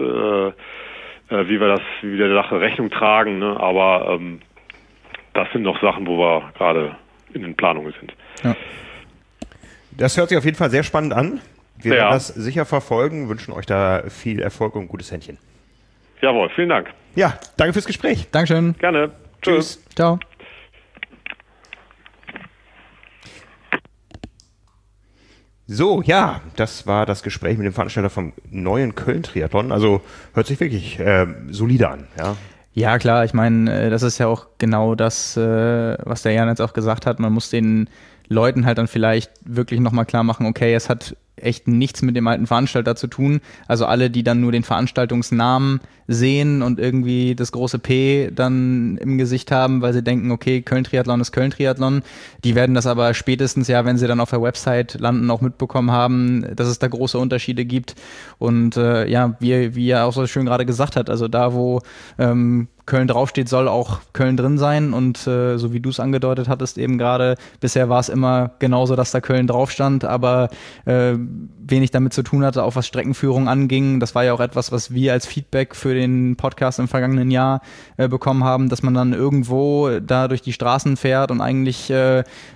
der Sache Rechnung tragen, ne? Aber das sind noch Sachen, wo wir gerade in den Planungen sind. Ja. Das hört sich auf jeden Fall sehr spannend an. Wir werden das sicher verfolgen, wünschen euch da viel Erfolg und ein gutes Händchen. Jawohl, vielen Dank. Ja, danke fürs Gespräch. Dankeschön. Gerne. Tschüss. Ciao. So, ja, das war das Gespräch mit dem Veranstalter vom neuen Köln-Triathlon. Also hört sich wirklich solide an, ja. Ja, klar, ich meine, das ist ja auch genau das, was der Jan jetzt auch gesagt hat. Man muss den Leuten halt dann vielleicht wirklich nochmal klar machen, okay, es hat echt nichts mit dem alten Veranstalter zu tun. Also alle, die dann nur den Veranstaltungsnamen sehen und irgendwie das große P dann im Gesicht haben, weil sie denken, okay, Köln-Triathlon ist Köln-Triathlon. Die werden das aber spätestens ja, wenn sie dann auf der Website landen, auch mitbekommen haben, dass es da große Unterschiede gibt. Und wie er auch so schön gerade gesagt hat, also da, wo Köln draufsteht, soll auch Köln drin sein und so wie du es angedeutet hattest eben gerade, bisher war es immer genauso, dass da Köln drauf stand, aber wenig damit zu tun hatte, auch was Streckenführung anging. Das war ja auch etwas, was wir als Feedback für den Podcast im vergangenen Jahr bekommen haben, dass man dann irgendwo da durch die Straßen fährt und eigentlich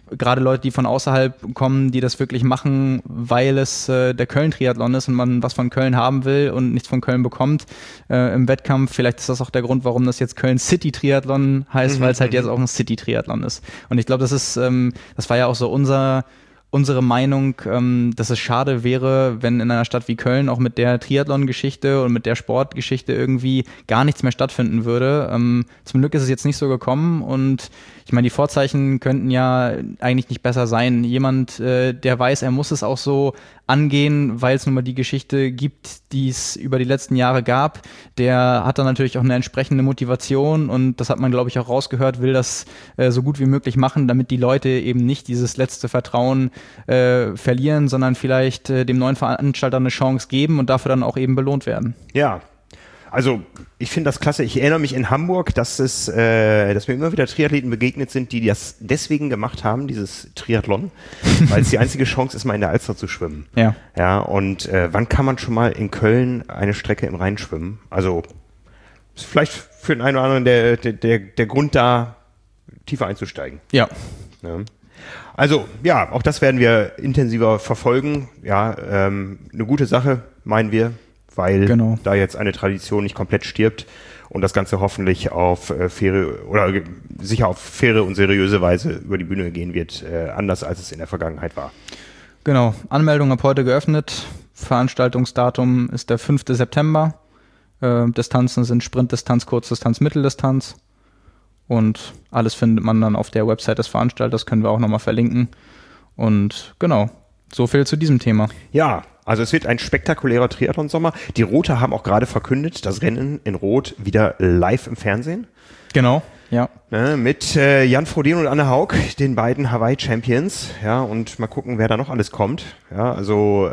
gerade Leute, die von außerhalb kommen, die das wirklich machen, weil es der Köln-Triathlon ist und man was von Köln haben will und nichts von Köln bekommt im Wettkampf. Vielleicht ist das auch der Grund, warum das jetzt Köln-City-Triathlon heißt, weil es halt jetzt auch ein City-Triathlon ist. Und ich glaube, das war ja auch so unsere Meinung, dass es schade wäre, wenn in einer Stadt wie Köln auch mit der Triathlon-Geschichte und mit der Sportgeschichte irgendwie gar nichts mehr stattfinden würde. Zum Glück ist es jetzt nicht so gekommen und ich meine, die Vorzeichen könnten ja eigentlich nicht besser sein. Jemand, der weiß, er muss es auch so angehen, weil es nun mal die Geschichte gibt, die es über die letzten Jahre gab, der hat dann natürlich auch eine entsprechende Motivation und das hat man, glaube ich, auch rausgehört, will das so gut wie möglich machen, damit die Leute eben nicht dieses letzte Vertrauen verlieren, sondern vielleicht dem neuen Veranstalter eine Chance geben und dafür dann auch eben belohnt werden. Ja. Also ich finde das klasse. Ich erinnere mich in Hamburg, dass mir immer wieder Triathleten begegnet sind, die das deswegen gemacht haben, dieses Triathlon, weil es die einzige Chance ist, mal in der Alster zu schwimmen. Ja. Ja. Und wann kann man schon mal in Köln eine Strecke im Rhein schwimmen? Also ist vielleicht für den einen oder anderen der Grund da, tiefer einzusteigen. Ja. Ja. Also ja, auch das werden wir intensiver verfolgen. Ja, eine gute Sache, meinen wir. Weil da jetzt eine Tradition nicht komplett stirbt und das Ganze hoffentlich auf sicher auf faire und seriöse Weise über die Bühne gehen wird, anders als es in der Vergangenheit war. Genau, Anmeldung ab heute geöffnet, Veranstaltungsdatum ist der 5. September, Distanzen sind Sprintdistanz, Kurzdistanz, Mitteldistanz und alles findet man dann auf der Website des Veranstalters, können wir auch nochmal verlinken und genau, so viel zu diesem Thema. Ja. Also es wird ein spektakulärer Triathlon-Sommer. Die Roter haben auch gerade verkündet, das Rennen in Rot wieder live im Fernsehen. Genau, ja. Mit Jan Frodeno und Anne Haug, den beiden Hawaii-Champions. Ja, und mal gucken, wer da noch alles kommt. Ja, also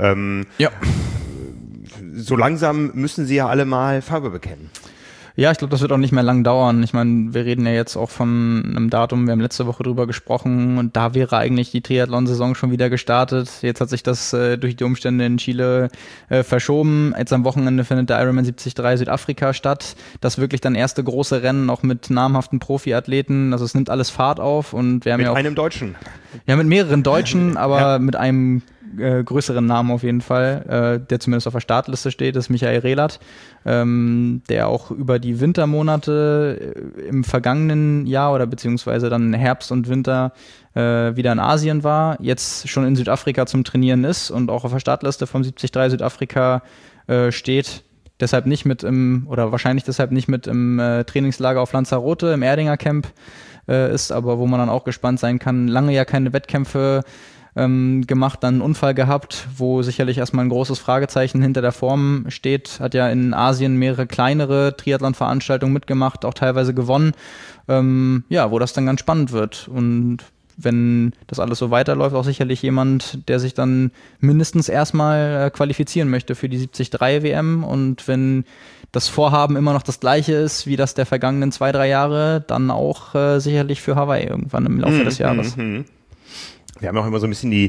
so langsam müssen sie ja alle mal Farbe bekennen. Ja, ich glaube, das wird auch nicht mehr lang dauern. Ich meine, wir reden ja jetzt auch von einem Datum, wir haben letzte Woche drüber gesprochen und da wäre eigentlich die Triathlon-Saison schon wieder gestartet. Jetzt hat sich das durch die Umstände in Chile verschoben. Jetzt am Wochenende findet der Ironman 73 Südafrika statt. Das wirklich dann erste große Rennen, auch mit namhaften Profiathleten. Also es nimmt alles Fahrt auf und wir haben mit einem Deutschen. Ja, mit mehreren Deutschen, aber mit einem größeren Namen auf jeden Fall, der zumindest auf der Startliste steht, ist Michael Rehlert, der auch über die Wintermonate im vergangenen Jahr oder beziehungsweise dann Herbst und Winter wieder in Asien war, jetzt schon in Südafrika zum Trainieren ist und auch auf der Startliste vom 73 Südafrika steht. Deshalb nicht wahrscheinlich deshalb nicht mit im Trainingslager auf Lanzarote im Erdinger Camp ist, aber wo man dann auch gespannt sein kann. Lange ja keine Wettkämpfe gemacht, dann einen Unfall gehabt, wo sicherlich erstmal ein großes Fragezeichen hinter der Form steht. Hat ja in Asien mehrere kleinere Triathlon-Veranstaltungen mitgemacht, auch teilweise gewonnen. Wo das dann ganz spannend wird. Und wenn das alles so weiterläuft, auch sicherlich jemand, der sich dann mindestens erstmal qualifizieren möchte für die 73 WM. Und wenn das Vorhaben immer noch das gleiche ist, wie das der vergangenen 2-3 Jahre, dann auch sicherlich für Hawaii irgendwann im Laufe des Jahres. Wir haben auch immer so ein bisschen die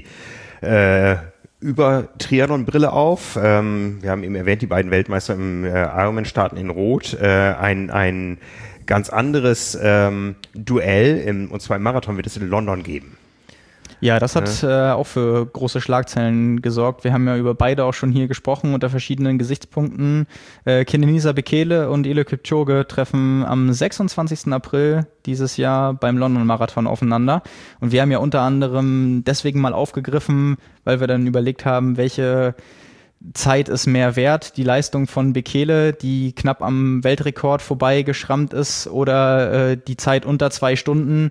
Über-Triathlon-Brille auf. Wir haben eben erwähnt, die beiden Weltmeister im Ironman starten in Rot. Ein ganz anderes Duell, und zwar im Marathon wird es in London geben. Ja, das hat auch für große Schlagzeilen gesorgt. Wir haben ja über beide auch schon hier gesprochen unter verschiedenen Gesichtspunkten. Kenenisa Bekele und Eliud Kipchoge treffen am 26. April dieses Jahr beim London-Marathon aufeinander. Und wir haben ja unter anderem deswegen mal aufgegriffen, weil wir dann überlegt haben, welche Zeit ist mehr wert, die Leistung von Bekele, die knapp am Weltrekord vorbei geschrammt ist, oder die Zeit unter 2 Stunden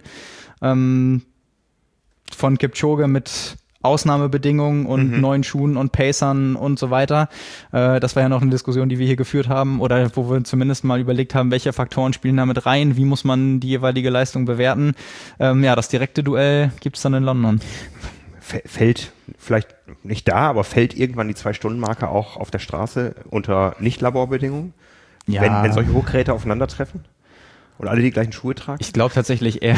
von Kipchoge mit Ausnahmebedingungen und neuen Schuhen und Pacern und so weiter. Das war ja noch eine Diskussion, die wir hier geführt haben oder wo wir zumindest mal überlegt haben, welche Faktoren spielen da mit rein, wie muss man die jeweilige Leistung bewerten. Das direkte Duell gibt es dann in London. Fällt vielleicht nicht da, aber fällt irgendwann die 2-Stunden-Marke auch auf der Straße unter Nicht-Laborbedingungen? Ja. Wenn solche Hochgeräte aufeinandertreffen? Und alle die gleichen Schuhe tragen? Ich glaube tatsächlich eher,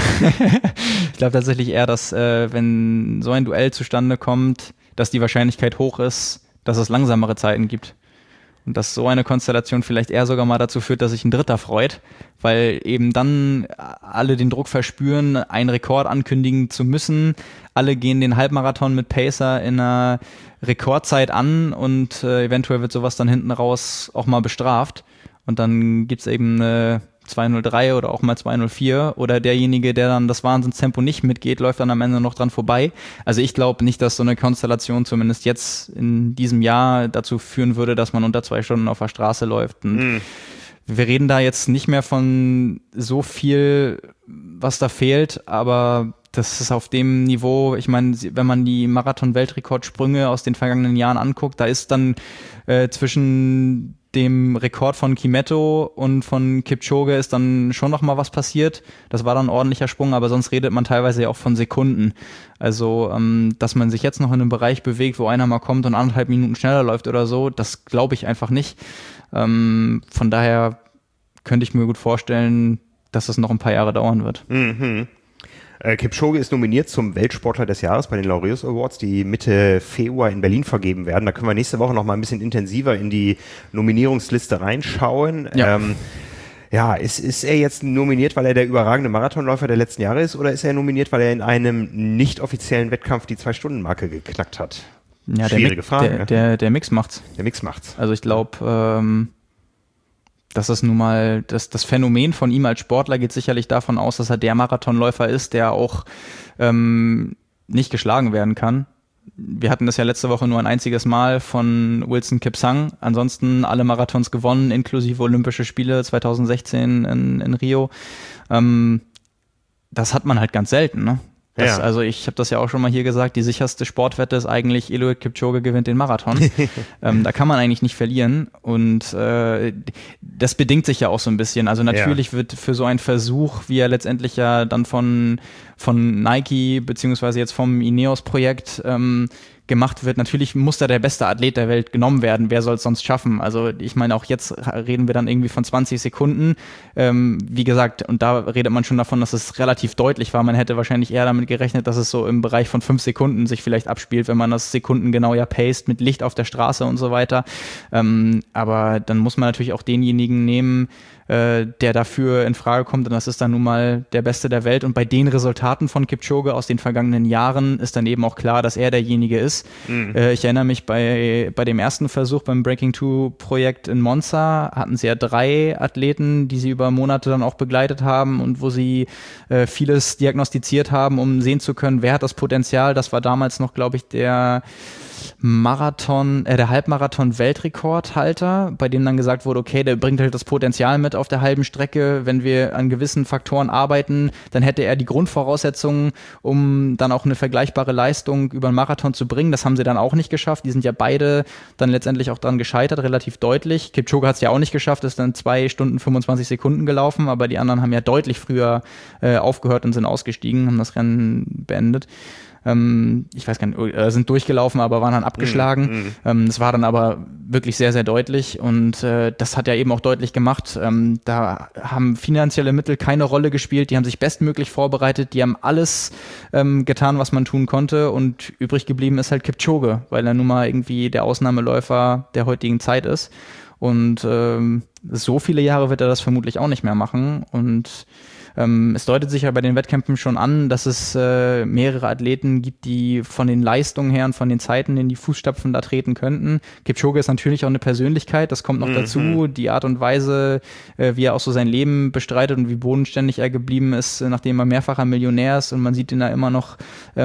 dass wenn so ein Duell zustande kommt, dass die Wahrscheinlichkeit hoch ist, dass es langsamere Zeiten gibt. Und dass so eine Konstellation vielleicht eher sogar mal dazu führt, dass sich ein Dritter freut, weil eben dann alle den Druck verspüren, einen Rekord ankündigen zu müssen. Alle gehen den Halbmarathon mit Pacer in einer Rekordzeit an und eventuell wird sowas dann hinten raus auch mal bestraft. Und dann gibt's eben eine 2:03 oder auch mal 2:04 oder derjenige, der dann das Wahnsinnstempo nicht mitgeht, läuft dann am Ende noch dran vorbei. Also ich glaube nicht, dass so eine Konstellation zumindest jetzt in diesem Jahr dazu führen würde, dass man unter 2 Stunden auf der Straße läuft. Und wir reden da jetzt nicht mehr von so viel, was da fehlt, aber das ist auf dem Niveau, ich meine, wenn man die Marathon-Weltrekordsprünge aus den vergangenen Jahren anguckt, da ist dann zwischen dem Rekord von Kimetto und von Kipchoge ist dann schon noch mal was passiert. Das war dann ein ordentlicher Sprung, aber sonst redet man teilweise ja auch von Sekunden. Also, dass man sich jetzt noch in einem Bereich bewegt, wo einer mal kommt und 1,5 Minuten schneller läuft oder so, das glaube ich einfach nicht. Von daher könnte ich mir gut vorstellen, dass das noch ein paar Jahre dauern wird. Kipchoge ist nominiert zum Weltsportler des Jahres bei den Laureus Awards, die Mitte Februar in Berlin vergeben werden. Da können wir nächste Woche noch mal ein bisschen intensiver in die Nominierungsliste reinschauen. Ja. Ist er jetzt nominiert, weil er der überragende Marathonläufer der letzten Jahre ist, oder ist er nominiert, weil er in einem nicht offiziellen Wettkampf die 2-Stunden-Marke geknackt hat? Ja, schwierige Frage. Der Mix macht's. Der Mix macht's. Also ich glaube, das ist nun mal, das Phänomen von ihm als Sportler geht sicherlich davon aus, dass er der Marathonläufer ist, der auch nicht geschlagen werden kann. Wir hatten das ja letzte Woche nur ein einziges Mal von Wilson Kipsang. Ansonsten alle Marathons gewonnen, inklusive Olympische Spiele 2016 in Rio. Das hat man halt ganz selten, ne? Also ich habe das ja auch schon mal hier gesagt, die sicherste Sportwette ist eigentlich, Eliud Kipchoge gewinnt den Marathon. Da kann man eigentlich nicht verlieren und das bedingt sich ja auch so ein bisschen. Also natürlich wird für so einen Versuch, wie er letztendlich ja dann von Nike beziehungsweise jetzt vom Ineos-Projekt gemacht wird. Natürlich muss da der beste Athlet der Welt genommen werden. Wer soll es sonst schaffen? Also ich meine, auch jetzt reden wir dann irgendwie von 20 Sekunden. Wie gesagt, und da redet man schon davon, dass es relativ deutlich war. Man hätte wahrscheinlich eher damit gerechnet, dass es so im Bereich von 5 Sekunden sich vielleicht abspielt, wenn man das sekundengenau ja paced mit Licht auf der Straße und so weiter. Aber dann muss man natürlich auch denjenigen nehmen, der dafür in Frage kommt, und das ist dann nun mal der Beste der Welt. Und bei den Resultaten von Kipchoge aus den vergangenen Jahren ist dann eben auch klar, dass er derjenige ist. Ich erinnere mich bei dem ersten Versuch beim Breaking2-Projekt in Monza hatten sie ja 3 Athleten, die sie über Monate dann auch begleitet haben und wo sie vieles diagnostiziert haben, um sehen zu können, wer hat das Potenzial. Das war damals noch, glaube ich, der Halbmarathon-Weltrekordhalter, bei dem dann gesagt wurde, okay, der bringt halt das Potenzial mit auf der halben Strecke. Wenn wir an gewissen Faktoren arbeiten, dann hätte er die Grundvoraussetzungen, um dann auch eine vergleichbare Leistung über einen Marathon zu bringen. Das haben sie dann auch nicht geschafft. Die sind ja beide dann letztendlich auch dran gescheitert, relativ deutlich. Kipchoge hat es ja auch nicht geschafft, ist dann 2 Stunden 25 Sekunden gelaufen, aber die anderen haben ja deutlich früher aufgehört und sind ausgestiegen, haben das Rennen beendet. Ich weiß gar nicht, sind durchgelaufen, aber waren dann abgeschlagen. Das war dann aber wirklich sehr, sehr deutlich und das hat ja eben auch deutlich gemacht. Da haben finanzielle Mittel keine Rolle gespielt, die haben sich bestmöglich vorbereitet, die haben alles getan, was man tun konnte, und übrig geblieben ist halt Kipchoge, weil er nun mal irgendwie der Ausnahmeläufer der heutigen Zeit ist, und so viele Jahre wird er das vermutlich auch nicht mehr machen, und es deutet sich ja bei den Wettkämpfen schon an, dass es mehrere Athleten gibt, die von den Leistungen her und von den Zeiten in die Fußstapfen da treten könnten. Kipchoge ist natürlich auch eine Persönlichkeit, das kommt noch dazu. Die Art und Weise, wie er auch so sein Leben bestreitet und wie bodenständig er geblieben ist, nachdem er mehrfacher Millionär ist, und man sieht ihn da immer noch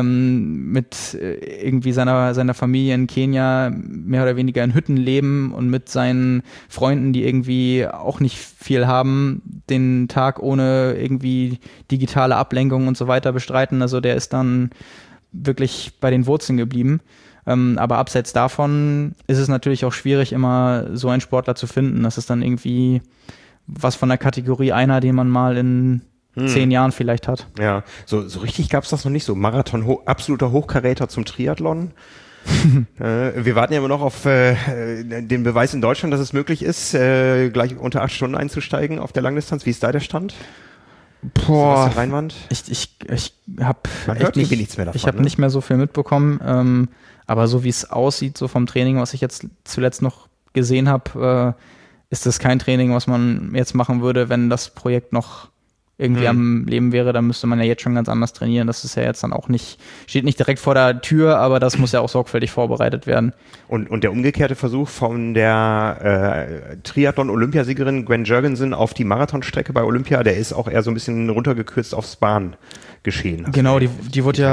mit irgendwie seiner Familie in Kenia mehr oder weniger in Hütten leben und mit seinen Freunden, die irgendwie auch nicht viel haben, den Tag ohne irgendwie digitale Ablenkung und so weiter bestreiten. Also der ist dann wirklich bei den Wurzeln geblieben. Aber abseits davon ist es natürlich auch schwierig, immer so einen Sportler zu finden. Das ist dann irgendwie was von der Kategorie einer, den man mal in 10 Jahren vielleicht hat. Ja, so richtig gab es das noch nicht. So Marathon, absoluter Hochkaräter zum Triathlon. Wir warten ja immer noch auf den Beweis in Deutschland, dass es möglich ist, gleich unter 8 Stunden einzusteigen auf der Langdistanz. Wie ist da der Stand? Boah, Rheinwand? Ich habe nichts mehr davon. Ich habe nicht mehr so viel mitbekommen, aber so wie es aussieht, so vom Training, was ich jetzt zuletzt noch gesehen habe, ist das kein Training, was man jetzt machen würde, wenn das Projekt noch irgendwie am Leben wäre. Dann müsste man ja jetzt schon ganz anders trainieren. Das ist ja jetzt dann auch nicht, steht nicht direkt vor der Tür, aber das muss ja auch sorgfältig vorbereitet werden. Und der umgekehrte Versuch von der Triathlon-Olympiasiegerin Gwen Jurgensen auf die Marathonstrecke bei Olympia, der ist auch eher so ein bisschen runtergekürzt aufs Bahn geschehen. Genau, die wurde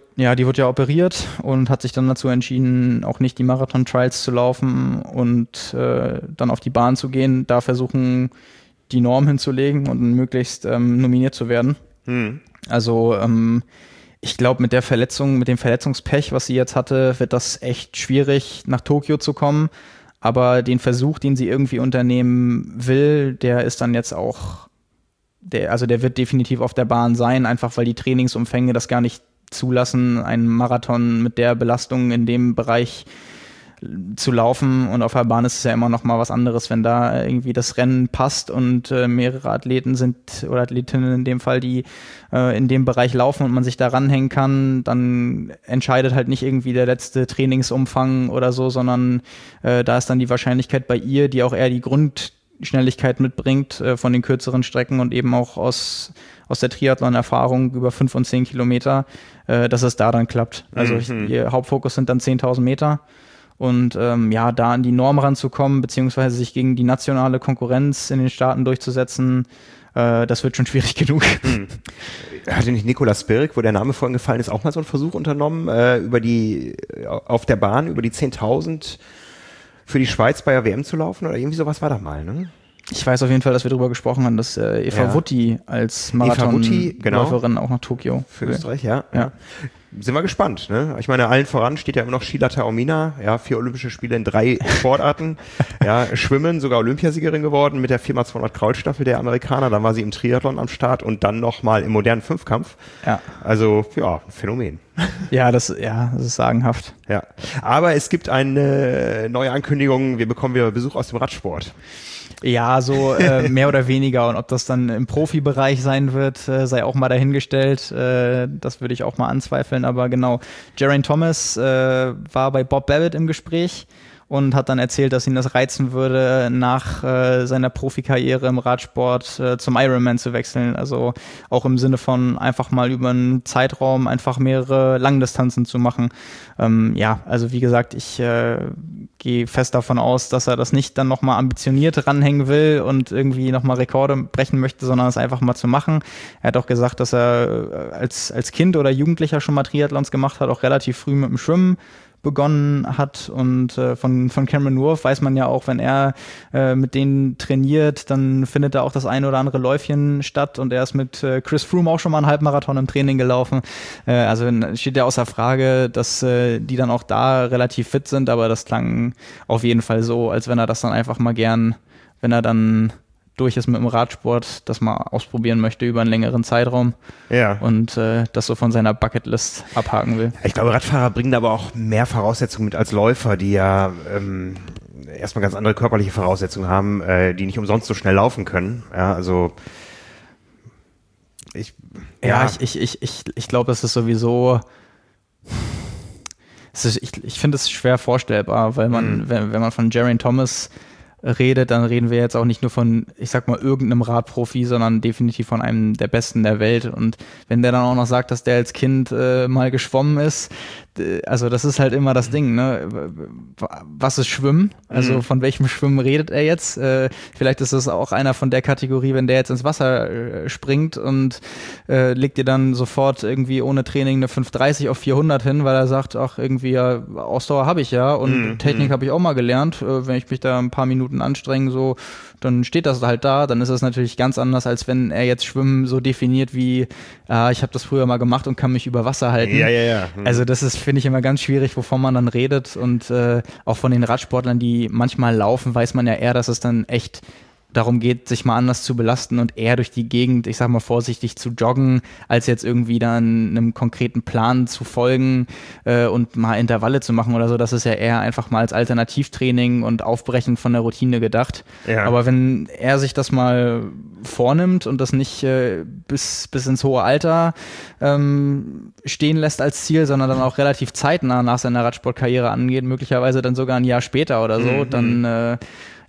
ja operiert und hat sich dann dazu entschieden, auch nicht die Marathon-Trials zu laufen und dann auf die Bahn zu gehen, da versuchen, die Norm hinzulegen und möglichst nominiert zu werden. Also ich glaube, mit dem Verletzungspech, was sie jetzt hatte, wird das echt schwierig, nach Tokio zu kommen. Aber den Versuch, den sie irgendwie unternehmen will, der ist dann jetzt auch, der wird definitiv auf der Bahn sein, einfach weil die Trainingsumfänge das gar nicht zulassen, einen Marathon mit der Belastung in dem Bereich zu laufen, und auf der Bahn ist es ja immer noch mal was anderes, wenn da irgendwie das Rennen passt und mehrere Athleten sind oder Athletinnen in dem Fall, die in dem Bereich laufen und man sich da ranhängen kann, dann entscheidet halt nicht irgendwie der letzte Trainingsumfang oder so, sondern da ist dann die Wahrscheinlichkeit bei ihr, die auch eher die Grundschnelligkeit mitbringt von den kürzeren Strecken und eben auch aus der Triathlon-Erfahrung über 5 und 10 Kilometer, dass es da dann klappt. Also ihr Hauptfokus sind dann 10.000 Meter. Und da an die Norm ranzukommen, beziehungsweise sich gegen die nationale Konkurrenz in den Staaten durchzusetzen, das wird schon schwierig genug. Hatte nicht Nicolas Spirk, wo der Name vorhin gefallen ist, auch mal so einen Versuch unternommen, auf der Bahn über die 10.000 für die Schweiz bei der WM zu laufen? Oder irgendwie sowas war da mal, ne? Ich weiß auf jeden Fall, dass wir darüber gesprochen haben, dass Eva Wutti als Marathonläuferin auch nach Tokio für Österreich, ja. Sind wir gespannt, ne? Ich meine, allen voran steht ja immer noch Sheila Taormina, 4 Olympische Spiele in 3 Sportarten, Schwimmen, sogar Olympiasiegerin geworden mit der 4x200 Kraulstaffel der Amerikaner, dann war sie im Triathlon am Start und dann nochmal im modernen Fünfkampf. Ja. Also, ein Phänomen. Das ist sagenhaft. Ja. Aber es gibt eine neue Ankündigung, wir bekommen wieder Besuch aus dem Radsport. Ja, so mehr oder weniger. Und ob das dann im Profibereich sein wird, sei auch mal dahingestellt. Das würde ich auch mal anzweifeln. Aber genau, Geraint Thomas war bei Bob Babbitt im Gespräch und hat dann erzählt, dass ihn das reizen würde, nach seiner Profikarriere im Radsport zum Ironman zu wechseln. Also auch im Sinne von einfach mal über einen Zeitraum einfach mehrere Langdistanzen zu machen. Also wie gesagt, ich gehe fest davon aus, dass er das nicht dann nochmal ambitioniert ranhängen will und irgendwie nochmal Rekorde brechen möchte, sondern es einfach mal zu machen. Er hat auch gesagt, dass er als Kind oder Jugendlicher schon mal Triathlons gemacht hat, auch relativ früh mit dem Schwimmen begonnen hat, und von Cameron Wurf weiß man ja auch, wenn er mit denen trainiert, dann findet da auch das eine oder andere Läufchen statt, und er ist mit Chris Froome auch schon mal einen Halbmarathon im Training gelaufen. Also steht ja außer Frage, dass die dann auch da relativ fit sind, aber das klang auf jeden Fall so, als wenn er das dann einfach mal gern, wenn er dann durch ist mit dem Radsport, das mal ausprobieren möchte über einen längeren Zeitraum und das so von seiner Bucketlist abhaken will. Ich glaube, Radfahrer bringen aber auch mehr Voraussetzungen mit als Läufer, die ja erstmal ganz andere körperliche Voraussetzungen haben, die nicht umsonst so schnell laufen können. Ja, also ich glaube, es ist sowieso ich finde es schwer vorstellbar, weil man, wenn man von Geraint Thomas redet, dann reden wir jetzt auch nicht nur von, ich sag mal, irgendeinem Radprofi, sondern definitiv von einem der Besten der Welt. Und wenn der dann auch noch sagt, dass der als Kind mal geschwommen ist, also das ist halt immer das Ding, ne? Was ist Schwimmen? Also von welchem Schwimmen redet er jetzt? Vielleicht ist das auch einer von der Kategorie, wenn der jetzt ins Wasser springt und legt dir dann sofort irgendwie ohne Training eine 5:30 auf 400 hin, weil er sagt, ach irgendwie Ausdauer habe ich ja und Technik habe ich auch mal gelernt. Wenn ich mich da ein paar Minuten anstrenge, so, dann steht das halt da. Dann ist es natürlich ganz anders, als wenn er jetzt Schwimmen so definiert wie, ich habe das früher mal gemacht und kann mich über Wasser halten. Ja. Also das ist, finde ich, immer ganz schwierig, wovon man dann redet, und auch von den Radsportlern, die manchmal laufen, weiß man ja eher, dass darum geht, sich mal anders zu belasten und eher durch die Gegend, ich sag mal vorsichtig, zu joggen, als jetzt irgendwie dann einem konkreten Plan zu folgen und mal Intervalle zu machen oder so. Das ist ja eher einfach mal als Alternativtraining und Aufbrechen von der Routine gedacht. Ja. Aber wenn er sich das mal vornimmt und das nicht bis ins hohe Alter stehen lässt als Ziel, sondern dann auch relativ zeitnah nach seiner Radsportkarriere angeht, möglicherweise dann sogar ein Jahr später oder so, dann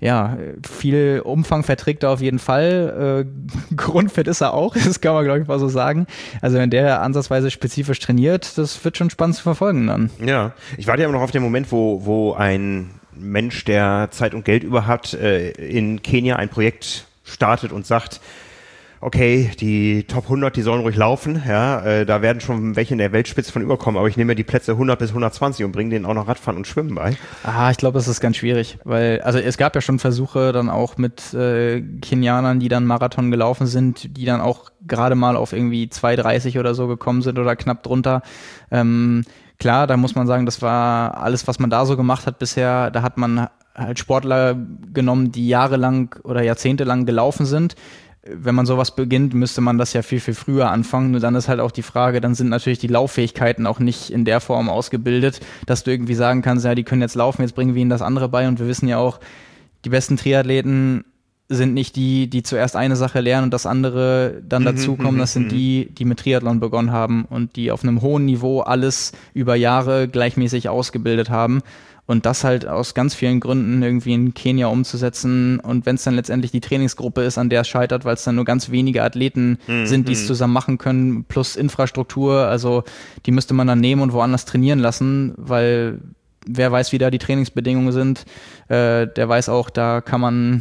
viel Umfang verträgt er auf jeden Fall. Grundfit ist er auch, das kann man, glaube ich, mal so sagen. Also wenn der ansatzweise spezifisch trainiert, das wird schon spannend zu verfolgen dann. Ja, ich warte ja immer noch auf den Moment, wo ein Mensch, der Zeit und Geld über hat, in Kenia ein Projekt startet und sagt, okay, die Top 100, die sollen ruhig laufen, ja, da werden schon welche in der Weltspitze von überkommen, aber ich nehme mir die Plätze 100 bis 120 und bringe denen auch noch Radfahren und Schwimmen bei. Ich glaube, das ist ganz schwierig, weil, also es gab ja schon Versuche dann auch mit Kenianern, die dann Marathon gelaufen sind, die dann auch gerade mal auf irgendwie 2,30 oder so gekommen sind oder knapp drunter. Klar, da muss man sagen, das war alles, was man da so gemacht hat bisher, da hat man halt Sportler genommen, die jahrelang oder jahrzehntelang gelaufen sind. Wenn man sowas beginnt, müsste man das ja viel, viel früher anfangen. Nur dann ist halt auch die Frage, dann sind natürlich die Lauffähigkeiten auch nicht in der Form ausgebildet, dass du irgendwie sagen kannst, ja, die können jetzt laufen, jetzt bringen wir ihnen das andere bei. Und wir wissen ja auch, die besten Triathleten sind nicht die zuerst eine Sache lernen und das andere dann dazukommen. Das sind die mit Triathlon begonnen haben und die auf einem hohen Niveau alles über Jahre gleichmäßig ausgebildet haben. Und das halt aus ganz vielen Gründen irgendwie in Kenia umzusetzen. Und wenn es dann letztendlich die Trainingsgruppe ist, an der es scheitert, weil es dann nur ganz wenige Athleten sind, die es zusammen machen können, plus Infrastruktur, also die müsste man dann nehmen und woanders trainieren lassen, weil wer weiß, wie da die Trainingsbedingungen sind, der weiß auch, da kann man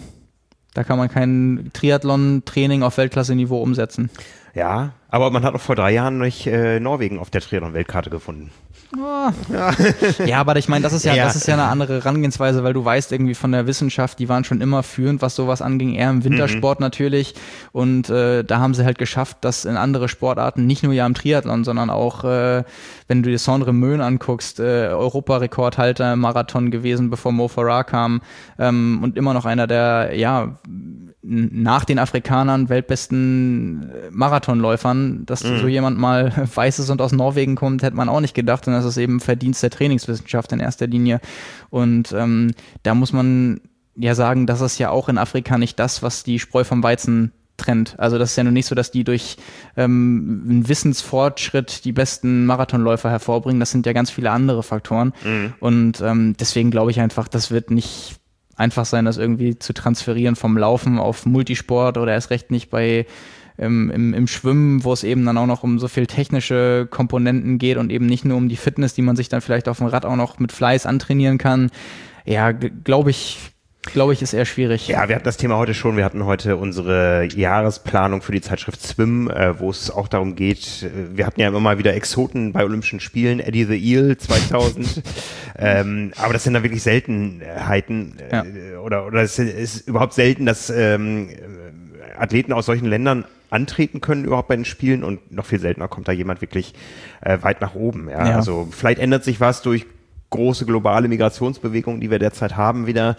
kein Triathlon-Training auf Weltklasse-Niveau umsetzen. Ja, aber man hat auch vor 3 Jahren nicht Norwegen auf der Triathlon-Weltkarte gefunden. Oh. Ja, aber ich meine, das ist ja eine andere Herangehensweise, weil du weißt irgendwie von der Wissenschaft, die waren schon immer führend, was sowas anging, eher im Wintersport natürlich. Und da haben sie halt geschafft, dass in andere Sportarten, nicht nur ja im Triathlon, sondern auch, wenn du dir Sondre Meun anguckst, Europarekordhalter im Marathon gewesen, bevor Mo Farah kam, und immer noch einer der, nach den Afrikanern weltbesten Marathonläufern, dass so jemand mal weiß ist und aus Norwegen kommt, hätte man auch nicht gedacht. Und das ist eben Verdienst der Trainingswissenschaft in erster Linie. Und da muss man ja sagen, das ist ja auch in Afrika nicht das, was die Spreu vom Weizen trennt. Also das ist ja nur nicht so, dass die durch einen Wissensfortschritt die besten Marathonläufer hervorbringen. Das sind ja ganz viele andere Faktoren. Und deswegen glaube ich einfach, das wird nicht einfach sein, das irgendwie zu transferieren vom Laufen auf Multisport oder erst recht nicht im Schwimmen, wo es eben dann auch noch um so viel technische Komponenten geht und eben nicht nur um die Fitness, die man sich dann vielleicht auf dem Rad auch noch mit Fleiß antrainieren kann. Ja, glaube ich, ist eher schwierig. Ja, wir hatten das Thema heute schon. Wir hatten heute unsere Jahresplanung für die Zeitschrift Swim, wo es auch darum geht, wir hatten ja immer mal wieder Exoten bei Olympischen Spielen, Eddie the Eel 2000, aber das sind dann wirklich Seltenheiten, oder es ist überhaupt selten, dass Athleten aus solchen Ländern antreten können überhaupt bei den Spielen und noch viel seltener kommt da jemand wirklich weit nach oben. Ja? Also vielleicht ändert sich was durch große globale Migrationsbewegungen, die wir derzeit haben, wieder,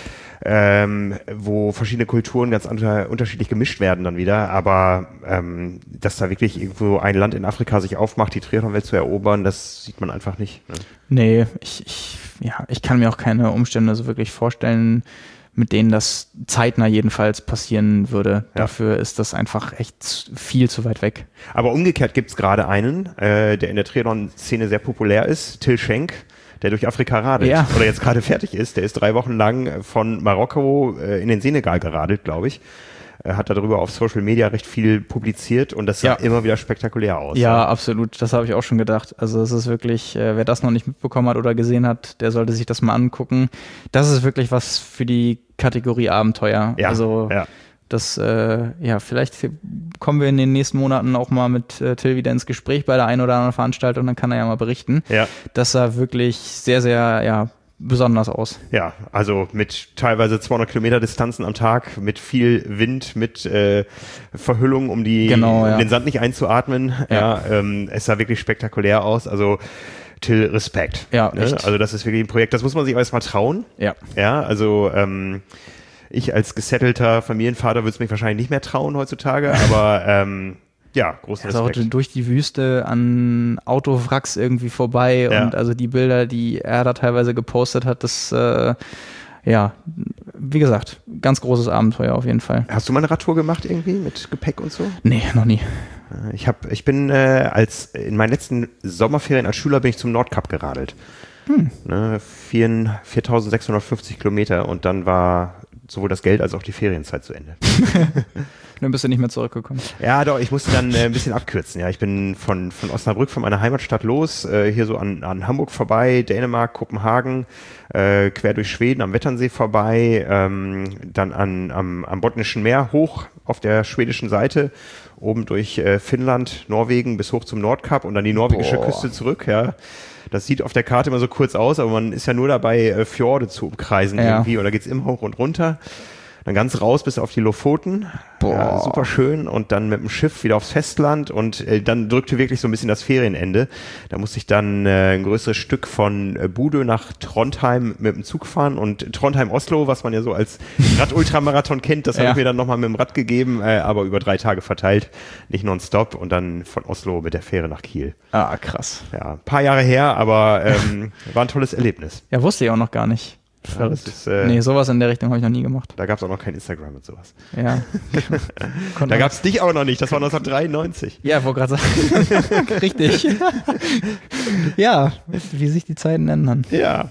wo verschiedene Kulturen ganz unterschiedlich gemischt werden dann wieder, aber dass da wirklich irgendwo ein Land in Afrika sich aufmacht, die Triathlon-Welt zu erobern, das sieht man einfach nicht. Ne? Nee, ich kann mir auch keine Umstände so wirklich vorstellen, mit denen das zeitnah jedenfalls passieren würde. Ja. Dafür ist das einfach echt viel zu weit weg. Aber umgekehrt gibt es gerade einen, der in der Triathlon-Szene sehr populär ist, Till Schenk, der durch Afrika radelt oder jetzt gerade fertig ist. Der ist 3 Wochen lang von Marokko in den Senegal geradelt, glaube ich. Hat darüber auf Social Media recht viel publiziert und das sah immer wieder spektakulär aus. Ja, absolut. Das habe ich auch schon gedacht. Also es ist wirklich, wer das noch nicht mitbekommen hat oder gesehen hat, der sollte sich das mal angucken. Das ist wirklich was für die Kategorie Abenteuer. Ja, also das, vielleicht kommen wir in den nächsten Monaten auch mal mit Till wieder ins Gespräch bei der einen oder anderen Veranstaltung und dann kann er ja mal berichten. Ja. Das sah wirklich sehr, sehr, besonders aus. Ja, also mit teilweise 200 Kilometer Distanzen am Tag, mit viel Wind, mit Verhüllung, um den Sand nicht einzuatmen. Ja. Es sah wirklich spektakulär aus. Also Till, Respekt. Ja, echt. Also das ist wirklich ein Projekt, das muss man sich erstmal trauen. Ja. Ja, also Ich als gesettelter Familienvater würde es mich wahrscheinlich nicht mehr trauen heutzutage, aber ja, großen Respekt. Also durch die Wüste an Autowracks irgendwie vorbei und also die Bilder, die er da teilweise gepostet hat, das, wie gesagt, ganz großes Abenteuer auf jeden Fall. Hast du mal eine Radtour gemacht irgendwie mit Gepäck und so? Nee, noch nie. Ich bin in meinen letzten Sommerferien als Schüler bin ich zum Nordkap geradelt. 4.650 Kilometer und dann war sowohl das Geld als auch die Ferienzeit zu Ende. Dann bist du nicht mehr zurückgekommen. Ja, doch, ich musste dann ein bisschen abkürzen. Ja, ich bin von Osnabrück, von meiner Heimatstadt los, hier so an Hamburg vorbei, Dänemark, Kopenhagen, quer durch Schweden am Wetternsee vorbei, dann am Botnischen Meer hoch auf der schwedischen Seite, oben durch Finnland, Norwegen bis hoch zum Nordkap und dann die norwegische Küste zurück, ja. Das sieht auf der Karte immer so kurz aus, aber man ist ja nur dabei, Fjorde zu umkreisen irgendwie, und da geht's immer hoch und runter. Dann ganz raus bis auf die Lofoten. Ja, super schön. Und dann mit dem Schiff wieder aufs Festland. Und dann drückte wirklich so ein bisschen das Ferienende. Da musste ich dann ein größeres Stück von Bodø nach Trondheim mit dem Zug fahren. Und Trondheim-Oslo, was man ja so als Rad-Ultramarathon kennt, das habe ich mir dann nochmal mit dem Rad gegeben, aber über 3 Tage verteilt, nicht nonstop. Und dann von Oslo mit der Fähre nach Kiel. Ah, krass. Ja, ein paar Jahre her, aber war ein tolles Erlebnis. Ja, wusste ich auch noch gar nicht. Ja, das ist, nee, sowas in der Richtung habe ich noch nie gemacht. Da gab es auch noch kein Instagram und sowas. Ja. Da gab es dich auch noch nicht, das war 1993. Ja, wollte gerade sagen. Richtig. Ja, wie sich die Zeiten ändern. Ja.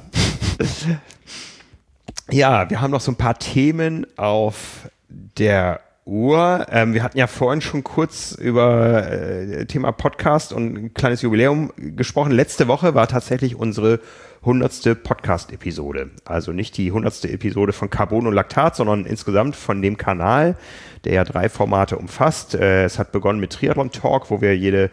Ja, wir haben noch so ein paar Themen auf der Uhr. Wir hatten ja vorhin schon kurz über Thema Podcast und ein kleines Jubiläum gesprochen. Letzte Woche war tatsächlich unsere 100. Podcast-Episode. Also nicht die 100. Episode von Carbon und Laktat, sondern insgesamt von dem Kanal, der ja 3 Formate umfasst. Es hat begonnen mit Triathlon Talk, wo wir jede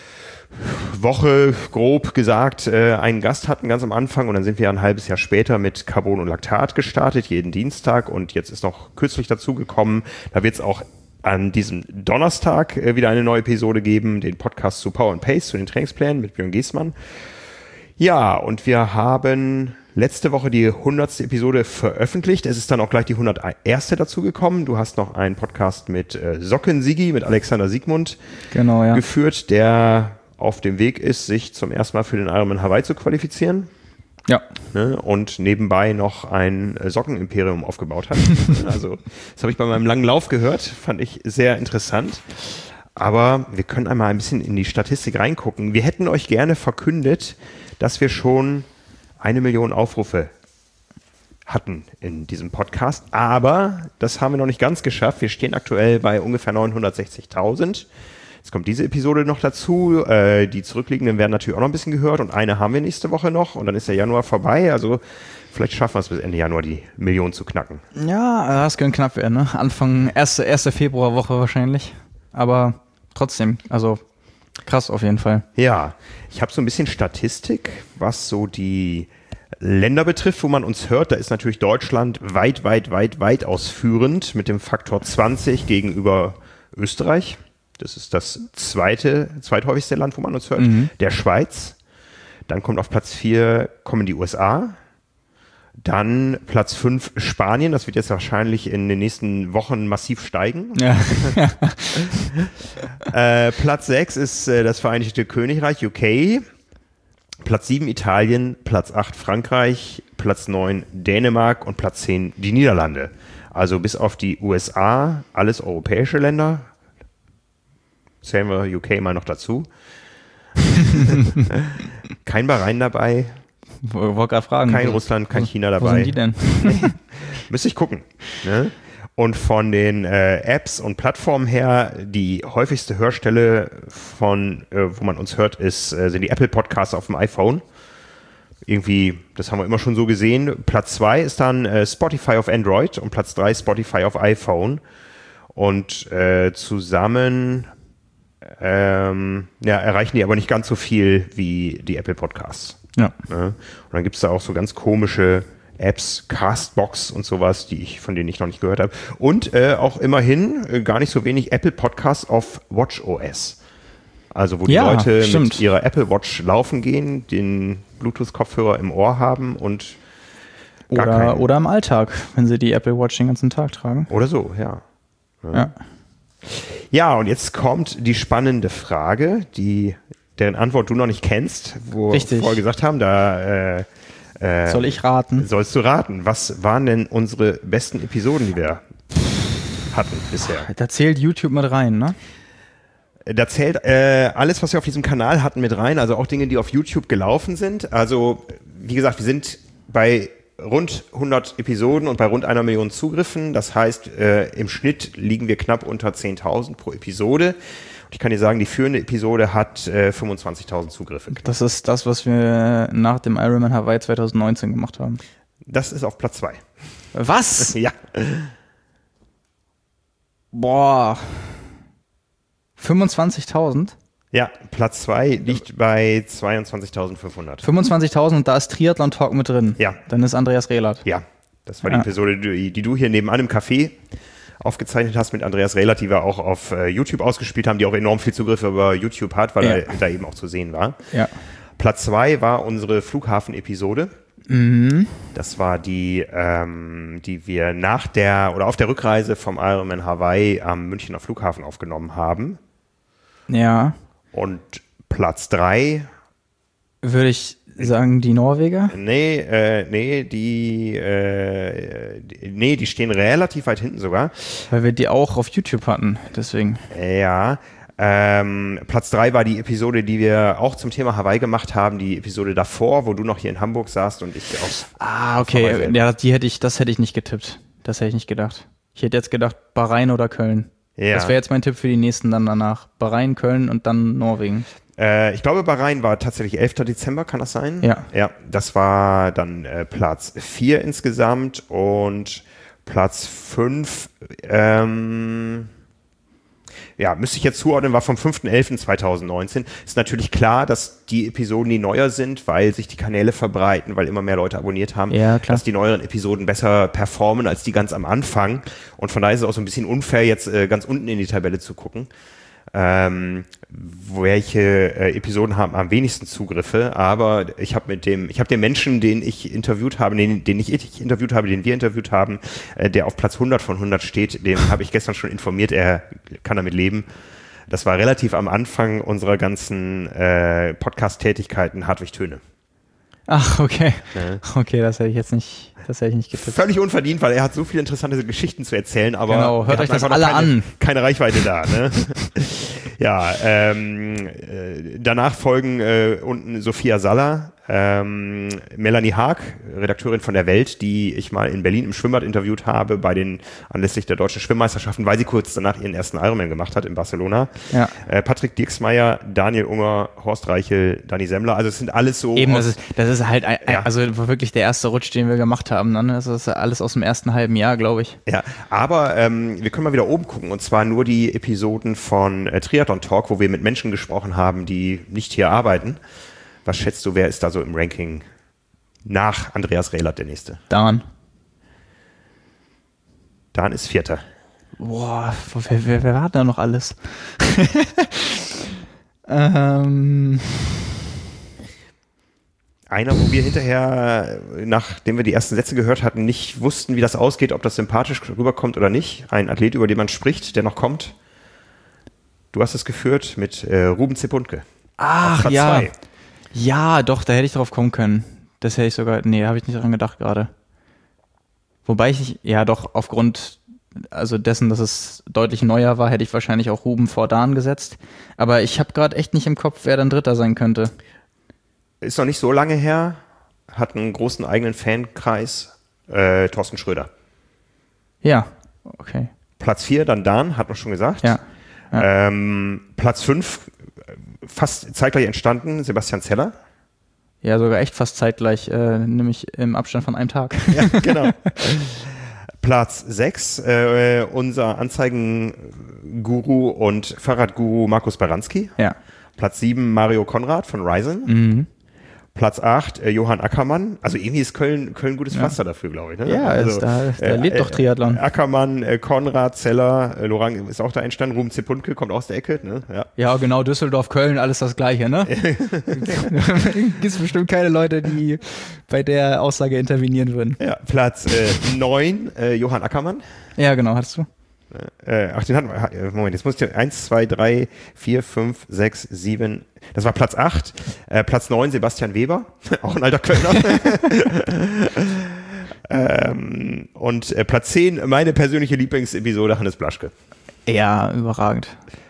Woche, grob gesagt, einen Gast hatten ganz am Anfang, und dann sind wir ein halbes Jahr später mit Carbon und Laktat gestartet, jeden Dienstag, und jetzt ist noch kürzlich dazugekommen, da wird es auch an diesem Donnerstag wieder eine neue Episode geben, den Podcast zu Power and Pace, zu den Trainingsplänen mit Björn Giesmann. Ja, und wir haben letzte Woche die 100. Episode veröffentlicht. Es ist dann auch gleich die 101. dazugekommen. Du hast noch einen Podcast mit Socken-Sigi, mit Alexander Siegmund geführt, der auf dem Weg ist, sich zum ersten Mal für den Ironman Hawaii zu qualifizieren. Ja. Ne, und nebenbei noch ein Sockenimperium aufgebaut hat. Also, das habe ich bei meinem langen Lauf gehört, fand ich sehr interessant. Aber wir können einmal ein bisschen in die Statistik reingucken. Wir hätten euch gerne verkündet, dass wir schon 1 Million Aufrufe hatten in diesem Podcast. Aber das haben wir noch nicht ganz geschafft. Wir stehen aktuell bei ungefähr 960.000. Jetzt kommt diese Episode noch dazu. Die zurückliegenden werden natürlich auch noch ein bisschen gehört. Und eine haben wir nächste Woche noch. Und dann ist der Januar vorbei. Also vielleicht schaffen wir es bis Ende Januar, die Million zu knacken. Ja, das könnte knapp werden. Ne? Anfang 1. Februarwoche wahrscheinlich. Aber trotzdem, also krass auf jeden Fall. Ja, ich habe so ein bisschen Statistik, was so die Länder betrifft, wo man uns hört. Da ist natürlich Deutschland weit ausführend mit dem Faktor 20 gegenüber Österreich. Das ist das zweithäufigste Land, wo man uns hört. Der Schweiz. Dann kommt auf Platz 4 kommen die USA. Dann Platz 5 Spanien. Das wird jetzt wahrscheinlich in den nächsten Wochen massiv steigen. Ja. Platz 6 ist das Vereinigte Königreich, UK. Platz 7 Italien. Platz 8 Frankreich. Platz 9 Dänemark. Und Platz 10 die Niederlande. Also bis auf die USA alles europäische Länder. Zählen wir UK mal noch dazu. Kein Bahrain dabei. Wollte gerade fragen. Kein Russland, kein China dabei. Wo sind die denn? Müsste ich gucken. Ne? Und von den Apps und Plattformen her, die häufigste Hörstelle von, wo man uns hört, sind die Apple Podcasts auf dem iPhone. Irgendwie, das haben wir immer schon so gesehen. Platz 2 ist dann Spotify auf Android und Platz 3 Spotify auf iPhone. Und zusammen erreichen die aber nicht ganz so viel wie die Apple Podcasts. Ja. Und dann gibt es da auch so ganz komische Apps, Castbox und sowas, von denen ich noch nicht gehört habe. Und auch immerhin gar nicht so wenig Apple Podcasts auf WatchOS. Also wo die Leute mit ihrer Apple Watch laufen gehen, den Bluetooth-Kopfhörer im Ohr haben und Oder im Alltag, wenn sie die Apple Watch den ganzen Tag tragen. Oder so, ja. Ja, und jetzt kommt die spannende Frage, deren Antwort du noch nicht kennst, wo wir vorher gesagt haben, da soll ich raten? Sollst du raten. Was waren denn unsere besten Episoden, die wir hatten bisher? Da zählt YouTube mit rein, ne? Da zählt alles, was wir auf diesem Kanal hatten, mit rein, also auch Dinge, die auf YouTube gelaufen sind. Also, wie gesagt, wir sind bei rund 100 Episoden und bei rund 1 Million Zugriffen. Das heißt, im Schnitt liegen wir knapp unter 10.000 pro Episode. Und ich kann dir sagen, die führende Episode hat 25.000 Zugriffe. Das ist das, was wir nach dem Ironman Hawaii 2019 gemacht haben. Das ist auf Platz 2. Was? Ja. Boah. 25.000? Ja, Platz 2 liegt bei 22.500. 25.000 und da ist Triathlon Talk mit drin. Ja. Dann ist Andreas Rehlert. Ja, das war die Episode, die du hier nebenan im Café aufgezeichnet hast mit Andreas Rehlert, die wir auch auf YouTube ausgespielt haben, die auch enorm viel Zugriffe über YouTube hat, weil er da eben auch zu sehen war. Ja. Platz 2 war unsere Flughafen-Episode. Mhm. Das war die wir auf der Rückreise vom Ironman Hawaii am Münchner Flughafen aufgenommen haben. Ja. Und Platz 3 würde ich sagen, die Norweger? Nee, die stehen relativ weit hinten sogar. Weil wir die auch auf YouTube hatten, deswegen. Ja, Platz 3 war die Episode, die wir auch zum Thema Hawaii gemacht haben, die Episode davor, wo du noch hier in Hamburg saßt und ich aus. Okay, ja, das hätte ich nicht getippt. Das hätte ich nicht gedacht. Ich hätte jetzt gedacht, Bahrain oder Köln. Ja. Das wäre jetzt mein Tipp für die nächsten dann danach. Bahrain, Köln und dann Norwegen. Ich glaube, Bahrain war tatsächlich 11. Dezember, kann das sein? Ja. Ja, das war dann Platz 4 insgesamt und Platz 5, müsste ich jetzt zuordnen, war vom 5.11.2019. Ist natürlich klar, dass die Episoden, die neuer sind, weil sich die Kanäle verbreiten, weil immer mehr Leute abonniert haben, dass die neueren Episoden besser performen als die ganz am Anfang. Und von daher ist es auch so ein bisschen unfair, jetzt ganz unten in die Tabelle zu gucken. Welche Episoden haben am wenigsten Zugriffe, aber ich habe den Menschen, den wir interviewt haben, der auf Platz 100 von 100 steht, dem habe ich gestern schon informiert, er kann damit leben. Das war relativ am Anfang unserer ganzen Podcast-Tätigkeiten Hartwig Töne. Ach, okay. Ja. Okay, das hätte ich nicht getippt. Völlig unverdient, weil er hat so viele interessante Geschichten zu erzählen, aber genau, hört euch das alle an. Keine Reichweite da, ne? Ja, danach folgen unten Sophia Saller, Melanie Haag, Redakteurin von der Welt, die ich mal in Berlin im Schwimmbad interviewt habe anlässlich der deutschen Schwimmmeisterschaften, weil sie kurz danach ihren ersten Ironman gemacht hat in Barcelona. Ja. Patrick Dirksmeier, Daniel Unger, Horst Reichel, Dani Semmler, also es sind alles so. Eben, das ist halt also wirklich der erste Rutsch, den wir gemacht haben. Ne? Das ist alles aus dem ersten halben Jahr, glaube ich. Ja, aber wir können mal wieder oben gucken und zwar nur die Episoden von Triathlon Talk, wo wir mit Menschen gesprochen haben, die nicht hier arbeiten. Was schätzt du, wer ist da so im Ranking nach Andreas Rehlert der Nächste? Dan ist 4. Boah, wer war da noch alles? Einer, wo wir hinterher, nachdem wir die ersten Sätze gehört hatten, nicht wussten, wie das ausgeht, ob das sympathisch rüberkommt oder nicht. Ein Athlet, über den man spricht, der noch kommt. Du hast es geführt mit Ruben Zepundke. Ach ja. 2. Ja, doch, da hätte ich drauf kommen können. Das hätte ich sogar, habe ich nicht dran gedacht gerade. Wobei aufgrund dessen, dass es deutlich neuer war, hätte ich wahrscheinlich auch Ruben vor Dan gesetzt. Aber ich habe gerade echt nicht im Kopf, wer dann Dritter sein könnte. Ist noch nicht so lange her, hat einen großen eigenen Fankreis, Thorsten Schröder. Ja, okay. Platz 4, dann Dan, hat man schon gesagt. Ja. Platz 5, fast zeitgleich entstanden, Sebastian Zeller. Ja, sogar echt fast zeitgleich, nämlich im Abstand von einem Tag. Ja, genau. Platz 6, unser Anzeigenguru und Fahrradguru Markus Baranski. Ja. Platz 7, Mario Konrad von Ryzen. Mhm. Platz 8, Johann Ackermann. Also irgendwie ist Köln gutes Pflaster dafür, glaube ich. Ne? Ja, also, da lebt doch Triathlon. Ackermann, Konrad, Zeller, Lorang ist auch da entstanden. Ruben Zepunke kommt aus der Ecke. Ne? Ja, genau, Düsseldorf, Köln, alles das Gleiche, ne? Gibt's bestimmt keine Leute, die bei der Aussage intervenieren würden. Ja, Platz 9, Johann Ackermann. Ja, genau, hattest du? Den hatten wir. Moment, jetzt muss ich 1, 2, 3, 4, 5, 6, 7. Das war Platz 8. Platz 9, Sebastian Weber. Auch ein alter Kölner. Und Platz 10, meine persönliche Lieblingsepisode, Hannes Blaschke. Ja, überragend.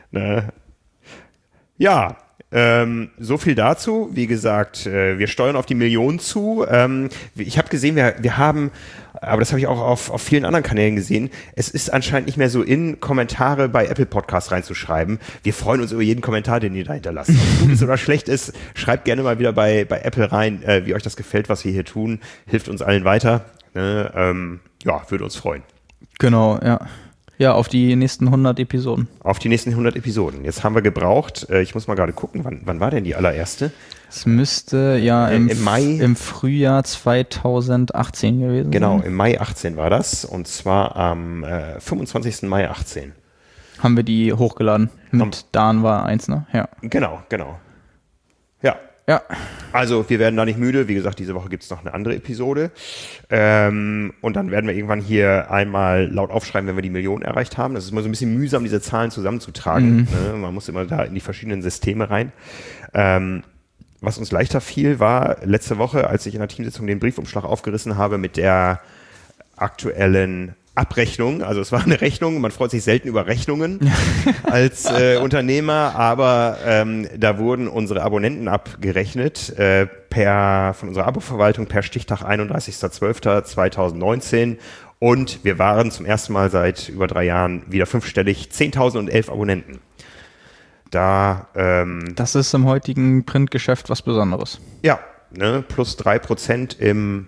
Ja, so viel dazu. Wie gesagt, wir steuern auf die Millionen zu. Ich habe gesehen, wir haben, aber das habe ich auch auf vielen anderen Kanälen gesehen, es ist anscheinend nicht mehr so in, Kommentare bei Apple Podcasts reinzuschreiben. Wir freuen uns über jeden Kommentar, den ihr da hinterlasst. Ob es gut ist oder schlecht ist, schreibt gerne mal wieder bei Apple rein, wie euch das gefällt, was wir hier tun. Hilft uns allen weiter. Würde uns freuen. Genau, ja. Ja, auf die nächsten 100 Episoden. Auf die nächsten 100 Episoden. Jetzt haben wir gebraucht, ich muss mal gerade gucken, wann war denn die allererste? Es müsste ja im Frühjahr 2018 gewesen sein. Genau, im Mai 18 war das. Und zwar am 25. Mai 18. Haben wir die hochgeladen. Mit Dan war eins, ne? Ja. Genau. Ja. Also wir werden da nicht müde. Wie gesagt, diese Woche gibt es noch eine andere Episode. Und dann werden wir irgendwann hier einmal laut aufschreiben, wenn wir die Millionen erreicht haben. Das ist immer so ein bisschen mühsam, diese Zahlen zusammenzutragen. Ne? Man muss immer da in die verschiedenen Systeme rein. Was uns leichter fiel, war letzte Woche, als ich in der Teamsitzung den Briefumschlag aufgerissen habe mit der aktuellen Abrechnung. Also es war eine Rechnung, man freut sich selten über Rechnungen als Unternehmer, aber da wurden unsere Abonnenten abgerechnet von unserer Abo-Verwaltung per Stichtag 31.12.2019 und wir waren zum ersten Mal seit über 3 Jahren wieder 5-stellig, 10.011 Abonnenten. Das ist im heutigen Printgeschäft was Besonderes. Ja, ne, plus 3% im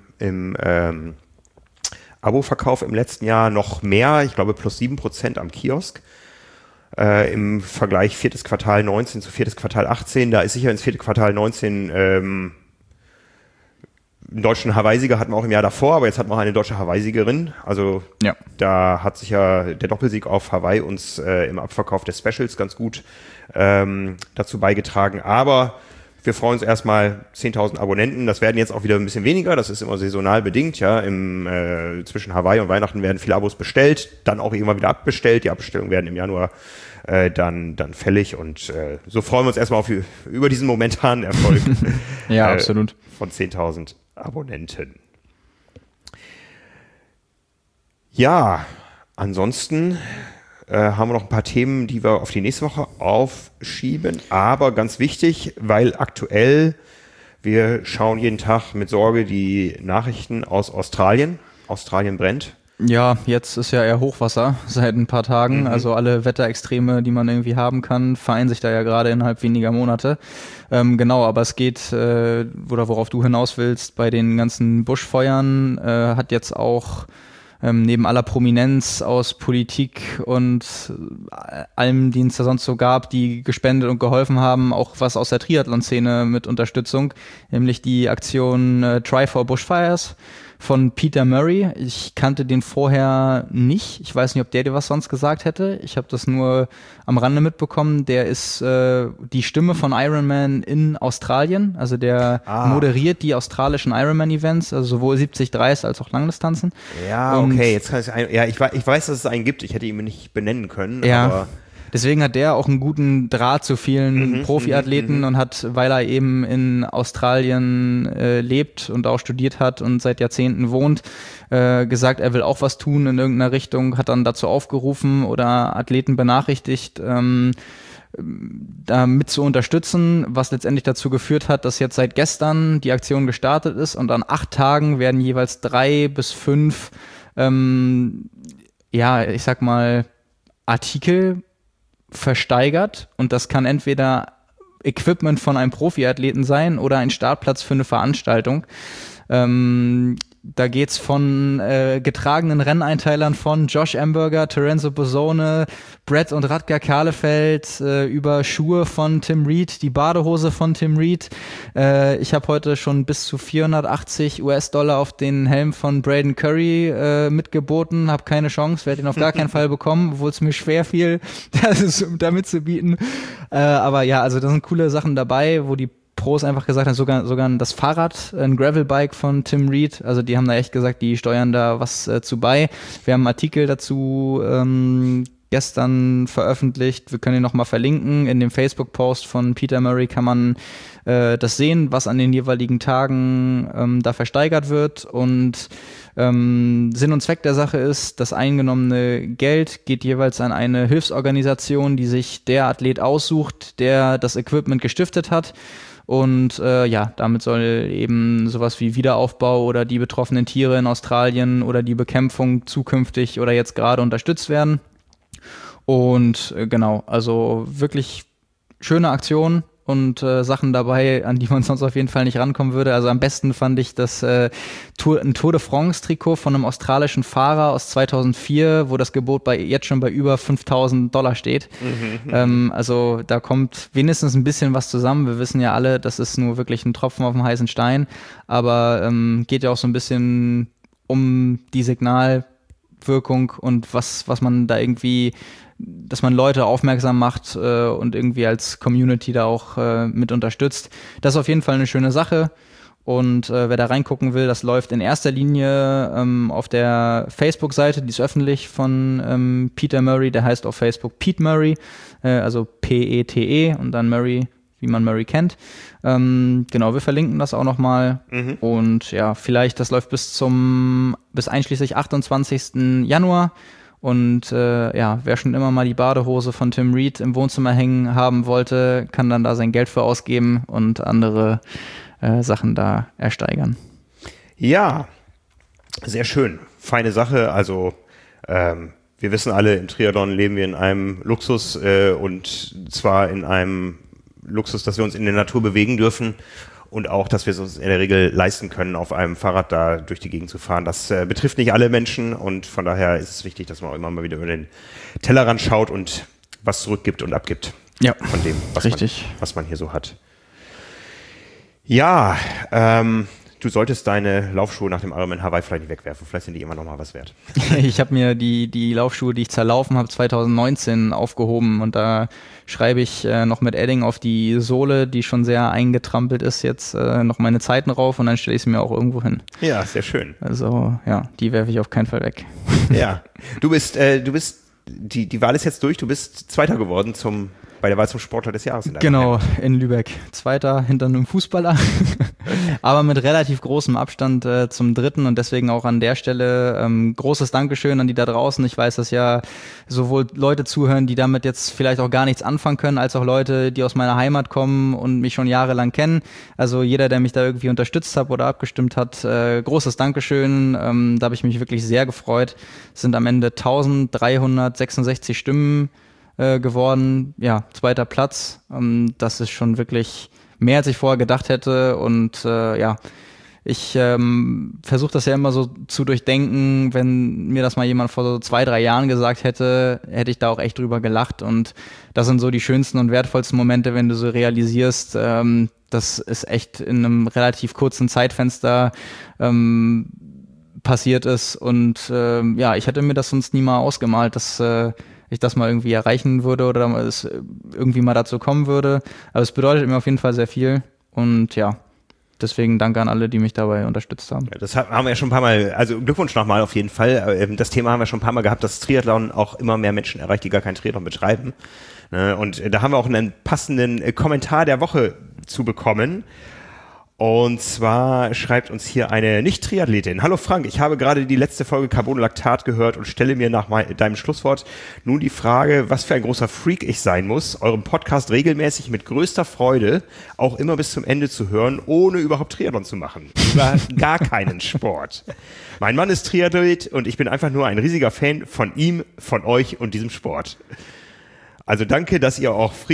Abo-Verkauf im letzten Jahr, noch mehr, ich glaube plus 7% am Kiosk. Im Vergleich 4. Quartal 19 zu 4. Quartal 18, da ist sicher ins 4. Quartal 19 einen deutschen Hawaii-Sieger hatten wir auch im Jahr davor, aber jetzt hatten wir auch eine deutsche Hawaii-Siegerin. Also da hat sich ja der Doppelsieg auf Hawaii uns im Abverkauf der Specials ganz gut dazu beigetragen. Aber wir freuen uns erstmal 10.000 Abonnenten. Das werden jetzt auch wieder ein bisschen weniger. Das ist immer saisonal bedingt. Ja, zwischen Hawaii und Weihnachten werden viele Abos bestellt, dann auch irgendwann wieder abbestellt. Die Abbestellungen werden im Januar dann fällig. Und so freuen wir uns erstmal über diesen momentanen Erfolg. Ja, absolut. Von 10.000 Abonnenten. Ja, ansonsten haben wir noch ein paar Themen, die wir auf die nächste Woche aufschieben. Aber ganz wichtig, weil aktuell, wir schauen jeden Tag mit Sorge die Nachrichten aus Australien. Australien brennt. Ja, jetzt ist ja eher Hochwasser seit ein paar Tagen. Also alle Wetterextreme, die man irgendwie haben kann, vereinen sich da ja gerade innerhalb weniger Monate. Genau, aber es geht, oder worauf du hinaus willst, bei den ganzen Buschfeuern hat jetzt auch neben aller Prominenz aus Politik und allem, die es da sonst so gab, die gespendet und geholfen haben, auch was aus der Triathlon-Szene mit Unterstützung, nämlich die Aktion Try for Bushfires von Peter Murray. Ich kannte den vorher nicht. Ich weiß nicht, ob der dir was sonst gesagt hätte. Ich habe das nur am Rande mitbekommen. Der ist die Stimme von Ironman in Australien. Also der moderiert die australischen Ironman-Events, also sowohl 70-30 als auch Langdistanzen. Ja, und okay. Jetzt kann ich weiß, dass es einen gibt. Ich hätte ihn nicht benennen können. Ja. Aber deswegen hat der auch einen guten Draht zu vielen Profiathleten und hat, weil er eben in Australien lebt und auch studiert hat und seit Jahrzehnten wohnt, gesagt, er will auch was tun in irgendeiner Richtung, hat dann dazu aufgerufen oder Athleten benachrichtigt, damit zu unterstützen, was letztendlich dazu geführt hat, dass jetzt seit gestern die Aktion gestartet ist und an 8 Tagen werden jeweils 3 bis 5 ich sag mal Artikel versteigert und das kann entweder Equipment von einem Profiathleten sein oder ein Startplatz für eine Veranstaltung. da geht's von getragenen Renneinteilern von Josh Amberger, Terenzo Bossone, Brett und Radgar Kahlefeld, über Schuhe von Tim Reed, die Badehose von Tim Reed. Ich habe heute schon bis zu $480 auf den Helm von Braden Curry mitgeboten, habe keine Chance, werde ihn auf gar keinen Fall bekommen, obwohl es mir schwer fiel, das damit zu bieten. Aber ja, also da sind coole Sachen dabei, wo die Pros einfach gesagt haben, sogar das Fahrrad, ein Gravelbike von Tim Reed, also die haben da echt gesagt, die steuern da was zu bei. Wir haben einen Artikel dazu gestern veröffentlicht, wir können ihn nochmal verlinken. In dem Facebook-Post von Peter Murray kann man das sehen, was an den jeweiligen Tagen da versteigert wird, und Sinn und Zweck der Sache ist, das eingenommene Geld geht jeweils an eine Hilfsorganisation, die sich der Athlet aussucht, der das Equipment gestiftet hat. Und damit soll eben sowas wie Wiederaufbau oder die betroffenen Tiere in Australien oder die Bekämpfung zukünftig oder jetzt gerade unterstützt werden. Und genau, also wirklich schöne Aktion und Sachen dabei, an die man sonst auf jeden Fall nicht rankommen würde. Also am besten fand ich das ein Tour de France Trikot von einem australischen Fahrer aus 2004, wo das Gebot jetzt schon bei über $5.000 steht. Also da kommt wenigstens ein bisschen was zusammen. Wir wissen ja alle, das ist nur wirklich ein Tropfen auf dem heißen Stein, aber geht ja auch so ein bisschen um die Signalwirkung und was man da irgendwie, dass man Leute aufmerksam macht und irgendwie als Community da auch mit unterstützt. Das ist auf jeden Fall eine schöne Sache. Und wer da reingucken will, das läuft in erster Linie auf der Facebook-Seite, die ist öffentlich, von Peter Murray, der heißt auf Facebook Pete Murray, also P-E-T-E und dann Murray, wie man Murray kennt. Genau, wir verlinken das auch nochmal. Und ja, vielleicht, das läuft bis einschließlich 28. Januar. Und wer schon immer mal die Badehose von Tim Reed im Wohnzimmer hängen haben wollte, kann dann da sein Geld für ausgeben und andere Sachen da ersteigern. Ja, sehr schön. Feine Sache. Also wir wissen alle, im Triathlon leben wir in einem Luxus und zwar in einem Luxus, dass wir uns in der Natur bewegen dürfen. Und auch, dass wir es uns in der Regel leisten können, auf einem Fahrrad da durch die Gegend zu fahren. Das betrifft nicht alle Menschen und von daher ist es wichtig, dass man auch immer mal wieder über den Tellerrand schaut und was zurückgibt und abgibt. Ja, von dem, was man hier so hat. Ja, du solltest deine Laufschuhe nach dem Ironman Hawaii vielleicht nicht wegwerfen. Vielleicht sind die immer noch mal was wert. Ich habe mir die Laufschuhe, die ich zerlaufen habe, 2019 aufgehoben und da schreibe ich noch mit Edding auf die Sohle, die schon sehr eingetrampelt ist, jetzt noch meine Zeiten rauf und dann stelle ich sie mir auch irgendwo hin. Ja, sehr schön. Also ja, die werfe ich auf keinen Fall weg. Ja, du bist, die Wahl ist jetzt durch, du bist Zweiter geworden bei der Wahl zum Sportler des Jahres. Genau, in Lübeck. Zweiter hinter einem Fußballer, aber mit relativ großem Abstand zum Dritten und deswegen auch an der Stelle großes Dankeschön an die da draußen. Ich weiß, dass ja sowohl Leute zuhören, die damit jetzt vielleicht auch gar nichts anfangen können, als auch Leute, die aus meiner Heimat kommen und mich schon jahrelang kennen. Also jeder, der mich da irgendwie unterstützt hat oder abgestimmt hat, großes Dankeschön. Da habe ich mich wirklich sehr gefreut. Es sind am Ende 1366 Stimmen geworden, ja, zweiter Platz. Das ist schon wirklich mehr, als ich vorher gedacht hätte und ich versuche das ja immer so zu durchdenken, wenn mir das mal jemand vor so 2-3 Jahren gesagt hätte, hätte ich da auch echt drüber gelacht und das sind so die schönsten und wertvollsten Momente, wenn du so realisierst, das ist echt in einem relativ kurzen Zeitfenster passiert ist und ich hätte mir das sonst nie mal ausgemalt, dass ich das mal irgendwie erreichen würde oder es irgendwie mal dazu kommen würde. Aber es bedeutet mir auf jeden Fall sehr viel. Und ja, deswegen danke an alle, die mich dabei unterstützt haben. Ja, das haben wir ja schon ein paar Mal, also Glückwunsch nochmal auf jeden Fall. Das Thema haben wir schon ein paar Mal gehabt, dass Triathlon auch immer mehr Menschen erreicht, die gar keinen Triathlon betreiben. Und da haben wir auch einen passenden Kommentar der Woche zu bekommen. Und zwar schreibt uns hier eine Nicht-Triathletin. Hallo Frank, ich habe gerade die letzte Folge Carbonlactat gehört und stelle mir nach deinem Schlusswort nun die Frage, was für ein großer Freak ich sein muss, eurem Podcast regelmäßig mit größter Freude auch immer bis zum Ende zu hören, ohne überhaupt Triathlon zu machen. Über gar keinen Sport. Mein Mann ist Triathlet und ich bin einfach nur ein riesiger Fan von ihm, von euch und diesem Sport. Also danke, dass ihr auch Freaks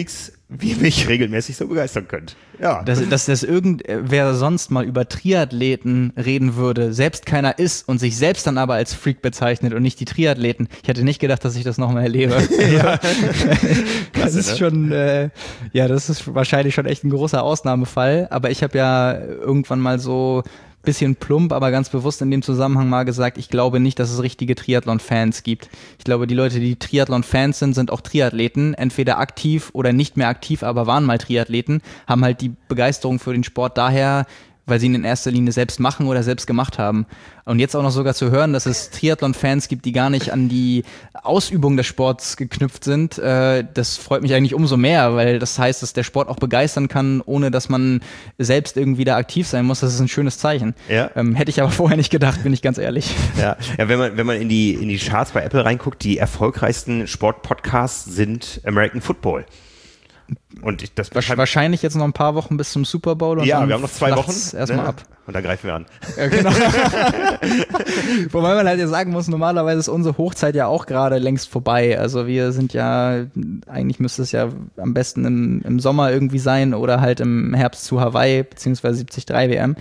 wie ihr mich regelmäßig so begeistern könnt. Ja. Dass irgendwer sonst mal über Triathleten reden würde, selbst keiner ist und sich selbst dann aber als Freak bezeichnet und nicht die Triathleten. Ich hätte nicht gedacht, dass ich das nochmal erlebe. Ja. Das ist schon, das ist wahrscheinlich schon echt ein großer Ausnahmefall. Aber ich habe ja irgendwann mal so bisschen plump, aber ganz bewusst in dem Zusammenhang mal gesagt, ich glaube nicht, dass es richtige Triathlon-Fans gibt. Ich glaube, die Leute, die Triathlon-Fans sind auch Triathleten, entweder aktiv oder nicht mehr aktiv, aber waren mal Triathleten, haben halt die Begeisterung für den Sport daher, weil sie ihn in erster Linie selbst machen oder selbst gemacht haben. Und jetzt auch noch sogar zu hören, dass es Triathlon-Fans gibt, die gar nicht an die Ausübung des Sports geknüpft sind, das freut mich eigentlich umso mehr, weil das heißt, dass der Sport auch begeistern kann, ohne dass man selbst irgendwie da aktiv sein muss. Das ist ein schönes Zeichen. Ja. Hätte ich aber vorher nicht gedacht, bin ich ganz ehrlich. Ja, wenn man in die Charts bei Apple reinguckt, die erfolgreichsten Sport-Podcasts sind American Football. Und das wahrscheinlich jetzt noch ein paar Wochen bis zum Super Bowl. Und ja, wir haben noch 2 Wochen. Erstmal ab. Und dann greifen wir an. Ja, genau. Wobei man halt ja sagen muss, normalerweise ist unsere Hochzeit ja auch gerade längst vorbei. Also wir sind ja, eigentlich müsste es ja am besten im Sommer irgendwie sein oder halt im Herbst zu Hawaii, beziehungsweise 73 WM.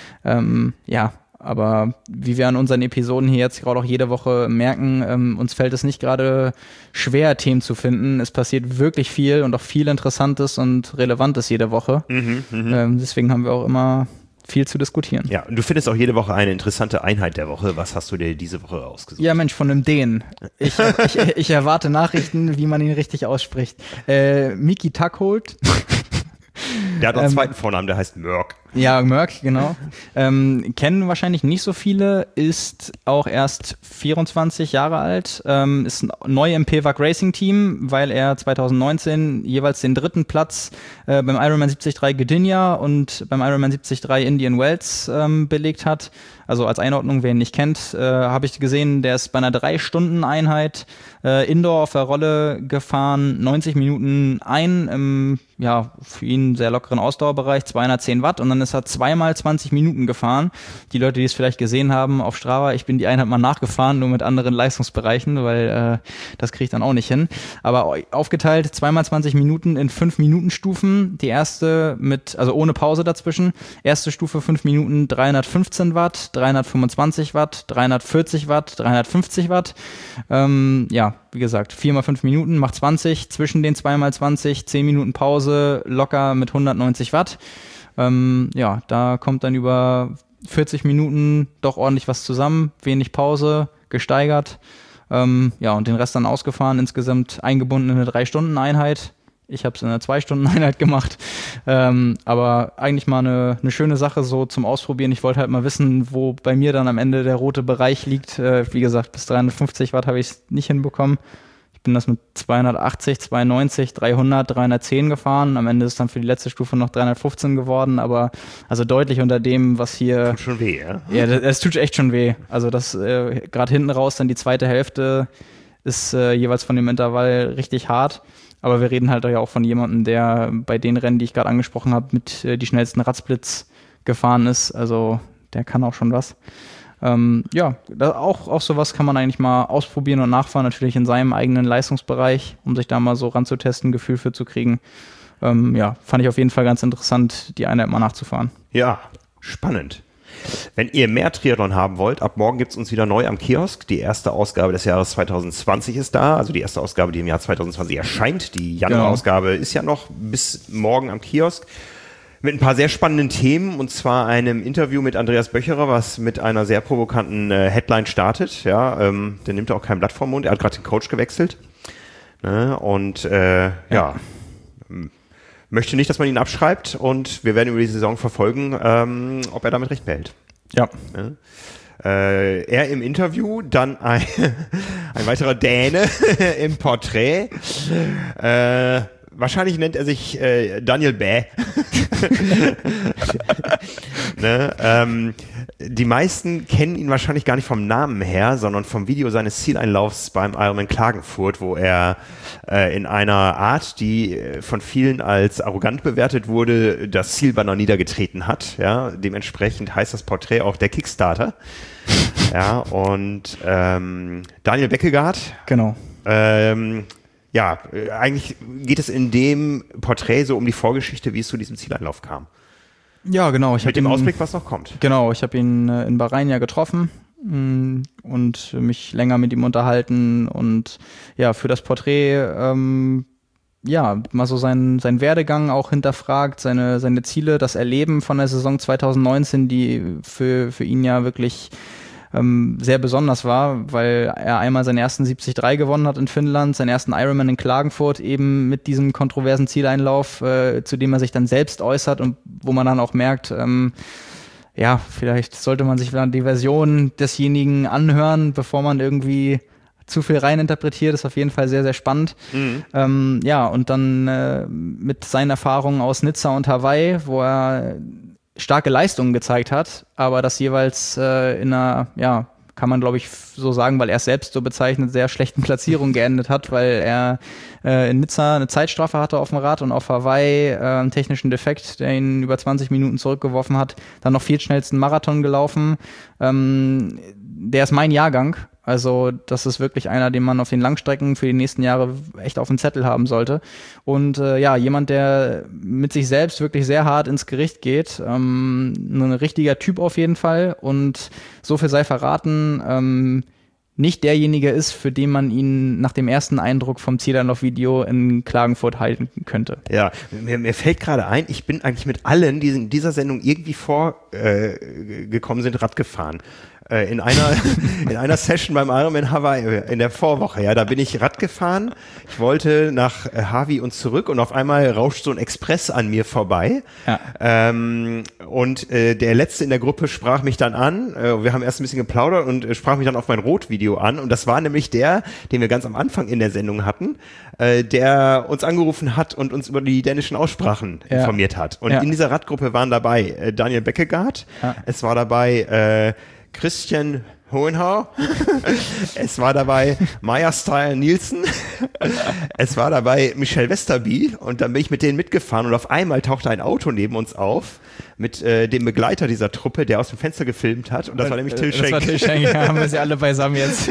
Aber wie wir an unseren Episoden hier jetzt gerade auch jede Woche merken, uns fällt es nicht gerade schwer, Themen zu finden. Es passiert wirklich viel und auch viel Interessantes und Relevantes jede Woche. Deswegen haben wir auch immer viel zu diskutieren. Ja, und du findest auch jede Woche eine interessante Einheit der Woche. Was hast du dir diese Woche ausgesucht? Ja, Mensch, von einem Dänen. Ich erwarte Nachrichten, wie man ihn richtig ausspricht. Miki Tackholt. Der hat noch einen zweiten Vornamen, der heißt Mörk. Ja, Mörk, genau. Kennen wahrscheinlich nicht so viele, ist auch erst 24 Jahre alt, ist neu im PWAC Racing Team, weil er 2019 jeweils den 3. Platz beim Ironman 73 Gdynia und beim Ironman 73 Indian Wells belegt hat. Also als Einordnung, wer ihn nicht kennt, habe ich gesehen, der ist bei einer 3-Stunden-Einheit Indoor auf der Rolle gefahren, 90 Minuten im für ihn sehr lockeren Ausdauerbereich, 210 Watt, und dann ist er zweimal 20 Minuten gefahren. Die Leute, die es vielleicht gesehen haben auf Strava, ich bin die Einheit mal nachgefahren, nur mit anderen Leistungsbereichen, weil das kriege ich dann auch nicht hin. Aber aufgeteilt, zweimal 20 Minuten in 5-Minuten-Stufen. Die erste also ohne Pause dazwischen. Erste Stufe 5 Minuten 315 Watt, 325 Watt, 340 Watt, 350 Watt. Wie gesagt, 4 mal 5 Minuten macht 20, zwischen den 2 mal 20, 10 Minuten Pause, locker mit 190 Watt. Da kommt dann über 40 Minuten doch ordentlich was zusammen, wenig Pause, gesteigert. Und den Rest dann ausgefahren, insgesamt eingebunden in eine 3-Stunden-Einheit. Ich habe es in einer 2-Stunden-Einheit gemacht, aber eigentlich mal eine schöne Sache so zum Ausprobieren. Ich wollte halt mal wissen, wo bei mir dann am Ende der rote Bereich liegt. Wie gesagt, bis 350 Watt habe ich es nicht hinbekommen. Ich bin das mit 280, 290, 300, 310 gefahren. Am Ende ist dann für die letzte Stufe noch 315 geworden, aber also deutlich unter dem, was hier... Tut schon weh, ja? Ja, das tut echt schon weh. Also das gerade hinten raus dann die zweite Hälfte ist jeweils von dem Intervall richtig hart. Aber wir reden halt ja auch von jemandem, der bei den Rennen, die ich gerade angesprochen habe, mit die schnellsten Radsplits gefahren ist. Also der kann auch schon was. Auch sowas kann man eigentlich mal ausprobieren und nachfahren, natürlich in seinem eigenen Leistungsbereich, um sich da mal so ranzutesten, ein Gefühl für zu kriegen. Fand ich auf jeden Fall ganz interessant, die Einheit mal nachzufahren. Ja, spannend. Wenn ihr mehr Triathlon haben wollt, ab morgen gibt es uns wieder neu am Kiosk. Die erste Ausgabe des Jahres 2020 ist da, also die erste Ausgabe, die im Jahr 2020 erscheint. Die Januar-Ausgabe ist ja noch bis morgen am Kiosk. Mit ein paar sehr spannenden Themen, und zwar einem Interview mit Andreas Böcherer, was mit einer sehr provokanten Headline startet. Ja, der nimmt auch kein Blatt vom Mund, er hat gerade den Coach gewechselt. Möchte nicht, dass man ihn abschreibt, und wir werden über die Saison verfolgen, ob er damit recht behält. Ja. Er im Interview, dann ein weiterer Däne im Porträt. Wahrscheinlich nennt er sich Daniel Bäh. Die meisten kennen ihn wahrscheinlich gar nicht vom Namen her, sondern vom Video seines Zieleinlaufs beim Ironman Klagenfurt, wo er in einer Art, die von vielen als arrogant bewertet wurde, das Zielbanner niedergetreten hat. Ja, dementsprechend heißt das Porträt auch der Kickstarter. Ja, und Daniel Beckegaard. Genau. ja, eigentlich geht es in dem Porträt so um die Vorgeschichte, wie es zu diesem Zieleinlauf kam. Ja, genau. Mit dem Ausblick, was noch kommt. Genau, ich habe ihn in Bahrain ja getroffen und mich länger mit ihm unterhalten und ja, für das Porträt mal so seinen Werdegang auch hinterfragt, seine Ziele, das Erleben von der Saison 2019, die für ihn ja wirklich sehr besonders war, weil er einmal seinen ersten 73 gewonnen hat in Finnland, seinen ersten Ironman in Klagenfurt, eben mit diesem kontroversen Zieleinlauf, zu dem er sich dann selbst äußert und wo man dann auch merkt, vielleicht sollte man sich dann die Version desjenigen anhören, bevor man irgendwie zu viel reininterpretiert. Ist auf jeden Fall sehr, sehr spannend. Und dann mit seinen Erfahrungen aus Nizza und Hawaii, wo er starke Leistungen gezeigt hat, aber das jeweils in einer, kann man glaube ich so sagen, weil er es selbst so bezeichnet, sehr schlechten Platzierung geendet hat, weil er in Nizza eine Zeitstrafe hatte auf dem Rad und auf Hawaii einen technischen Defekt, der ihn über 20 Minuten zurückgeworfen hat, dann noch viertschnellsten Marathon gelaufen. Der ist mein Jahrgang. Also das ist wirklich einer, den man auf den Langstrecken für die nächsten Jahre echt auf dem Zettel haben sollte. Und jemand, der mit sich selbst wirklich sehr hart ins Gericht geht. Ein richtiger Typ auf jeden Fall. Und so viel sei verraten, nicht derjenige ist, für den man ihn nach dem ersten Eindruck vom Zieleinlauf-Video in Klagenfurt halten könnte. Ja, mir fällt gerade ein, ich bin eigentlich mit allen, die in dieser Sendung irgendwie vorgekommen sind, Rad gefahren. In einer Session beim Ironman Hawaii in der Vorwoche, ja, da bin ich Rad gefahren. Ich wollte nach Hawi und zurück und auf einmal rauscht so ein Express an mir vorbei. Ja. Der Letzte in der Gruppe sprach mich dann an. Wir haben erst ein bisschen geplaudert und sprach mich dann auf mein Rotvideo an. Und das war nämlich der, den wir ganz am Anfang in der Sendung hatten, der uns angerufen hat und uns über die dänischen Aussprachen informiert hat. Und in dieser Radgruppe waren dabei Daniel Beckegaard, es war dabei Christian Hohenhau, es war dabei Maja Style Nielsen, es war dabei Michelle Westerby und dann bin ich mit denen mitgefahren und auf einmal tauchte ein Auto neben uns auf mit dem Begleiter dieser Truppe, der aus dem Fenster gefilmt hat und das war nämlich Till Schenk. Das war Till Schenk, ja, haben wir sie alle beisammen jetzt.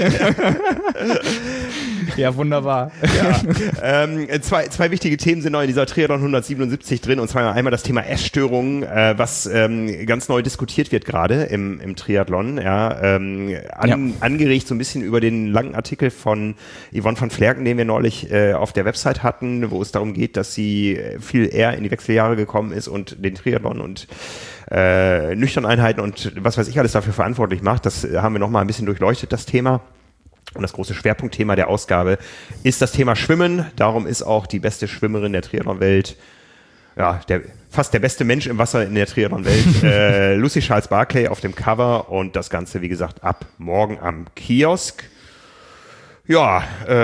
Ja, wunderbar. Ja. Zwei wichtige Themen sind noch in dieser Triathlon 177 drin und zwar einmal das Thema Essstörungen, was ganz neu diskutiert wird gerade im Triathlon, angeregt so ein bisschen über den langen Artikel von Yvonne van Flerken, den wir neulich auf der Website hatten, wo es darum geht, dass sie viel eher in die Wechseljahre gekommen ist und den Triathlon und Nüchterneinheiten und was weiß ich alles dafür verantwortlich macht. Das haben wir nochmal ein bisschen durchleuchtet, das Thema. Und das große Schwerpunktthema der Ausgabe ist das Thema Schwimmen. Darum ist auch die beste Schwimmerin der Triathlon-Welt, fast der beste Mensch im Wasser in der Triathlon-Welt, Lucy Charles Barclay auf dem Cover und das Ganze, wie gesagt, ab morgen am Kiosk. Ja,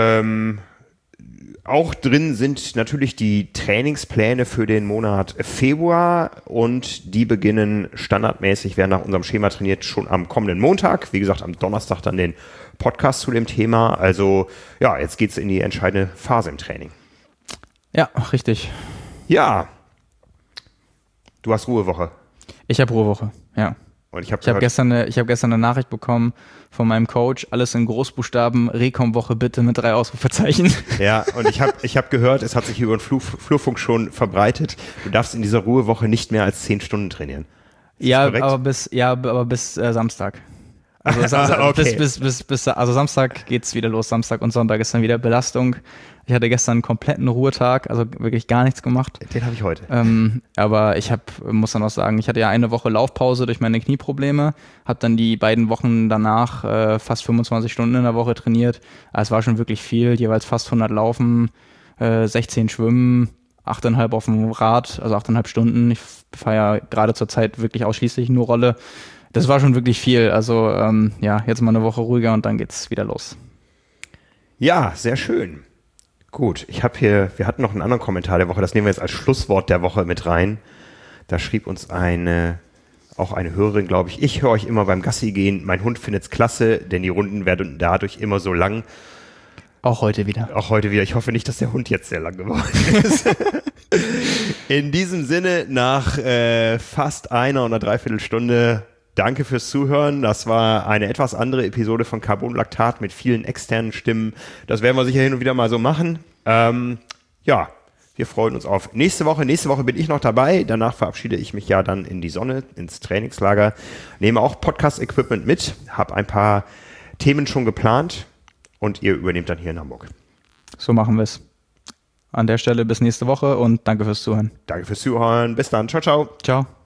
auch drin sind natürlich die Trainingspläne für den Monat Februar und die beginnen standardmäßig, werden nach unserem Schema trainiert, schon am kommenden Montag. Wie gesagt, am Donnerstag dann den Podcast zu dem Thema. Also ja, jetzt geht's in die entscheidende Phase im Training. Ja, richtig. Ja, du hast Ruhewoche. Ich habe Ruhewoche, ja. Und ich habe gestern eine Nachricht bekommen von meinem Coach, alles in Großbuchstaben, Rekom-Woche bitte mit 3 Ausrufezeichen. Ja, und ich hab gehört, es hat sich über den Flurfunk schon verbreitet, du darfst in dieser Ruhewoche nicht mehr als 10 Stunden trainieren. Ja, aber bis Samstag. Also okay. Also Samstag geht's wieder los, Samstag und Sonntag ist dann wieder Belastung. Ich hatte gestern einen kompletten Ruhetag, also wirklich gar nichts gemacht. Den habe ich heute. Aber muss dann auch sagen, ich hatte ja eine Woche Laufpause durch meine Knieprobleme, habe dann die beiden Wochen danach fast 25 Stunden in der Woche trainiert. Es war schon wirklich viel, jeweils fast 100 Laufen, 16 Schwimmen, 8,5 auf dem Rad, also 8,5 Stunden. Ich fahre ja gerade zur Zeit wirklich ausschließlich nur Rolle. Das war schon wirklich viel. Also jetzt mal eine Woche ruhiger und dann geht's wieder los. Ja, sehr schön. Gut, wir hatten noch einen anderen Kommentar der Woche, das nehmen wir jetzt als Schlusswort der Woche mit rein. Da schrieb uns auch eine Hörerin, glaube ich, ich höre euch immer beim Gassi gehen, mein Hund findet's klasse, denn die Runden werden dadurch immer so lang. Auch heute wieder. Ich hoffe nicht, dass der Hund jetzt sehr lang geworden ist. In diesem Sinne, nach fast einer oder dreiviertel Stunde, danke fürs Zuhören. Das war eine etwas andere Episode von Carbonlaktat mit vielen externen Stimmen. Das werden wir sicher hin und wieder mal so machen. Ja, wir freuen uns auf nächste Woche. Nächste Woche bin ich noch dabei. Danach verabschiede ich mich ja dann in die Sonne, ins Trainingslager. Nehme auch Podcast-Equipment mit. Habe ein paar Themen schon geplant. Und ihr übernehmt dann hier in Hamburg. So machen wir es. An der Stelle bis nächste Woche und danke fürs Zuhören. Danke fürs Zuhören. Bis dann. Ciao, ciao. Ciao.